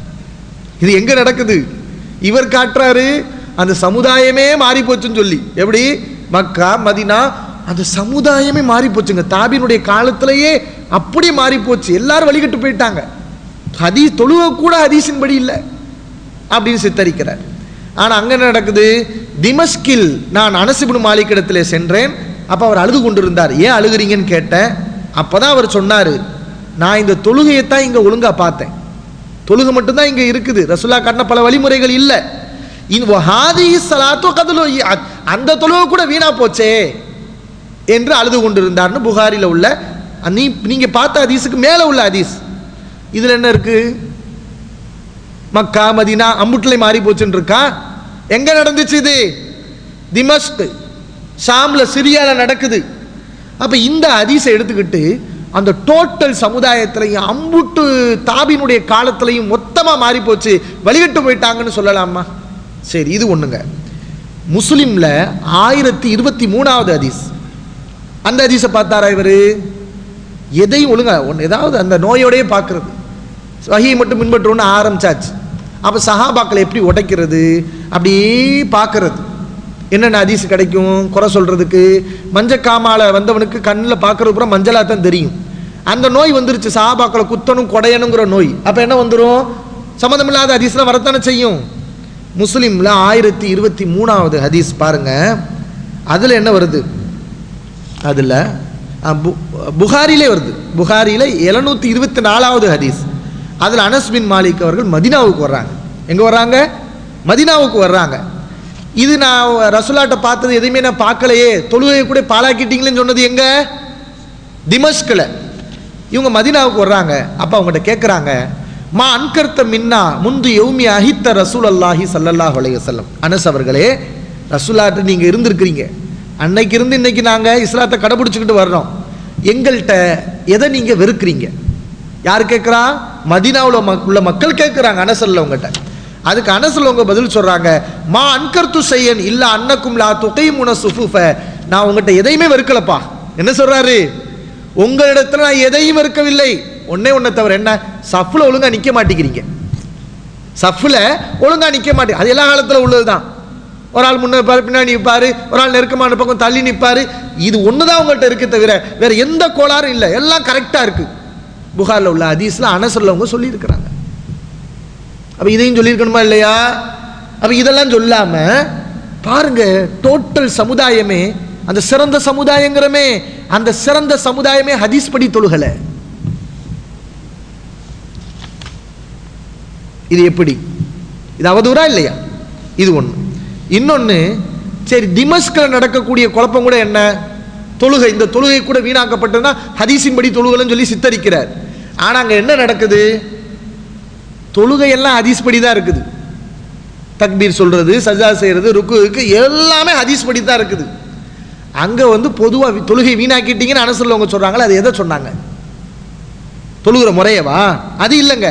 இது எங்கே நடக்குது? இவர் காட்டுறாரு அந்த சமுதாயமே மாறி போச்சுன்னு சொல்லி. எப்படி? மக்கா மதினா அந்த சமுதாயமே மாறி போச்சுங்க. தாபீனுடைய காலத்திலேயே அப்படியே மாறி போச்சு, எல்லாரும் வழிகட்டு போயிட்டாங்க. ஹதீஸ் தொழுவ கூட ஹதீஸின் படி இல்லை அப்படின்னு சித்தரிக்கிறார். ஆனால் அங்கே என்ன நடக்குது? திமஷ்கில் நான் அனஸ் இப்னு மாலிக் இடத்திலே சென்றேன், அப்போ அவர் அழுது கொண்டிருந்தார். ஏன் அழுகிறீங்கன்னு கேட்டேன். அப்போ தான் அவர் சொன்னார், நான் இந்த தொழுகையை தான் இங்கே ஒழுங்காக பார்த்தேன், தொழுகை மட்டும்தான் இங்கே இருக்குது, ரசூலா காட்டின பல வழிமுறைகள் இல்லை. அந்த தொழுகை கூட வீணா போச்சே என்று அழுது கொண்டிருந்தார்னு புகாரில உள்ள நீ நீங்க பார்த்த ஹதீஸுக்கு மேல உள்ள ஹதீஸ். இதுல என்ன இருக்கு? மக்கா மதீனா அம்புட்லை மாறி போச்சுன்னு இருக்கா? எங்க நடந்துச்சு இது? திமஷ்க், ஷாம்ல, சிரியால நடக்குது. அப்ப இந்த ஹதீஸை எடுத்துக்கிட்டு அந்த டோட்டல் சமுதாயத்திலையும் அம்புட்டு தாபினுடைய காலத்திலையும் மொத்தமா மாறி போச்சு, வழிகட்டு போயிட்டாங்கன்னு சொல்லலாமா? சரி, இது ஒண்ணுங்க. முஸ்லிம்ல ஆயிரத்தி இருபத்தி மூணாவது ஹதீஸ். அந்த ஹதீஸை பார்த்தாரா இவரு? எதையும் ஒழுங்கா ஒன்று ஏதாவது அந்த நோயோடையே பார்க்கறது, வஹியை மட்டும் பின்பற்றோன்னு ஆரம்பிச்சாச்சு. அப்போ சஹாபாக்களை எப்படி உடைக்கிறது அப்படியே பார்க்கறது. என்னென்ன ஹதீஸ் கிடைக்கும் குறை சொல்றதுக்கு? மஞ்சக்காமால வந்தவனுக்கு கண்ணில் பார்க்கறது பூரா மஞ்சளாக தான் தெரியும். அந்த நோய் வந்துருச்சு, சஹாபாக்களை குத்தணும் கொடையணுங்கிற நோய். அப்போ என்ன வந்துடும்? சம்மந்தமில்லாத ஹதீஸ்லாம் வரத்தானே செய்யும். முஸ்லிம்ல ஆயிரத்தி இருபத்தி மூணாவது ஹதீஸ் பாருங்க. அதில் என்ன வருது? அதில் புகாரிலே வருது. புகாரில எழுநூத்தி இருபத்தி நாலாவது ஹதீஸ். அதில் அனஸ் பின் மாலிக் அவர்கள் மதீனாவுக்கு வர்றாங்க. எங்கே வர்றாங்க? மதீனாவுக்கு வர்றாங்க. இது நான் ரசூலாட்ட பார்த்தது எதையுமே நான் பார்க்கலையே, தொழுகையை கூட பாலாக்கிட்டீங்களேன்னு சொன்னது எங்க? திமஷ்கில். இவங்க மதீனாவுக்கு வர்றாங்க. அப்போ அவங்ககிட்ட கேட்குறாங்க, மா அன்கர்த்த மின்னா முந்து யௌமி அஹித்த ரசூல் அல்லாஹி ஸல்லல்லாஹு அலைஹி வஸல்லம். அனஸ் அவர்களே, ரசூலாட்ட நீங்கள் இருந்திருக்கிறீங்க, அன்னைக்கு இருந்து இன்னைக்கு நாங்கள் இஸ்லாத்தை கடைபிடிச்சிக்கிட்டு வர்றோம், எங்கள்கிட்ட எதை நீங்கள் வெறுக்கிறீங்க? யார் கேட்குறா? மதீனாவில் உள்ள மக்கள் கேட்குறாங்க அனசல்ல உங்ககிட்ட. அதுக்கு அனசல்ல உங்க பதில் சொல்றாங்க, மா அன்கர்த்து செய்யன் இல்ல அன்னக்கும் லா துகைமுன சுஃபுஃப. நான் உங்ககிட்ட எதையுமே வெறுக்கலப்பா. என்ன சொல்றாரு? உங்களிடத்துல நான் எதையும் வெறுக்கவில்லை, ஒன்னே ஒன்றை தவிர. என்ன? சஃப்ல ஒழுங்கா நிக்க மாட்டேங்கிறீங்க. சஃப்ல ஒழுங்கா நிக்க மாட்டேங்க. அது எல்லா காலத்தில் உள்ளதுதான். ஒரு ஆள் முன்ன நிற்பாரு, பின்னாடி நிற்பாரு, ஒரு ஆள் நெருக்கமான பக்கம் தள்ளி நிற்பாரு. இது ஒண்ணுதான் உங்கள்கிட்ட இருக்க தவிர வேற எந்த கோளாறும் இல்லை, எல்லாம் கரெக்டா இருக்கு. புகார்ல உள்ள ஹதீஸ்ல அனசர்லவங்க சொல்லி இருக்கிறாங்க. அப்ப இதையும் சொல்லியிருக்கணுமா இல்லையா? அப்ப இதெல்லாம் சொல்லாம பாருங்க, டோட்டல் சமுதாயமே, அந்த சிறந்த சமுதாயங்கிறமே, அந்த சிறந்த சமுதாயமே ஹதீஸ் படி தொழுகல. இது எப்படி? இது அவதூறா இல்லையா? இது ஒண்ணு. இன்னொன்னு, சரி, திமஷ்கில் நடக்கக்கூடிய குழப்பம் கூட என்ன? தொழுகை, இந்த தொழுகை கூட வீணாக்கப்பட்டதுன்னா ஹதீஸின் படி தொழுகலன்னு சொல்லி சித்தரிக்கிறார். ஆனா அங்க என்ன நடக்குது? தொழுகை எல்லாம் ஹதீஸ் படி தான் இருக்குது. தக்பீர் சொல்றது, சஜா செய்யறது, ருக்குக்கு எல்லாமே ஹதீஸ் படி தான் இருக்குது. அங்க வந்து பொதுவா தொழுகை வீணாக்கிட்டீங்கன்னு அனசல்ல அவங்க சொல்றாங்களே, அது எதை சொன்னாங்க? தொழுகிற முறையவா? அது இல்லைங்க.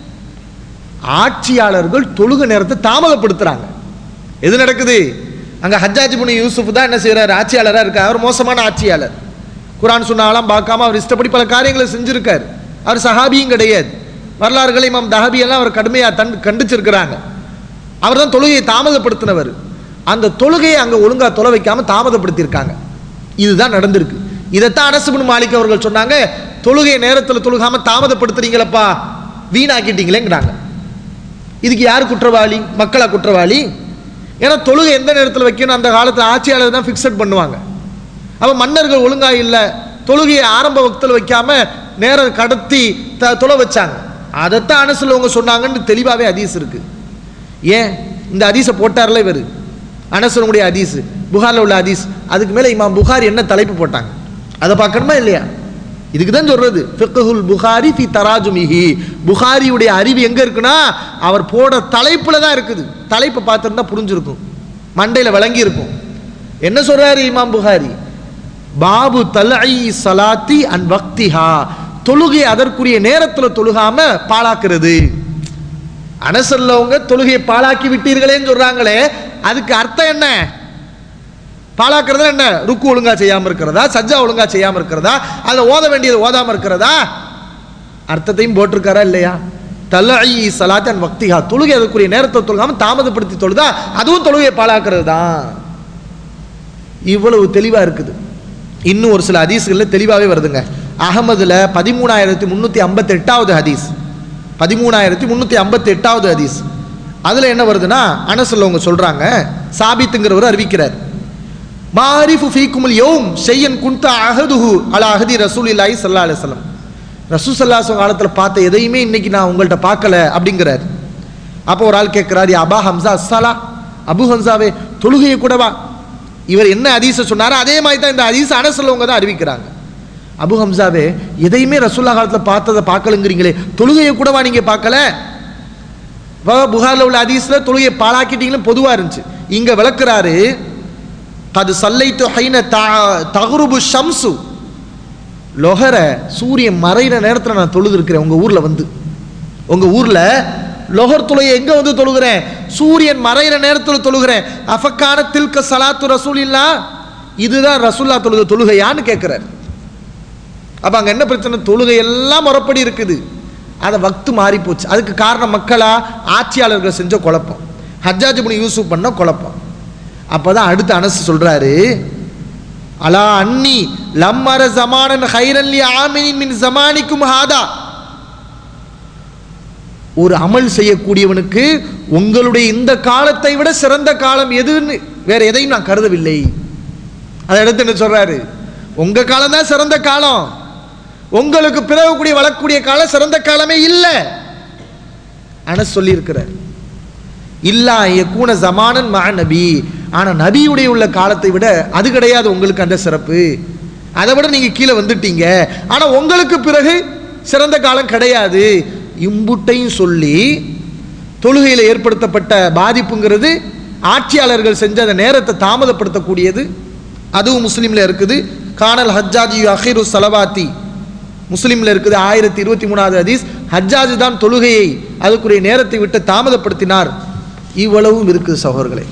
ஆட்சியாளர்கள் தொழுகை நேரத்தை தாமதப்படுத்துறாங்க. எது நடக்குது அங்க? ஹஜ்ஜாஜ் இப்னு யூசுப் தான் என்ன செய்யறாரு? ஆட்சியாளரா இருக்கார். அவர் மோசமான ஆட்சியாளர். குர்ஆன் சொன்னாலாம் பார்க்காம அவர் இஷ்டப்படி பல காரியங்களை செஞ்சிருக்காரு. அவர் சஹாபியும் கிடையாது. வரலாறுகளை இமாம் தஹபி எல்லாம் அவர் கடுமையா கண்டிச்சிருக்கிறாங்க. அவர் தான் தொழுகையை தாமதப்படுத்தினவர். அந்த தொழுகையை அங்க ஒழுங்கா தொலை வைக்காம தாமதப்படுத்தியிருக்காங்க. இதுதான் நடந்திருக்கு. இதைத்தான் அனஸ் இப்னு மாலிக் அவர்கள் சொன்னாங்க, தொழுகை நேரத்தில் தொழுகாம தாமதப்படுத்துறீங்களப்பா, வீணாக்கிட்டீங்களேங்கிறாங்க. இதுக்கு யார் குற்றவாளி? மக்களா குற்றவாளி? ஏன்னா தொழுகை எந்த நேரத்தில் வைக்கணும் அந்த காலத்தில் ஆட்சியாளர் தான் ஃபிக்ஸட் பண்ணுவாங்க. அப்போ மன்னர்கள் ஒழுங்கா இல்லை, தொழுகையை ஆரம்ப வக்தில் வைக்காம நேரம் கடத்தி தொலை வச்சாங்க. அதைத்தான் அனசுலவங்க சொன்னாங்கன்னு தெளிவாகவே ஹதீஸ் இருக்கு. ஏன் இந்த ஹதீஸை போட்டார்ல இவர், அனசுடைய ஹதீஸ், புகாரில் உள்ள ஹதீஸ். அதுக்கு மேலே இமாம் புகாரி என்ன தலைப்பு போட்டாங்க அதை பார்க்கணுமா இல்லையா? இதுக்கு தான் சொல்றது ஃபிக்ஹுல் புகாரி ஃபி தராஜுமிஹி. புகாரியுடைய அறிவு எங்க இருக்குன்னா அவர் போட தலைப்புல தான் இருக்குது. தலைப்பை பார்த்துருந்தா புரிஞ்சிருக்கும், மண்டையில விளங்கி இருக்கும். என்ன சொல்றாரு இமாம் புகாரி? பாபு தல்ஐ ஸலாத்தி அன் வக்திஹா. தொழுகை அதற்குரிய நேரத்தில் தொழுகாம பாழாக்குறது. அனசல்லவங்க தொழுகையை பாழாக்கி விட்டீர்களேன்னு சொல்றாங்களே, அதுக்கு அர்த்தம் என்ன? பாழாக்குறதா என்ன? ருக்கு ஒழுங்கா செய்யாம இருக்கிறதா, சஜ்ஜா ஒழுங்கா செய்யாம இருக்கிறதா, அதுல ஓத வேண்டியது ஓதாம இருக்கிறதா? அர்த்தத்தையும் போட்டிருக்காரா இல்லையா? தல்ஐ ஸலாத்தி அன் வக்திஹா. தொழுகை அதற்குரிய நேரத்தை தொழுகாம தாமதப்படுத்தி தொழுதா அதுவும் தொழுகையை பாழாக்குறது தான். இவ்வளவு தெளிவா இருக்குது. இன்னும் ஒரு சில ஹதீஸ்கள்ல தெளிவாகவே வருதுங்க. அகமதுல பதிமூணாயிரத்தி முன்னூத்தி ஐம்பத்தி எட்டாவது ஹதீஸ், பதிமூணாயிரத்தி முன்னூத்தி ஐம்பத்தி எட்டாவது ஹதீஸ். அதுல என்ன வருதுன்னா, அனஸ்ல அவங்க சொல்றாங்க, சாபித்துங்கிறவர் அறிவிக்கிறார், மாரிஃபு ஃபீக்குமுல் யௌம் ஷையன் குன்த அஹதுஹு அலா அஹதி ரசூலில்லாஹி ஸல்லல்லாஹு அலைஹி வஸல்லம். ரசூல் ஸல்லல்லாஹு அலைஹி வஸல்லம் காலத்தில் பார்த்த எதையுமே இன்னைக்கு நான் உங்கள்கிட்ட பார்க்கல அப்படிங்கிறார். அப்போ ஒரு ஆள் கேட்கிறார், யா அபா ஹம்சா அஸ்ஸலா, அபு ஹம்சாவே தொழுகையை கூடவா? இவர் என்ன ஹதீஸை சொன்னாரோ அதே மாதிரி தான் இந்த ஹதீஸ் அனஸ் உள்ளவங்க தான் அறிவிக்கிறாங்க. அபு ஹம்சாவே எதையுமே ரசூலுல்லாஹ் காலத்தில் பார்த்ததை பார்க்கலங்கிறீங்களே, தொழுகையை கூடவா நீங்க பார்க்கல? புகாரில் உள்ள ஹதீஸ்ல தொழுகையை பாழாக்கிட்டீங்களும் பொதுவாக இருந்துச்சு. இங்க விளக்குறாரு, அது சல்லைத்து ஹைன தகுருபு ஷம்சு, லொஹர சூரியன் மறைகிற நேரத்தில் நான் தொழுது இருக்கிறேன் உங்க ஊர்ல வந்து. உங்க ஊர்ல லொஹர் தொழுகை எங்க வந்து தொழுகிறேன்? சூரியன் மறைகிற நேரத்தில் தொழுகிறேன். அஃபக்கான தில்க சலாத்து ரசூலில்லா, இதுதான் ரசூல்லா தொழுகை தொழுகையான்னு கேட்கிறார். அப்ப அங்க என்ன பிரச்சனை? தொழுகை எல்லாம் முறைப்படி இருக்குது, அதை வக்து மாறி போச்சு. அதுக்கு காரணம் மக்களா ஆட்சியாளர்கள் செஞ்ச குழப்பம், ஹஜ்ஜாஜ் இப்னு யூசுப் பண்ண குழப்பம். அப்பதான் அடுத்து அனஸ் சொல்றாரு, அலா அன்னி லம்மர ஜமானன் ஹைரன் லி ஆமினின் மின் ஜமானிக்கும் ஹாதா, ஒரு அமல் செய்யக்கூடியவனுக்கு உங்களுடைய இந்த காலத்தை விட சிறந்த காலம் எதுன்னு வேற எதையும் நான் கருதவில்லை. அதை எடுத்து என்ன சொல்றாரு? உங்க காலம் தான் சிறந்த காலம், உங்களுக்கு பிறகக்கூடிய வளரக்கூடிய காலம் சிறந்த காலமே இல்லை. அனஸ் சொல்லி இருக்கிறார். இல்லா யகூன ஜமானன் மஅ நபி, ஆனா நபியுடைய உள்ள காலத்தை விட அது கிடையாது உங்களுக்கு அந்த சிறப்பு, அதை விட நீங்க கீழே வந்துட்டீங்க. ஆனா உங்களுக்கு பிறகு சிறந்த காலம் கிடையாது. இம்புட்டையும் சொல்லி தொழுகையில் ஏற்படுத்தப்பட்ட பாதிப்புங்கிறது ஆட்சியாளர்கள் செஞ்ச அந்த நேரத்தை தாமதப்படுத்தக்கூடியது. அதுவும் முஸ்லீம்ல இருக்குது. கானல் ஹஜ்ஜாஜி அஹிரு சலவாத்தி, முஸ்லீம்ல இருக்குது ஆயிரத்தி இருபத்தி மூணாவது ஹதீஸ். ஹஜ்ஜாஜ் தான் தொழுகையை அதுக்குரிய நேரத்தை விட்டு தாமதப்படுத்தினார். இவ்வளவும் இருக்குது சகோதரர்களே.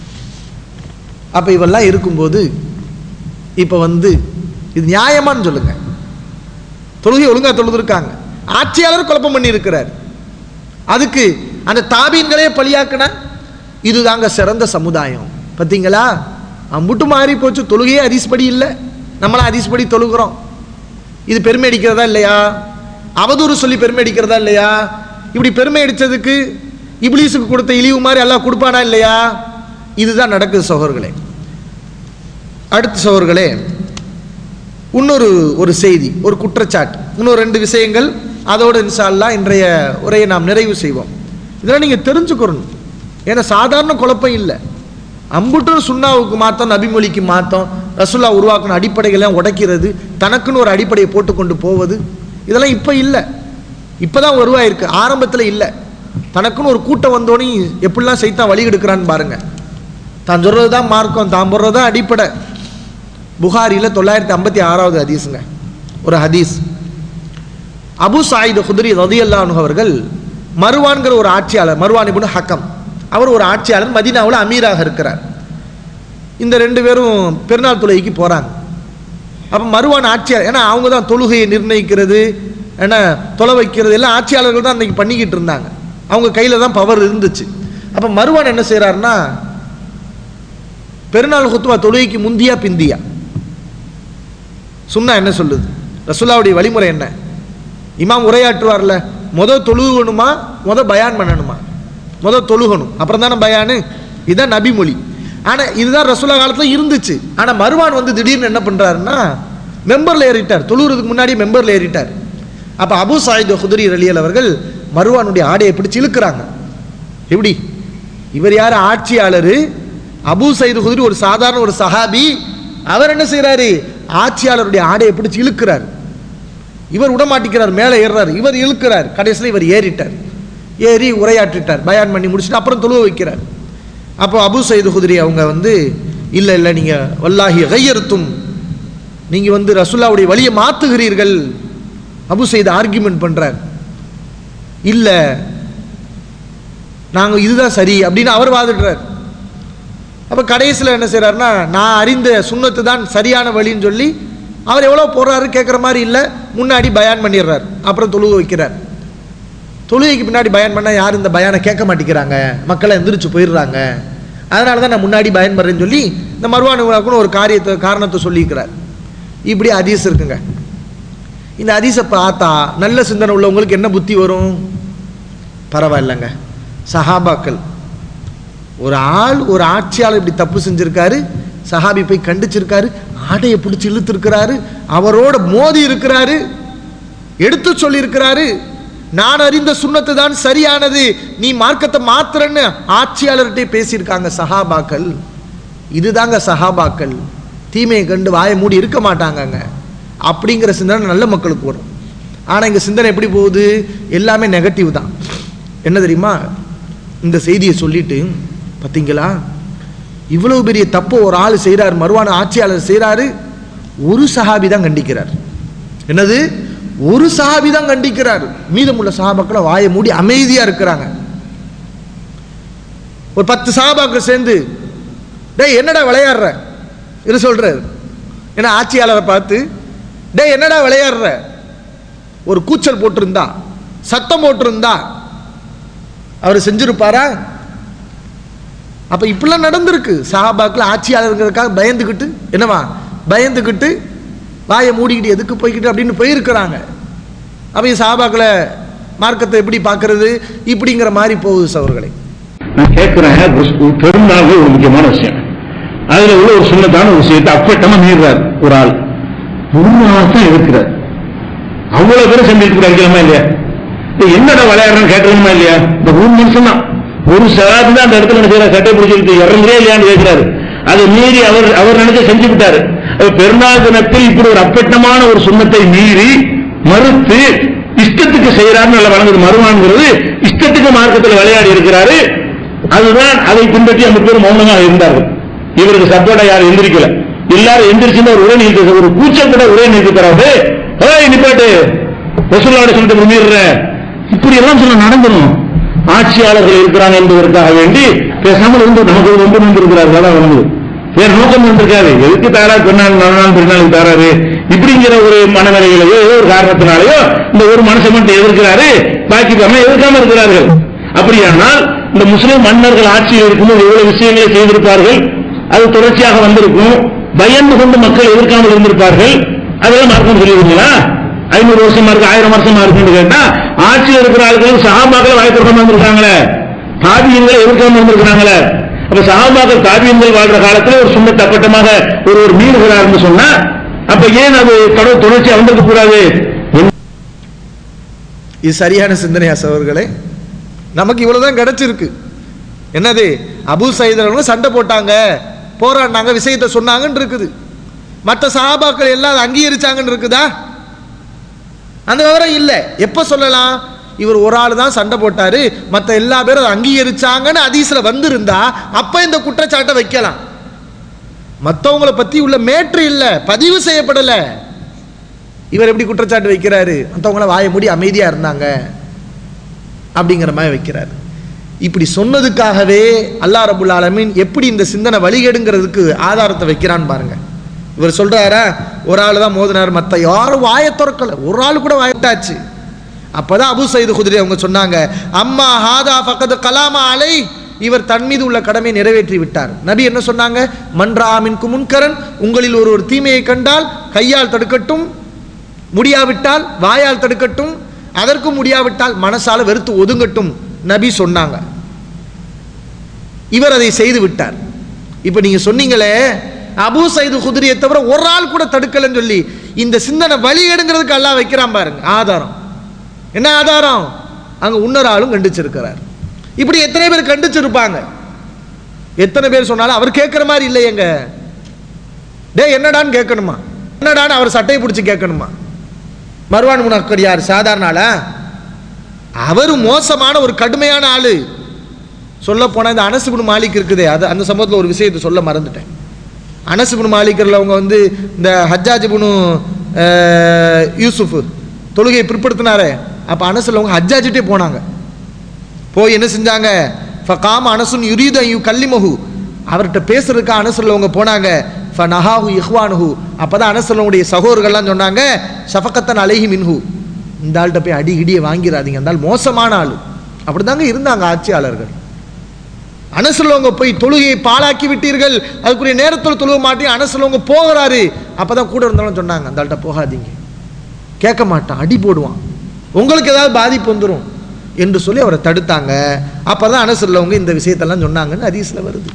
அப்ப இவெல்லாம் இருக்கும்போது இப்ப வந்து இது நியாயமான்னு சொல்லுங்க? தொழுகை ஒழுங்கா தொழுதுருக்காங்க, ஆட்சியாளர் குழப்பம் பண்ணி இருக்கிறார். அதுக்கு அந்த தாபீன்களே பலியாக்கினா இதுதாங்க சிறந்த சமுதாயம். பார்த்தீங்களா, அம்புட்டு மாறி போச்சு. தொழுகையே ஹதீஸ்படி இல்லை, நம்மளா ஹதீஸ்படி தொழுகிறோம். இது பெருமை அடிக்கிறதா இல்லையா? அவதூறு சொல்லி பெருமை அடிக்கிறதா இல்லையா? இப்படி பெருமை அடித்ததுக்கு இப்லீஸுக்கு கொடுத்த இழிவு மாதிரி எல்லாம் கொடுப்பானா இல்லையா? இதுதான் நடக்குது சகோதரர்களே. அடுத்த சகோதரர்களே, இன்னொரு ஒரு செய்தி, ஒரு குற்றச்சாட்டு, இன்னொரு ரெண்டு விஷயங்கள், அதோடு இன்ஷா அல்லாஹ் இன்றைய உரையை நாம் நிறைவு செய்வோம். இதெல்லாம் நீங்கள் தெரிஞ்சுக்கணும். ஏன்னா சாதாரண குழப்பம் இல்லை. அம்புட்டு சுன்னாவுக்கு மாத்தம், நபிமொழிக்கு மாத்தம், ரசூல்லா உருவாக்கின அடிப்படைகள்லாம் உடைக்கிறது, தனக்குன்னு ஒரு அடிப்படையை போட்டுக்கொண்டு போவது, இதெல்லாம் இப்போ இல்லை. இப்போ தான் உருவாயிருக்கு, ஆரம்பத்தில் இல்லை. தனக்குன்னு ஒரு கூட்டம் வந்தோடனே எப்படிலாம் சைத்தான் வழி எடுக்கிறான்னு பாருங்க. தான் சொல்றது தான் மார்க்கம், தான் போடுறது தான் அடிப்படை. புகாரியில் தொள்ளாயிரத்தி ஐம்பத்தி ஆறாவது ஹதீஸுங்க ஒரு ஹதீஸ். அபு சாயித் குத்ரி ரலியல்லாஹு அன்ஹு அவர்கள், மருவான்கிற ஒரு ஆட்சியாளர், மருவான் இப்னு ஹக்கம், அவர் ஒரு ஆட்சியாளர், மதீனாவில் அமீராக இருக்கிறார். இந்த ரெண்டு பேரும் பெருநாள் தொழுகைக்கு போகிறாங்க. அப்போ மருவான் ஆட்சியாளர், ஏன்னா அவங்க தான் தொழுகையை நிர்ணயிக்கிறது, ஏன்னா தொலை வைக்கிறது எல்லாம் ஆட்சியாளர்கள் தான் அன்றைக்கி பண்ணிக்கிட்டு இருந்தாங்க. அவங்க கையில் தான் பவர் இருந்துச்சு. அப்போ மருவான் என்ன செய்கிறாருன்னா, பெருநாள் குத்துவா தொழுகைக்கு முந்தியா பிந்தியா சுன்னா என்ன சொல்லுது, ரசூலுல்லாஹ்வுடைய வழிமுறை என்ன? இமாம் உரையாற்றுவார்ல, முதல் தொழுகணுமா முதல் பயான் பண்ணணுமா? முதல் தொழுகணும், அப்புறம் தானே பயானு. இதுதான் நபிமொழி. ஆனால் இதுதான் ரசூலுல்லாஹ் காலத்தில் இருந்துச்சு. ஆனால் மருவான் வந்து திடீர்னு என்ன பண்ணுறாருன்னா, மெம்பரில் ஏறிட்டார், தொழுகிறதுக்கு முன்னாடி மெம்பரில் ஏறிட்டார். அப்போ அபு சாயித் குத்ரி ரலியல்லாஹு அவர்கள் மருவானுடைய ஆடையை பிடிச்சி இழுக்கிறாங்க. எப்படி? இவர் யார்? ஆட்சியாளர். அபு சயீத் குத்ரி ஒரு சாதாரண ஒரு சஹாபி. அவர் என்ன செய்கிறாரு? ஆட்சியாளருடைய ஆடையை பிடிச்சி இழுக்கிறார். இவர் விடமாட்டிக்கிறார், மேலே ஏறுறாரு, இவர் இழுக்கிறார். கடைசியில் இவர் ஏறிட்டார். ஏறி உரையாற்றிட்டார், பயான் பண்ணி முடிச்சுட்டு அப்புறம் தொழுவ வைக்கிறார். அப்போ அபு சயீத் குத்ரி அவங்க வந்து, இல்லை இல்லை நீங்கள் வல்லாஹி கையறுத்தும், நீங்கள் வந்து ரசூலுல்லாஹ்வுடைய வழியை மாற்றுகிறீர்கள். அபு சயீத் ஆர்கியூமெண்ட் பண்ணுறார். இல்லை நாங்கள் இதுதான் சரி அப்படின்னு அவர் வாதிடுறார். அப்போ கடைசியில் என்ன செய்கிறாருன்னா, நான் அறிந்த சுன்னத்து தான் சரியான வழின்னு சொல்லி அவர் எவ்வளோ போடுறாரு கேட்குற மாதிரி இல்லை, முன்னாடி பயான் பண்ணிடுறார். அப்புறம் தொழுகை வைக்கிறார். தொழுகைக்கு பின்னாடி பயான் பண்ணால் யாரும் இந்த பயானை கேட்க மாட்டேங்கிறாங்க, மக்களை எந்திரிச்சு போயிடுறாங்க, அதனால தான் நான் முன்னாடி பயான் பண்ணுறேன்னு சொல்லி இந்த மருவானுக்குன்னு ஒரு காரியத்தை காரணத்தை சொல்லியிருக்கிறார். இப்படி ஹதீஸ் இருக்குங்க. இந்த ஹதீஸை பார்த்தா நல்ல சிந்தனை உள்ளவங்களுக்கு என்ன புத்தி வரும்? பரவாயில்லைங்க, சஹாபாக்கள் ஒரு ஆள் ஒரு ஆட்சியாளர் இப்படி தப்பு செஞ்சிருக்காரு, சஹாபி போய் கண்டிச்சிருக்காரு, ஆடையை பிடிச்சி இழுத்திருக்கிறாரு, அவரோட மோதி இருக்கிறாரு, எடுத்து சொல்லியிருக்கிறாரு. நான் அறிந்த சுன்னத்து தான் சரியானது, நீ மார்க்கத்தை மாத்திரன்னு ஆட்சியாளர்கிட்டே பேசியிருக்காங்க சஹாபாக்கள். இதுதாங்க சஹாபாக்கள். தீமையை கண்டு வாயை மூடி இருக்க மாட்டாங்கங்க. அப்படிங்கிற சிந்தனை நல்ல மக்களுக்கு வரும். ஆனால் இங்கே சிந்தனை எப்படி போகுது? எல்லாமே நெகட்டிவ் தான். என்ன தெரியுமா? இந்த செய்தியை சொல்லிட்டு, பார்த்தீங்களா இவ்வளவு பெரிய தப்பு ஒரு ஆள் செய்கிறார், மர்வான ஆட்சியாளர் செய்கிறாரு, ஒரு சஹாபி தான் கண்டிக்கிறார். என்னது? ஒரு சஹாபி தான் கண்டிக்கிறார். மீதமுள்ள சஹாபாக்களை வாயை மூடி அமைதியாக இருக்கிறாங்க. ஒரு பத்து சஹாபாக்கள் சேர்ந்து, டேய் என்னடா விளையாடுற இது சொல்றாரு. ஏன்னா ஆட்சியாளரை பார்த்து, டேய் என்னடா விளையாடுற, ஒரு கூச்சல் போட்டிருந்தா, சத்தம் போட்டிருந்தா அவர் செஞ்சிருப்பாரா? அப்ப இப்படிலாம் நடந்திருக்கு. சஹாபாக்கள் ஆட்சியாளருங்கிறதுக்காக பயந்துக்கிட்டு, என்னவா பயந்துக்கிட்டு வாயை மூடிக்கிட்டு எதுக்கு போய்கிட்டு அப்படின்னு போயிருக்கிறாங்க. அப்ப சஹாபாக்களை மார்க்கத்தை எப்படி பார்க்கறது இப்படிங்கிற மாதிரி போகுது. சவர்களை நான் கேட்கிறேன், பெருநாள் ஒரு முக்கியமான விஷயம், அதுல உள்ள ஒரு சுன்னத்தான ஒரு விஷயத்தை அப்பட்டமா மீறார் ஒரு ஆள், ஒரு நாள் தான் இருக்கிறார். அவ்வளவு பேரும் செஞ்சிருக்கிற அடிக்கலாமா இல்லையா? என்னடா விளையாடுறேன்னு கேட்கணுமா இல்லையா? இந்த ஒரு நிமிஷம் தான், ஒரு சகாபி தான் அந்த இடத்துல நினைக்கிற சட்டை பிடிச்சிருக்கு இறங்குறே இல்லையான்னு கேட்கிறாரு. அதை மீறி அவர் அவர் நினைச்ச செஞ்சு விட்டாரு. பெருநாள் தினத்தில் இப்படி ஒரு அப்பட்டமான ஒரு சுண்ணத்தை மீறி மறுத்து இஷ்டத்துக்கு செய்யறாருன்னு நல்ல வழங்குது. மறுவான்கிறது இஷ்டத்துக்கு மார்க்கத்தில் விளையாடி இருக்கிறாரு. அதுதான் அதை பின்பற்றி அந்த பேர் மௌனமாக இருந்தார்கள். இவருக்கு சப்போர்ட்டா யாரும் எந்திரிக்கல. எல்லாரும் எந்திரிச்சு ஒரு உரை நீக்க, ஒரு கூச்சல் கூட உரை நீக்கிறாரு. நிப்பாட்டு ரசூலுல்லாஹி சொல்லிட்டு மீறுற, இப்படி எல்லாம் சொல்ல நடந்துடும். ஆட்சியாளர்கள் இருக்கிறாங்க என்பதற்காக வேண்டி பேசாமல் இருந்து நமக்கு ரொம்ப வந்திருக்கிறார்கள். அதான் வந்து வேற நோக்கம் வந்திருக்காரு. எதுக்கு தாரா பெண்ணாள் நாள் பெருநாளுக்கு தாராரு இப்படிங்கிற ஒரு மனநிலையிலையோ ஏதோ ஒரு காரணத்தினாலேயோ இந்த ஒரு மனுஷன் மட்டும் எதிர்க்கிறாரு, பாக்கி எதிர்க்காம இருக்கிறார்கள். அப்படியானால் இந்த முஸ்லிம் மன்னர்கள் ஆட்சியில் இருக்கும்போது எவ்வளவு விஷயங்களை செய்திருப்பார்கள், அது தொடர்ச்சியாக வந்திருக்கும். பயந்து கொண்டு மக்கள் எதிர்க்காமல் இருந்திருப்பார்கள். அதெல்லாம் மார்க்கம் சொல்லியிருக்கீங்களா? ஐநூறு வருஷமா இருக்கு, ஆயிரம் வருஷமா இருக்குன்னு கேட்டா, ஆட்சியில் இருக்கிற ஆட்கள் சஹாபாக்கள் வாய்த்திருக்காம இருந்திருக்காங்களே, தாபியங்களை எதிர்க்காம இருந்திருக்கிறாங்களே. அப்ப சஹாபாக்கள் தாபியங்கள் வாழ்ற காலத்தில் ஒரு சுன்னத் அப்பட்டமாக ஒரு ஒரு மீறுகிறார்னு சொன்னா, அப்ப ஏன் அது கடவுள் தொடர்ச்சி வந்திருக்க கூடாது? இது சரியான சிந்தனையா சகோதரர்களே? நமக்கு இவ்வளவுதான் கிடைச்சிருக்கு. என்னது? அபூ சயீத் சண்டை போட்டாங்க, போராடினாங்க, விஷயத்தை சொன்னாங்கன்னு இருக்குது. மற்ற சஹாபாக்கள் எல்லாம் அங்கீகரிச்சாங்கன்னு இருக்குதா? அந்த விவரம் இல்லை. எப்ப சொல்லலாம்? இவர் ஒரு ஆள் தான் சண்டை போட்டாரு, மற்ற எல்லா பேரும் அங்கீகரிச்சாங்கன்னு ஹதீஸ்ல வந்திருந்தா அப்ப இந்த குற்றச்சாட்டை வைக்கலாம். மற்றவங்களை பத்தி உள்ள மேற்று இல்ல, பதிவு செய்யப்படல. இவர் எப்படி குற்றச்சாட்டு வைக்கிறாரு? மற்றவங்கள வாயை மூடி அமைதியா இருந்தாங்க அப்படிங்கிற மாதிரி வைக்கிறாரு. இப்படி சொன்னதுக்காகவே அல்லாஹ் ரப்புல் ஆலமீன் எப்படி இந்த சிந்தனை வழிகேடுங்கிறதுக்கு ஆதாரத்தை வைக்கிறான்னு பாருங்க. இவர் சொல்றாரா, ஒரு ஆள் தான் மோதினார், மற்ற யாரும் வாயை திறக்கல, ஒரு ஆள் கூட வாயிட்டாச்சு. அப்பதான் அபூ சயீத் குத்ரி அவங்க சொன்னாங்க, அம்மா ஹாதா ஃபக்கத் கலாமா அலை, இவர் தன் மீது உள்ள கடமையை நிறைவேற்றி விட்டார். நபி என்ன சொன்னாங்க? மன்ராமின் குமுன்கரன், உங்களில் ஒரு ஒரு தீமையை கண்டால் கையால் தடுக்கட்டும், முடியாவிட்டால் வாயால் தடுக்கட்டும், அதற்கும் முடியாவிட்டால் மனசால வெறுத்து ஒதுங்கட்டும் நபி சொன்னாங்க. இவர் அதை செய்து விட்டார். இப்ப நீங்க சொன்னீங்களே அபூ சயீத் குத்ரியை தவிர ஒரு ஆள் கூட தடுக்கலன்னு சொல்லி, இந்த சிந்தனை வழி எடுங்கிறதுக்கு அல்லாஹ் வைக்கிறான் பாருங்க ஆதாரம். என்ன ஆதாரம்? அங்க இன்னொரு ஆளும் கண்டிச்சிருக்கிறார். இப்படி எத்தனை பேர் கண்டிச்சிருப்பாங்க? எத்தனை பேர் சொன்னாலும் அவர் கேட்கிற மாதிரி இல்லையங்க. டே என்னடான்னு கேட்கணுமா? என்னடான்னு அவர் சட்டையை பிடிச்சி கேட்கணுமா? மர்வான் முனக்கர் யார்? சாதாரண ஆளா? அவர் மோசமான ஒரு கடுமையான ஆளு. சொல்ல போனா இந்த அனஸ் இப்னு மாலிக் இருக்குதே, அது அந்த சம்பவத்தில் ஒரு விஷயத்தை சொல்ல மறந்துட்டேன். அனஸ் இப்னு மாலிக்ல அவங்க வந்து இந்த ஹஜ்ஜாஜ் இப்னு யூசுஃப் தொழுகையை பிற்படுத்தினாரே, அப்ப அனஸ்ல அவங்க ஹஜ்ஜாஜிட்டே போனாங்க. போய் என்ன செஞ்சாங்க? ஃபகாம அனசுன் யுரீது அன் யுகல்லிமஹு, அவர்கிட்ட பேசுறதுக்கு அனஸ்ல அவங்க போனாங்க. ஃபனஹாஹு இஹ்வானுஹு, அப்பதான் அனஸ்லவுடைய சகோதரர்கள்லாம் சொன்னாங்க, ஷஃபகத்தன் அலைஹி மின்ஹு, இந்த ஆள்கிட்ட போய் அடி இடியை வாங்கிறாதீங்க, அந்த ஆள் மோசமான ஆள். அப்படிதாங்க இருந்தாங்க ஆட்சியாளர்கள். அனசுலவங்க போய் தொழுகையை பாழாக்கி விட்டீர்கள், அதுக்குரிய நேரத்தில் தொழுக மாட்டேன், அனசுலவங்க போகிறாரு. அப்பதான் கூட இருந்தாலும் சொன்னாங்க, அந்த ஆள்கிட்ட போகாதீங்க, கேட்க மாட்டான், அடி போடுவான், உங்களுக்கு ஏதாவது பாதிப்பு வந்துடும் என்று சொல்லி அவரை தடுத்தாங்க. அப்பதான் அனசுலவங்க இந்த விஷயத்தெல்லாம் சொன்னாங்கன்னு ஹதீஸ்ல வருது.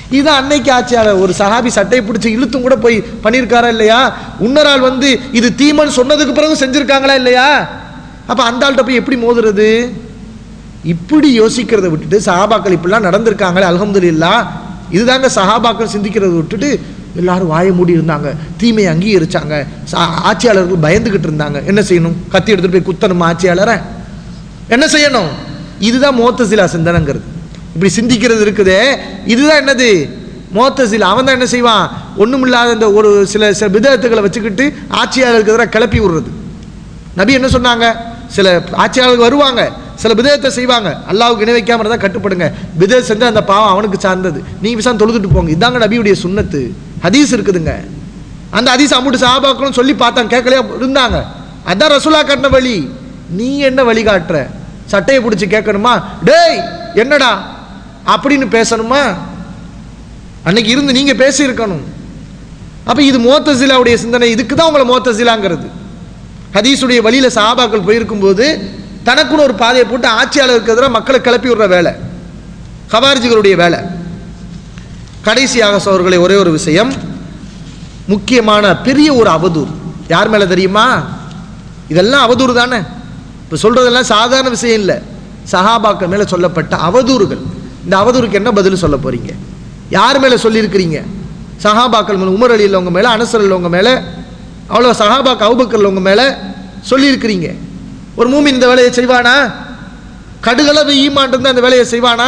இதுதான் அன்னைக்கு ஆட்சியாளர். ஒரு சஹாபி சட்டையை பிடிச்சி இழுத்தும் கூட போய் பண்ணியிருக்காரா இல்லையா? இன்னொரு வந்து இது தீமன் சொன்னதுக்கு பிறகு செஞ்சிருக்காங்களா இல்லையா? அப்ப அந்த ஆள்கிட்ட போய் எப்படி மோதுறது? இப்படி யோசிக்கிறத விட்டுட்டு சஹாபாக்கள் இப்படிலாம் நடந்திருக்காங்களே அல்ஹம்துலில்லாஹ், இதுதாங்க சஹாபாக்கள் சிந்திக்கிறத விட்டுட்டு எல்லாரும் வாயை மூடி இருந்தாங்க, தீமையை அங்கீகரிச்சாங்க, ஆட்சியாளர்கள் பயந்துகிட்டு இருந்தாங்க. என்ன செய்யணும்? கத்தி எடுத்துட்டு போய் குத்தணுமா ஆட்சியாளரை? என்ன செய்யணும்? இதுதான் முஅத்தஸிலா சிந்தனைங்கிறது. இப்படி சிந்திக்கிறது இருக்குதே, இதுதான் என்னது? முஅத்தஸிலா. அவன் தான் என்ன செய்வான்? ஒண்ணுமில்லாத இந்த ஒரு சில சில பிதஅத்துகளை வச்சுக்கிட்டு ஆட்சியாளருக்கு எதிராக கிளப்பி விடுறது. நபி என்ன சொன்னாங்க? சில ஆட்சியாளர்கள் வருவாங்க, சில பிதஅத்தை செய்வாங்க, அல்லாஹ்வுக்கு இணை வைக்காம இருந்தா கட்டுப்படுங்க, பிதஅத் செஞ்சா அந்த பாவம் அவனுக்கு சார்ந்தது, நீங்க விசாரம் தொழுதுட்டு போங்க. இதாங்க நபியுடைய சுன்னத்து. ஹதீஸ் இருக்குதுங்க. அந்த ஹதீஸ் அம்முட்டு சஹாபாக்களும் சொல்லி பார்த்தாங்க, கேட்கலையா இருந்தாங்க. அதான் ரசூலா காட்டின வழி. நீ என்ன வழி காட்டுற? சட்டையை பிடிச்சி கேட்கணுமா? டேய் என்னடா அப்படின்னு பேசணுமா? அன்னைக்கு இருந்து நீங்க பேசி இருக்கணும். அப்ப இது முஅத்தஸிலாவுடைய சிந்தனை. இதுக்கு தான் உங்களை முஅத்தஸிலாங்கிறது. ஹதீஸுடைய வழியில சஹாபாக்கள் போயிருக்கும் போது தனக்குன்னு ஒரு பாதையை போட்டு ஆட்சியாளருக்கு எதிராக மக்களை கிளப்பி விடுற வேலை கவாரிஜிகளுடைய வேலை. கடைசியாக சோர்களே ஒரே ஒரு விஷயம், முக்கியமான பெரிய ஒரு அவதூறு யார் மேல தெரியுமா? இதெல்லாம் அவதூறு தானே, இப்ப சொல்றதெல்லாம் சாதாரண விஷயம் இல்லை. சஹாபாக்கள் மேல சொல்லப்பட்ட அவதூறுகள். இந்த அவதூறுக்கு என்ன பதில் சொல்ல போறீங்க? யார் மேல சொல்லியிருக்கிறீங்க? சஹாபாக்கள் மேல, உமர் அலி உள்ளவங்க மேல, அனஸ் உள்ளவங்க மேல, அவ்வளோ சஹாபாக் அபூபக்கர் உள்ளவங்க மேல சொல்லியிருக்கிறீங்க. ஒரு மூமின் இந்த வேலையை செய்வானா? கடுகளவு ஈமான் இருந்தா அந்த வேலையை செய்வானா?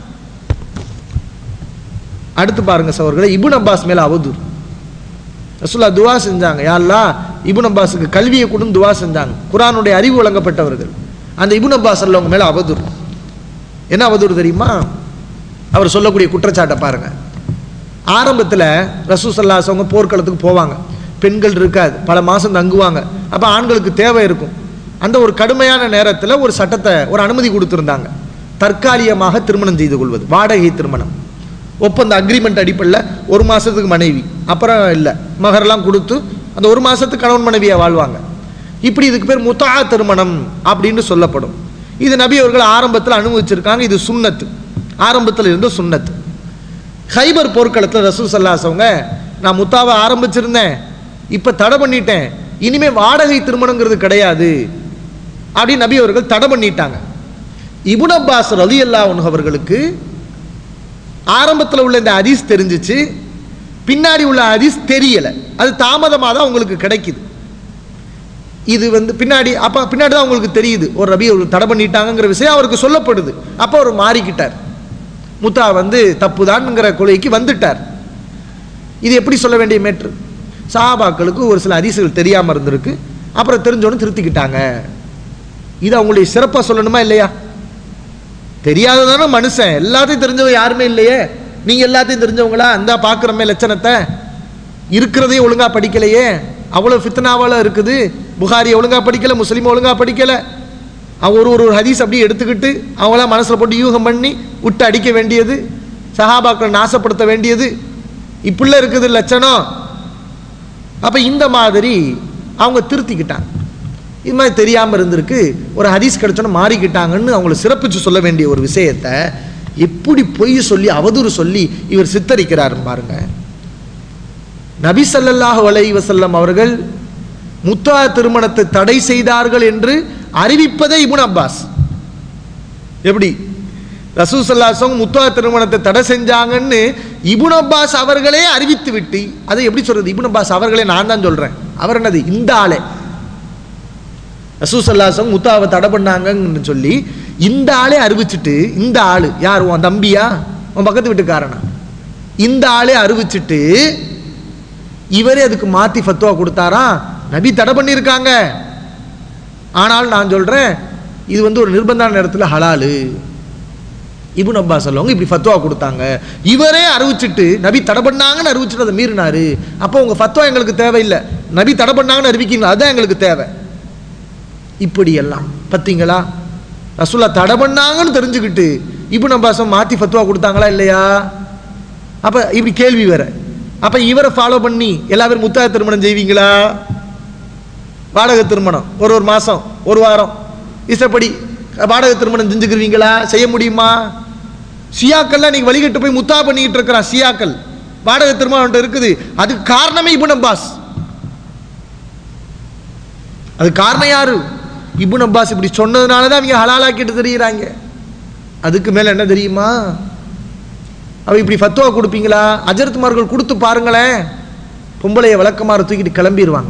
அடுத்து பாருங்க சகோதரர்களே, இப்னு அப்பாஸ் மேல அவதூறு. ரசூலுல்லாஹ் துஆ செஞ்சாங்க, யா அல்லாஹ் இப்னு அப்பாஸுக்கு கல்வியை கொடுன்னு துஆ செஞ்சாங்க. குர்ஆனுடைய அறிவு வழங்கப்பட்டவர்கள். அந்த இப்னு அப்பாஸ் உள்ளவங்க மேல அவதூறு. என்ன அவதூறு தெரியுமா? அவர் சொல்லக்கூடிய குற்றச்சாட்டை பாருங்க. ஆரம்பத்தில் ரசூல் ஸல்லல்லாஹு அலைஹி வஸல்லம் போர்க்களத்துக்கு போவாங்க, பெண்கள் இருக்காது, பல மாசம் தங்குவாங்க. அப்ப ஆண்களுக்கு தேவை இருக்கும். அந்த ஒரு கடுமையான நேரத்தில் ஒரு சட்டத்தை, ஒரு அனுமதி கொடுத்திருந்தாங்க, தற்காலிகமாக திருமணம் செய்து கொள்வது, வாடகை திருமணம், ஒப்பந்த அக்ரிமெண்ட் அடிப்படையில் ஒரு மாசத்துக்கு மனைவி, அப்புறம் இல்லை மகரெல்லாம் கொடுத்து அந்த ஒரு மாசத்துக்கு கணவன் மனைவியா வாழ்வாங்க. இப்படி இதுக்கு பேர் முத்தா திருமணம் அப்படின்னு சொல்லப்படும். இது நபி அவர்கள் ஆரம்பத்தில் அனுமதிச்சிருக்காங்க. இது சுன்னத்து, ஆரம்பத்தில் இருந்த சுன்னத்து. ஹைபர் போர்க்களத்தில் ரசூல் ஸல்லல்லாஹு அலைஹி வஸல்லம், நான் முத்தாவை ஆரம்பிச்சிருந்தேன், இப்ப தடை பண்ணிட்டேன், இனிமே வாடகை திருமணங்கிறது கிடையாது அப்படின்னு நபி அவர்கள் தடை பண்ணிட்டாங்க. இப்னு அப்பாஸ் ரலியல்லாஹு அன்ஹு அவர்களுக்கு ஆரம்பத்தில் உள்ள இந்த ஹதீஸ் தெரிஞ்சிச்சு, பின்னாடி உள்ள ஹதீஸ் தெரியல, அது தாமதமாக தான் உங்களுக்கு கிடைக்குது. இது வந்து பின்னாடி, அப்ப பின்னாடி தான் உங்களுக்கு தெரியுது ஒரு நபி அவர்கள் தடை பண்ணிட்டாங்கிற விஷயம் அவருக்கு சொல்லப்படுது. அப்போ அவர் மாறிக்கிட்டார், முத்தா வந்து தப்புதான்ங்கிற கொலைக்கு வந்துட்டார். இது எப்படி சொல்ல வேண்டிய மேட்ரு? சஹாபாக்களுக்கு ஒரு சில ஹதீஸ்கள் தெரியாமல் இருந்திருக்கு, அப்புறம் தெரிஞ்சோன்னு திருத்திக்கிட்டாங்க. இது அவங்களுடைய சிறப்பாக சொல்லணுமா இல்லையா? தெரியாததான மனுஷன், எல்லாத்தையும் தெரிஞ்சவங்க யாருமே இல்லையே. நீங்க எல்லாத்தையும் தெரிஞ்சவங்களா? அந்த பார்க்குறமே லட்சணத்தை, இருக்கிறதே ஒழுங்கா படிக்கலையே, அவ்வளோ ஃபித்னாவால இருக்குது. புகாரியை ஒழுங்கா படிக்கல, முஸ்லீம் ஒழுங்கா படிக்கல, அவங்க ஒரு ஒரு ஹதீஸ் அப்படியே எடுத்துக்கிட்டு அவங்களாம் மனசில் போட்டு யூகம் பண்ணி விட்டு அடிக்க வேண்டியது, சஹாபாக்கள் நாசப்படுத்த வேண்டியது, இப்படிலாம் இருக்குது லட்சணம். அப்போ இந்த மாதிரி அவங்க திருத்திக்கிட்டாங்க. இது மாதிரி தெரியாமல் இருந்திருக்கு, ஒரு ஹதீஸ் கிடைச்சோன்னு மாறிக்கிட்டாங்கன்னு அவங்களை சிறப்பிச்சு சொல்ல வேண்டிய ஒரு விஷயத்தை எப்படி பொய் சொல்லி அவதூறு சொல்லி இவர் சித்தரிக்கிறார் பாருங்க. நபி ஸல்லல்லாஹு அலைஹி வஸல்லம் அவர்கள் முத்தா திருமணத்தை தடை செய்தார்கள் என்று அறிவிப்பதே இப்னு அப்பாஸ். எப்படி ரசூல் ஸல்லல்லாஹு அலைஹி வஸல்லம் முத்தா திருமணத்தை தடை செஞ்சாங்கன்னு இப்னு அப்பாஸ் அவர்களே அறிவித்து விட்டு, அதை எப்படி சொல்றது? இப்னு அப்பாஸ் அவர்களே, நான் தான் சொல்றேன், அவர் என்னது இந்த ஆளே ரசூல் ஸல்லல்லாஹு அலைஹி வஸல்லம் முத்தாவை தடை பண்ணாங்கன்னு சொல்லி இந்த ஆளே அறிவிச்சுட்டு, இந்த ஆளு யார்? உன் தம்பியா, உன் பக்கத்து வீட்டுக்காரனா? இந்த ஆளே அறிவிச்சுட்டு இவரே அதுக்கு மாத்தி ஃபத்வா கொடுத்தாரா? நபி தடை பண்ணியிருக்காங்க, ஆனால் நான் சொல்றேன் இது வந்து ஒரு நிர்பந்தான நேரத்தில் ஹலாலு. இப்னு அப்பாஸ் சொல்லுவாங்க இப்படி ஃபத்வா கொடுத்தாங்க, இவரே அறிவிச்சுட்டு நபி தடை பண்ணாங்கன்னு அறிவிச்சுட்டு அதை மீறினாரு. அப்போ உங்க ஃபத்வா எங்களுக்கு தேவையில்லை, நபி தடை பண்ணாங்கன்னு அறிவிக்கீங்களா, அதான் எங்களுக்கு தேவை. இப்படி எல்லாம் பார்த்தீங்களா? ரசூலா தடை பண்ணாங்கன்னு தெரிஞ்சுக்கிட்டு இப்னு அப்பாஸ் மாத்தி ஃபத்வா கொடுத்தாங்களா இல்லையா? அப்ப இப்படி கேள்வி வேற. அப்ப இவரை ஃபாலோ பண்ணி எல்லா பேரும் முத்தா திருமணம் செய்வீங்களா? வாடகை திருமணம் ஒரு ஒரு மாசம் ஒரு வாரம் இசப்படி வாடகை திருமணம் செஞ்சுக்கிறீங்களா? செய்ய முடியுமா? ஷியாக்கள்லாம் இன்னைக்கு வழிகட்டு போய் முத்தா பண்ணிக்கிட்டு இருக்கிறான். ஷியாக்கள் வாடகை திருமணம் இருக்குது. அதுக்கு காரணமே இப்னு அப்பாஸ். அது காரணம் யாரு? இப்னு அப்பாஸ் இப்படி சொன்னதுனால தான் அவங்க ஹலாலாக்கிட்டு தெரியுறாங்க. அதுக்கு மேல என்ன தெரியுமா? அவ இப்படி ஃபத்வா கொடுப்பீங்களா? அஜரத்மார்கள் கொடுத்து பாருங்களேன், பொம்பளைய விளக்கமாறு தூக்கிட்டு கிளம்பிடுவாங்க.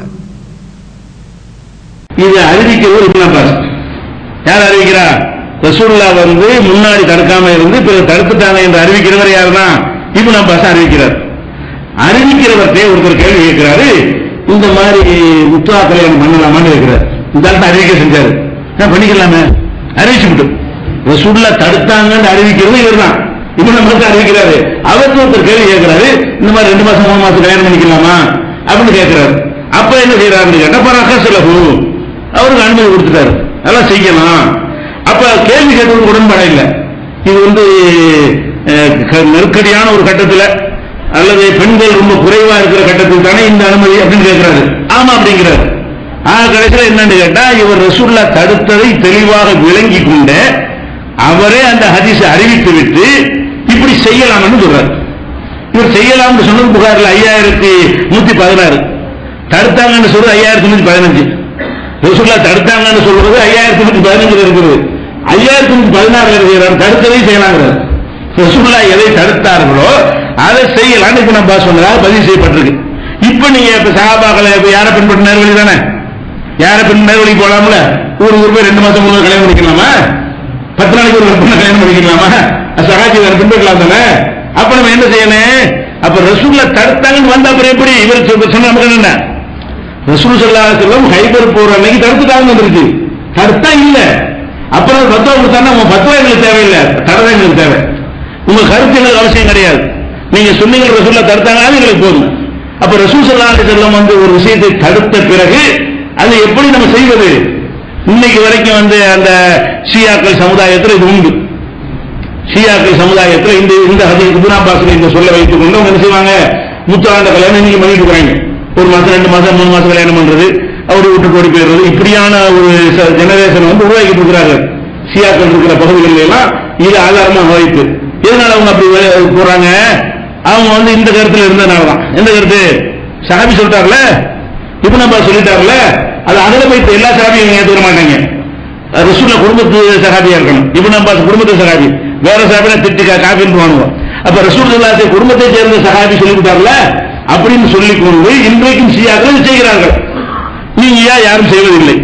இது அறிவிக்கிறது இப்னு அப்பாஸ். யார் அறிவிக்கிறா? ரசூலுல்லாஹ் வந்து முன்னாடி தடுக்காம இருந்து பிறகு தடுத்துட்டாங்க என்று அறிவிக்கிறவர் யாருன்னா இப்னு அப்பாஸ் அறிவிக்கிறார். அறிவிக்கிறவர்கிட்ட ஒருத்தர் கேள்வி கேட்கிறாரு, இந்த மாதிரி முத்தா கல்யாணம் பண்ணலாமான்னு கேட்கிறார். இந்த ஆள் அறிவிக்க செஞ்சாரு, பண்ணிக்கலாமே அறிவிச்சுட்டு. ரசூலுல்லாஹ் தடுத்தாங்கன்னு அறிவிக்கிறது இவர் தான், இப்னு அப்பாஸ் அறிவிக்கிறாரு. அவருக்கு ஒருத்தர் கேள்வி கேட்கிறாரு, இந்த மாதிரி ரெண்டு மாசம் மூணு மாசம் கல்யாணம் பண்ணிக்கலாமா அப்படின்னு கேட்கிறாரு. அப்ப என்ன செய்யறாருன்னு கேட்டா பரகசலஹு, அவருக்கு அனுமதி கொடுத்துட்டாரு, அதெல்லாம் செய்யலாம். அப்ப கேள்வி கேட்டது உடன்பாடு இல்லை. இது வந்து நெருக்கடியான ஒரு கட்டத்தில் அல்லது பெண்கள் ரொம்ப குறைவா இருக்கிற கட்டத்தில் தானே இந்த அனுமதி அப்படின்னு கேட்கிறாரு. ஆமா அப்படிங்கிறாரு. ஆஹ் கடைசியில் என்னன்னு கேட்டா, இவர் ரசூலுல்லாஹ் தடுத்ததை தெளிவாக விளங்கி கொண்டு அவரே அந்த ஹதீஸை அறிவித்து விட்டு இப்படி செய்யலாம்னு சொல்றாரு. இவர் செய்யலாம்னு சொன்னது புகாரில் ஐயாயிரத்தி நூத்தி பதினாறு, தடுத்தாங்கன்னு சொல்றது ஐயாயிரத்தி நூத்தி பதினஞ்சு. ரசூலுல்லாஹ் தடுத்தாங்கன்னு சொல்றது ஐயாயிரத்தி நூத்தி பதினஞ்சுல இருக்குது. ஐயாயிரத்தி நூத்தி பதினாறுல இருக்கிறார், தடுத்ததை செய்யலாங்கிறார். ரசூலுல்லாஹ் எதை தடுத்தார்களோ அதை செய்யலாம் இப்ப நம்ம சொன்னதாக பதிவு செய்யப்பட்டிருக்கு. இப்ப நீங்க இப்ப சஹாபாக்களை யாரை பின்பற்ற நேர்வழி தானே, யாரை பின் நேர்வழி போலாம்ல. ஒரு ஊர் போய் ரெண்டு மாசம் மூணு கல்யாணம் பண்ணிக்கலாமா? பத்து நாளைக்கு ஒரு பொண்ணு கல்யாணம் பண்ணிக்கலாமா? சகாஜி வேற பின்பற்றலாம் தானே. அப்ப நம்ம என்ன செய்யணும்? அப்ப ரசூலுல்லாஹ் தடுத்தாங்கன்னு வந்த அப்புறம் எப்படி இவர் சொன்ன என்ன? ரசூல் ஸல்லல்லாஹு அலைஹி வஸல்லம் ஹைபர் போற அன்னைக்கு தடுத்துட்டாங்க வந்துருக்கு, தடுத்தா இல்ல. அப்புறம் ஃபத்வா கொடுத்தாங்க, உங்க ஃபத்வா எங்களுக்கு தேவையில்லை, தடவை எங்களுக்கு தேவை, உங்க கருத்து எங்களுக்கு அவசியம் கிடையாது. நீங்க சொன்னீங்க ரசூலுல்லாஹ் தடுத்தாங்க எங்களுக்கு போதும். அப்ப ரசூல் ஸல்லல்லாஹு அலைஹி வஸல்லம் வந்து ஒரு விஷயத்தை தடுத்த பிறகு அதை எப்படி நம்ம செய்வது? இன்னைக்கு வரைக்கும் வந்து அந்த ஷியாக்கள் சமுதாயத்தில் இது உண்டு. ஷியாக்கள் சமுதாயத்தில் இந்த இந்த ஹதீஸ் இப்னு அப்பாஸ் இந்த சொல்ல வைத்துக் கொண்டு அவங்க என்ன செய்வாங்க? முத்தாண்ட கல்யாணம் இன்னைக்கு பண்ணிட்டு போறாங்க. ஒரு மாசம் ரெண்டு மாசம் மூணு மாசம் கல்யாணம் பண்றது, அவரு விட்டு ஓடி போயிடுறது, இப்படியான ஒரு ஜெனரேஷன் வந்து உருவாக்கிட்டு இருக்கிறார்கள். ஷியாக்கள் இருக்கிற பகுதிகளில் எல்லாம் இது ஆதாரமாக வைத்து எதனால அவங்க அப்படி போறாங்க? அவங்க வந்து இந்த கருத்துல இருந்ததுனாலதான். எந்த கருத்து? சஹாபி சொல்லிட்டார்ல, இப்னு அப்பாஸ் சொல்லிட்டார்ல, அது அதில் போய் எல்லா சஹாபியும் ஏற்றுக்க மாட்டாங்க. ரசூலுல்லாஹ் குடும்பத்து சஹாபியா இருக்கணும். இப்னு அப்பாஸ் குடும்பத்து சஹாபி, வேற சஹாபினா திட்டி காப்பின்னு வாங்குவோம். அப்ப ரசூலுல்லாஹ் குடும்பத்தை சேர்ந்த சஹாபி சொல்லிவிட்டார்ல அப்படின்னு சொல்லிக் கொண்டு இன்றைக்கும் ஷியாக்கள் செய்கிறார்கள். நீங்க ஏன் யாரும் செய்வதில்லை?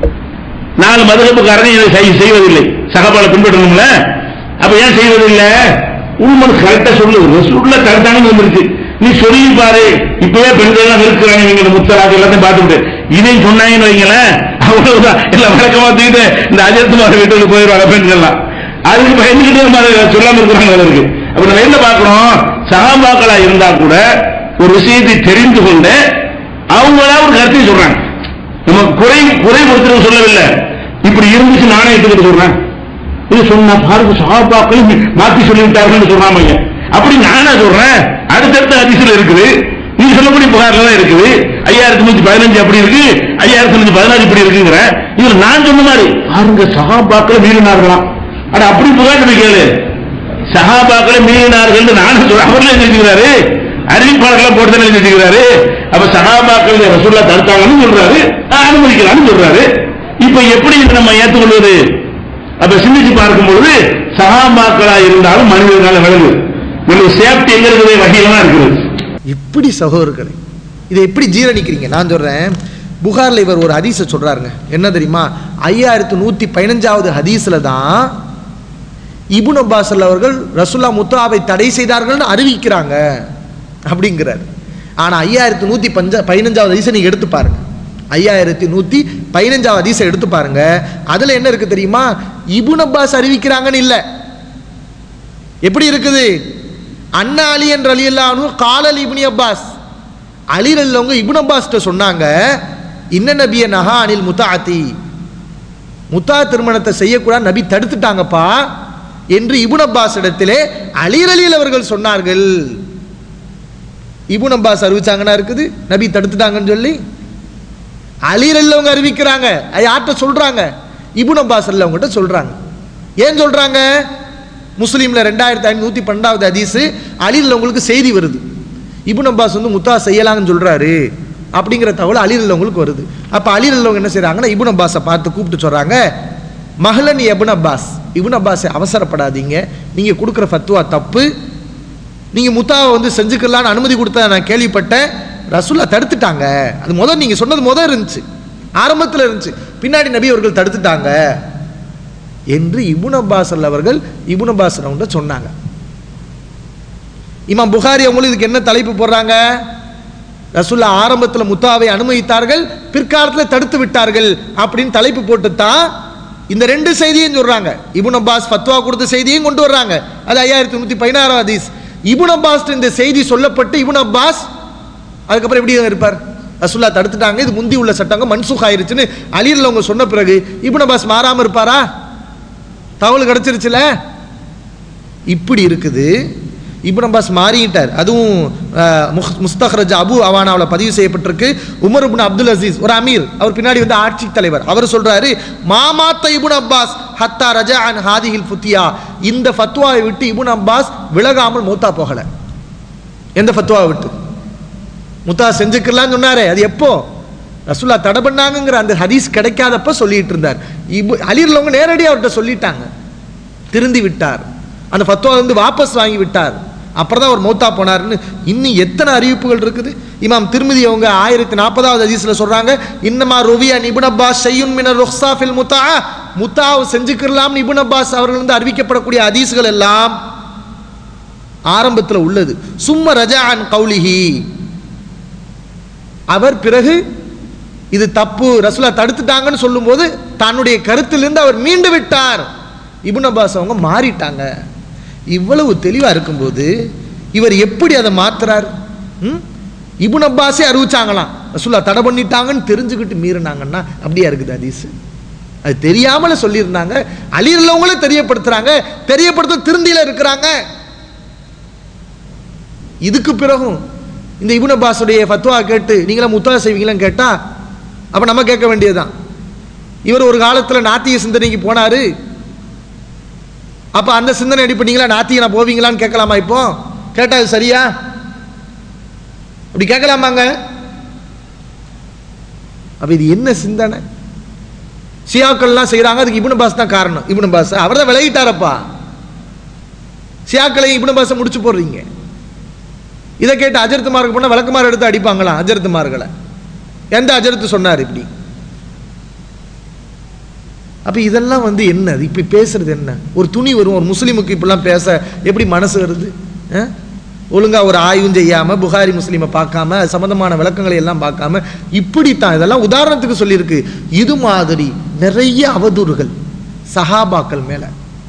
நாலு மதுஹபுக்காரங்க இதை செய்வதில்லை, சஹாபாவை பின்பற்றணும்ல. அப்ப ஏன் செய்வதில்லை? உண்மை கரெக்டா சொல்லு. ரசூலுல்லாஹ் தடுத்தாங்கன்னு வந்துருச்சு, நீ சொல்லி பாரு. இப்பவே பெண்கள் எல்லாம் இருக்கிறாங்க, நீங்க முத்தலாக எல்லாத்தையும் பார்த்துட்டு இதையும் சொன்னாங்கன்னு வைங்களேன், அவ்வளவுதான் எல்லாம் வழக்கமா தூக்கிட்டு இந்த அஜர்த்துமார் வீட்டுக்கு போயிடுவாங்க பெண்கள்லாம். அதுக்கு பயந்துகிட்டு நம்ம சொல்லாம இருக்கிறாங்க இருக்கு. அப்ப நம்ம என்ன பார்க்கணும்? சஹாபாக்களா இருந்தா கூட ஒரு விஷயத்தை தெரிந்து கொண்டு அவங்களா ஒரு கருத்தை சொல்றாங்க. நம்ம குறை குறை கொடுத்து சொல்லவில்லை, இப்படி இருந்துச்சு நானே எடுத்துக்கிட்டு சொல்றேன். இது சொன்னா பாருங்க சஹாபாக்கள் மாத்தி சொல்லிவிட்டார்கள் சொன்னாம, அப்படி நானா சொல்றேன். அடுத்தடுத்த ஹதீஸ்ல இருக்குது, நீ சொல்லக்கூடிய புகார்ல தான் இருக்குது. ஐயாயிரத்தி நூத்தி பதினஞ்சு அப்படி இருக்கு, ஐயாயிரத்தி நூத்தி பதினாறு இப்படி இருக்குங்கிற. இதுல நான் சொன்ன மாதிரி பாருங்க சஹாபாக்களை மீறினார்களாம். அட அப்படி புகார் கேளு, சஹாபாக்களை மீறினார்கள் நானும் சொல்றேன். அவர்ல எழுதிக்கிறாரு, அறிவிப்பாளர்களை போட்டு எழுதிக்கிறாரு. அப்ப சஹாபாக்கள் ரசூலுல்லாஹ் தடுத்தாங்கன்னு சொல்றாரு, அனுமதிக்கலாம்னு சொல்றாரு. இப்ப எப்படி நம்ம ஏற்றுக்கொள்வது? அப்ப சிந்திச்சு பார்க்கும் பொழுது சஹாபாக்களா இருந்தாலும் மனிதர்களால விளங்கு நமக்கு சேஃப்டி எங்க இருக்குது, வகையிலாம் இருக்குது. இப்படி சகோதரர்களே இதை எப்படி ஜீரணிக்கிறீங்க? நான் சொல்றேன், புகார்ல இவர் ஒரு ஹதீஸை சொல்றாருங்க. என்ன தெரியுமா? ஐயாயிரத்தி நூத்தி பதினஞ்சாவது ஹதீஸ்ல தான் இப்னு அப்பாஸ் அவர்கள் ரசூலுல்லாஹ் முத்தாவை தடை செய்தார்கள் அறிவிக்கிறாங்க அப்படிங்கிறார். ஆனா ஐயாயிரத்தி நூத்தி பஞ்ச பதினஞ்சாவது ஹதீஸை நீங்க எடுத்து பாருங்க. ஐயாயிரத்தி நூத்தி பதினஞ்சாவது ஹதீஸை எடுத்து பாருங்க. அதுல என்ன இருக்கு தெரியுமா? இப்னு அப்பாஸ் அறிவிக்கிறாங்கன்னு இல்ல. எப்படி இருக்குது? அண்ணா அலி என்ற ரலியல்லாஹு அன்ஹு காலல் இப்னு அப்பாஸ், அலி ரலியல்லாஹு அன்ஹு இப்னு அப்பாஸ் சொன்னாங்க, இன்ன நபிய நஹா அனில் முத்தாத்தி, முத்தா திருமணத்தை செய்யக்கூடாது நபி தடுத்துட்டாங்கப்பா என்று இப்னு அப்பாஸ் இடத்திலே அலி ரலியல்லாஹு அவர்கள் சொன்னார்கள். இப்னு அப்பாஸ் அறிவிச்சாங்கன்னா இருக்குது, நபி தடுத்துட்டாங்கன்னு சொல்லி அலி ரலியல்லாஹு அன்ஹு அறிவிக்கிறாங்க. யார்கிட்ட சொல்றாங்க? இப்னு அப்பாஸ் ரலியல்லாஹு அன்ஹு சொல்றாங்க. ஏன் சொல்றாங்க? முஸ்லீம்ல ரெண்டாயிரத்தி ஐநூத்தி பன்னெண்டாவது ஹதீஸ், அலியில் உங்களுக்கு செய்தி வருது, இப்னு அப்பாஸ் வந்து முத்தா செய்யலாம்னு சொல்றாரு அப்படிங்கிற தகவல் அலியில் உங்களுக்கு வருது. அப்ப அலியில் என்ன செய்யறாங்கன்னா இப்னு அப்பாஸை பார்த்து கூப்பிட்டு சொல்றாங்க, மஹலன் இப்னு அப்பாஸ், இப்னு அப்பாஸ் அவசரப்படாதீங்க, நீங்க கொடுக்குற ஃபத்வா தப்பு, நீங்க முத்தாவை வந்து செஞ்சுக்கலான்னு அனுமதி கொடுத்தா நான் கேள்விப்பட்டேன், ரசூலுல்லாஹ் தடுத்துட்டாங்க. அது முதல் நீங்க சொன்னது முதல் இருந்துச்சு, ஆரம்பத்தில் இருந்துச்சு, பின்னாடி நபி அவர்கள் தடுத்துட்டாங்க என்று இப்னு அப்பாஸ் அவர்கள் இப்னு அப்பாஸ் ரவுண்ட சொன்னாங்க. இமாம் புகாரி அவங்களும் இதுக்கு என்ன தலைப்பு போடுறாங்க, ரசூலுல்லாஹ் ஆரம்பத்தில் முத்தாவை அனுமதித்தார்கள், பிற்காலத்தில் தடுத்து விட்டார்கள் அப்படின்னு தலைப்பு போட்டுத்தான் இந்த ரெண்டு செய்தியும் சொல்றாங்க. இப்னு அப்பாஸ் ஃபத்வா கொடுத்த செய்தியும் கொண்டு வர்றாங்க, அது ஐயாயிரத்தி நூத்தி பதினாறாவது ஹதீஸ். இப்னு அப்பாஸ் இந்த செய்தி சொல்லப்பட்டு இப்னு அப்பாஸ் அதுக்கப்புறம் எப்படி இருப்பார், ரசூலுல்லாஹ் தடுத்துட்டாங்க, இது முந்தி உள்ள சட்டங்க மன்சூக் ஆயிருச்சுன்னு அலியில் அவங்க சொன்ன பிறகு இப்னு அப்பாஸ் மாறாம இருப்பாரா? தகவல் கிடைச்சிருச்சுல. இப்படி இருக்குது. இப்னு அப்பாஸ் மாறிட்டார். அதுவும் முஸ்தக்ரஜ் அபு அவானாவில் பதிவு செய்யப்பட்டிருக்கு. உமர் இப்னு அப்துல் அசீஸ் ஒரு அமீர், அவர் பின்னாடி வந்து ஆட்சி தலைவர், அவர் சொல்றாரு, மாமாத்த இப்னு அப்பாஸ் ஹத்தா ரஜா அன் ஹாதிஹில் ஃபுத்தியா, இந்த ஃபத்வாவை விட்டு இப்னு அப்பாஸ் விலகாமல் மூத்தா போகல. எந்த ஃபத்வாவை விட்டு? முத்தா செஞ்சுக்கலாம்னு சொன்னாரே, அது எப்போ ரசூலுல்லாஹ் தடை பண்ணாங்கங்கிற அந்த ஹதீஸ் கிடைக்காதப்ப சொல்லிட்டு இருந்தார். இபு அலியில் அவங்க நேரடியாக அவர்கிட்ட சொல்லிட்டாங்க, திருந்தி விட்டார், அந்த ஃபத்வா வந்து வாபஸ் வாங்கி விட்டார், அப்புறம் தான் அவர் மௌத்தா போனார்னு இன்னும் எத்தனை அறிவிப்புகள் இருக்குது. இமாம் திர்மிதி அவங்க ஆயிரத்தி நாற்பதாவது ஹதீஸ்ல சொல்றாங்க, இன்னமா ருவியா இப்னு அப்பாஸ் ஷையுன் மினர் ருக்ஸா ஃபில் முத்தா, முத்தாவை செஞ்சுக்கலாம்னு இப்னு அப்பாஸ் அவர்கள் வந்து அறிவிக்கப்படக்கூடிய ஹதீஸ்கள் எல்லாம் ஆரம்பத்தில் உள்ளது. சும்ம ரஜா அன் கௌலிஹி, அவர் பிறகு இது தப்பு, ரசூலுல்லாஹ் தடுத்துட்டாங்கன்னு சொல்லும்போது தன்னுடைய கருத்திலிருந்து அவர் மீண்டு விட்டார். இப்னு அப்பாஸ் அவங்க மாறிட்டாங்க. இவ்வளவு தெளிவா இருக்கும்போது இவர் எப்படி அதை மாத்துறார்? இப்னு அப்பாஸே அறிவிச்சாங்களாம், ரசூலுல்லாஹ் தடை பண்ணிட்டாங்கன்னு தெரிஞ்சுக்கிட்டு மீறினாங்கன்னா அப்படியா இருக்குது ஹதீஸ்? அது தெரியாமல சொல்லியிருந்தாங்க, அலி உள்ளவங்களே தெரியப்படுத்துறாங்க, தெரியப்படுத்த திருந்தியில இருக்கிறாங்க. இதுக்கு பிறகும் இந்த இப்னு அப்பாஸுடைய ஃபத்வா கேட்டு நீங்களா முத்தா செய்வீங்களான்னு கேட்டா அப்ப நம்ம கேட்க வேண்டியதுதான். இவர் ஒரு காலத்துல நாத்திய சிந்தனைக்கு போனாரு, அப்ப அந்த சிந்தனை அடிப்பட்டீங்களா நாத்திய நான் போவீங்களான்னு கேட்கலாமா? இப்போ கேட்டா அது சரியா? அப்படி கேட்கலாமாங்க? அப்ப இது என்ன சிந்தனை? சியாக்கள்லாம் செய்யறாங்க, அதுக்கு இப்னு அப்பாஸ் தான் காரணம். இப்னு அப்பாஸ் அவர் தான் விலகிட்டாரப்பா. சியாக்களை இப்னு அப்பாஸ் முடிச்சு போடுறீங்க. இதை கேட்டு அஜர்த்துமாருக்கு போனால் விளக்குமாறு எடுத்து அடிப்பாங்களாம் அஜர்த்துமார்களை. எந்த அஜர்த்து சொன்னார் இப்படி? அப்ப இதெல்லாம் வந்து என்ன இப்படி பேசுறது என்ன? ஒரு துணி வரும் ஒரு முஸ்லீமுக்கு இப்படிலாம் பேச எப்படி மனசு வருது? ஒழுங்கா ஒரு ஆய்வும் செய்யாம புகாரி முஸ்லீமை பார்க்காம சம்பந்தமான விளக்கங்களை எல்லாம் பார்க்காம இப்படித்தான். இதெல்லாம் உதாரணத்துக்கு சொல்லியிருக்கு. இது மாதிரி நிறைய அவதூறுகள் சஹாபாக்கள் மேல,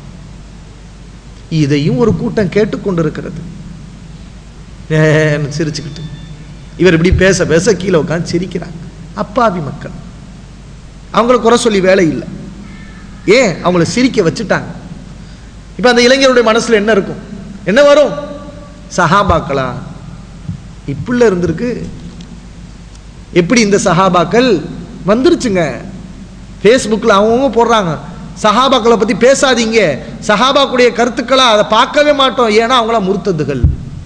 இதையும் ஒரு கூட்டம் கேட்டுக்கொண்டிருக்கிறது. சிரிச்சுக்கிட்டு இவர் இப்படி பேச பேச கீழே உட்காந்து சிரிக்கிறாங்க. அப்பாவி மக்கள், அவங்கள குறை சொல்லி வேலை இல்லை. ஏன் அவங்கள சிரிக்க வச்சுட்டாங்க. இப்ப அந்த இளைஞருடைய மனசுல என்ன இருக்கும்? என்ன வரும்? சஹாபாக்களா இப்படில இருந்திருக்கு. எப்படி இந்த சஹாபாக்கள் வந்துருச்சுங்க. ஃபேஸ்புக்கில் அவங்கவுங்க போடுறாங்க, சஹாபாக்களை பத்தி பேசாதீங்க, சஹாபாக்குடைய கருத்துக்களா அதை பார்க்கவே மாட்டோம், ஏன்னா அவங்களா முர்த்ததுகள்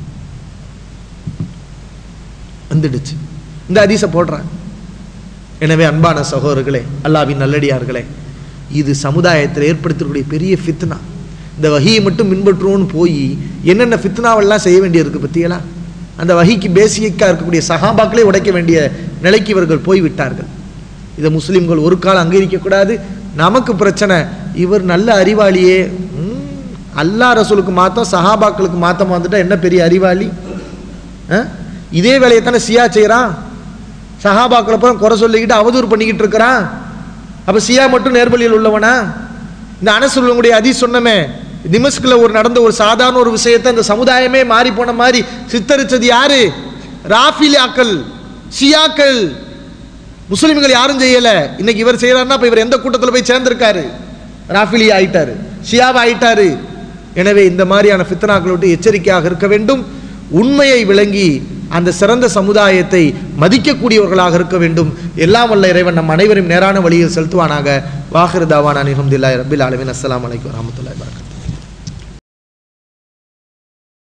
வந்துடுச்சு. இந்த ஹதீஸை போடுறாங்க. எனவே அன்பான சகோதரர்களே, அல்லாஹ்வின் நல்லடியார்களே, இது சமுதாயத்தில் ஏற்படுத்தக்கூடிய பெரிய ஃபித்னா. இந்த வஹியை மட்டும் பின்பற்றுவோன்னு போய் என்னென்ன ஃபித்னாவெல்லாம் செய்ய வேண்டியிருக்கு பற்றியெல்லாம். அந்த வஹிக்கு பேசிக்காக இருக்கக்கூடிய சஹாபாக்களே உடைக்க வேண்டிய நிலைக்கு இவர்கள் போய்விட்டார்கள். இதை முஸ்லீம்கள் ஒரு காலம் அங்கீகரிக்கக்கூடாது. நமக்கு பிரச்சனை, இவர் நல்ல அறிவாளியே, அல்லாஹ் ரசூலுக்கு மாத்தம் சஹாபாக்களுக்கு மாத்தம் வந்துட்டா என்ன பெரிய அறிவாளி? இதே வேலையை தானே சியா செய்யறான். சஹாபாக்களை அப்புறம் குறை சொல்லிக்கிட்டு அவதூறு பண்ணிக்கிட்டு இருக்கிறான். அப்ப சியா மட்டும் நேர்வழியில் உள்ளவனா? இந்த அனசுடைய ஹதீஸ் சொன்னமே, திமஸ்கில் ஒரு நடந்த ஒரு சாதாரண ஒரு விஷயத்தை அந்த சமுதாயமே மாறி போன மாதிரி சித்தரிச்சது யாரு? ராஃபிலியாக்கள், ஷியாக்கள். முஸ்லிம்கள் யாரும் செய்யல. இன்னைக்கு இவர் செய்யறாருன்னா இப்ப இவர் எந்த கூட்டத்தில் போய் சேர்ந்திருக்காரு? ராஃபிலியா ஆயிட்டாரு, ஷியாவா ஆயிட்டாரு. எனவே இந்த மாதிரியான ஃபித்னாக்களை விட்டு எச்சரிக்கையாக இருக்க வேண்டும். உண்மையை விளங்கி அந்த சிறந்த சமுதாயத்தை மதிக்கக்கூடியவர்களாக இருக்க வேண்டும். எல்லாம் வல்ல இறைவன் நம் அனைவரும் நேரான வழியில் செலுத்துவானாக. வாஹிர் தாவானா அல்ஹம்துலில்லாஹி ரப்பில் ஆலமீன். அஸ்ஸலாமு அலைக்கும் வரஹ்மத்துல்லாஹி வபரகாத்துஹு.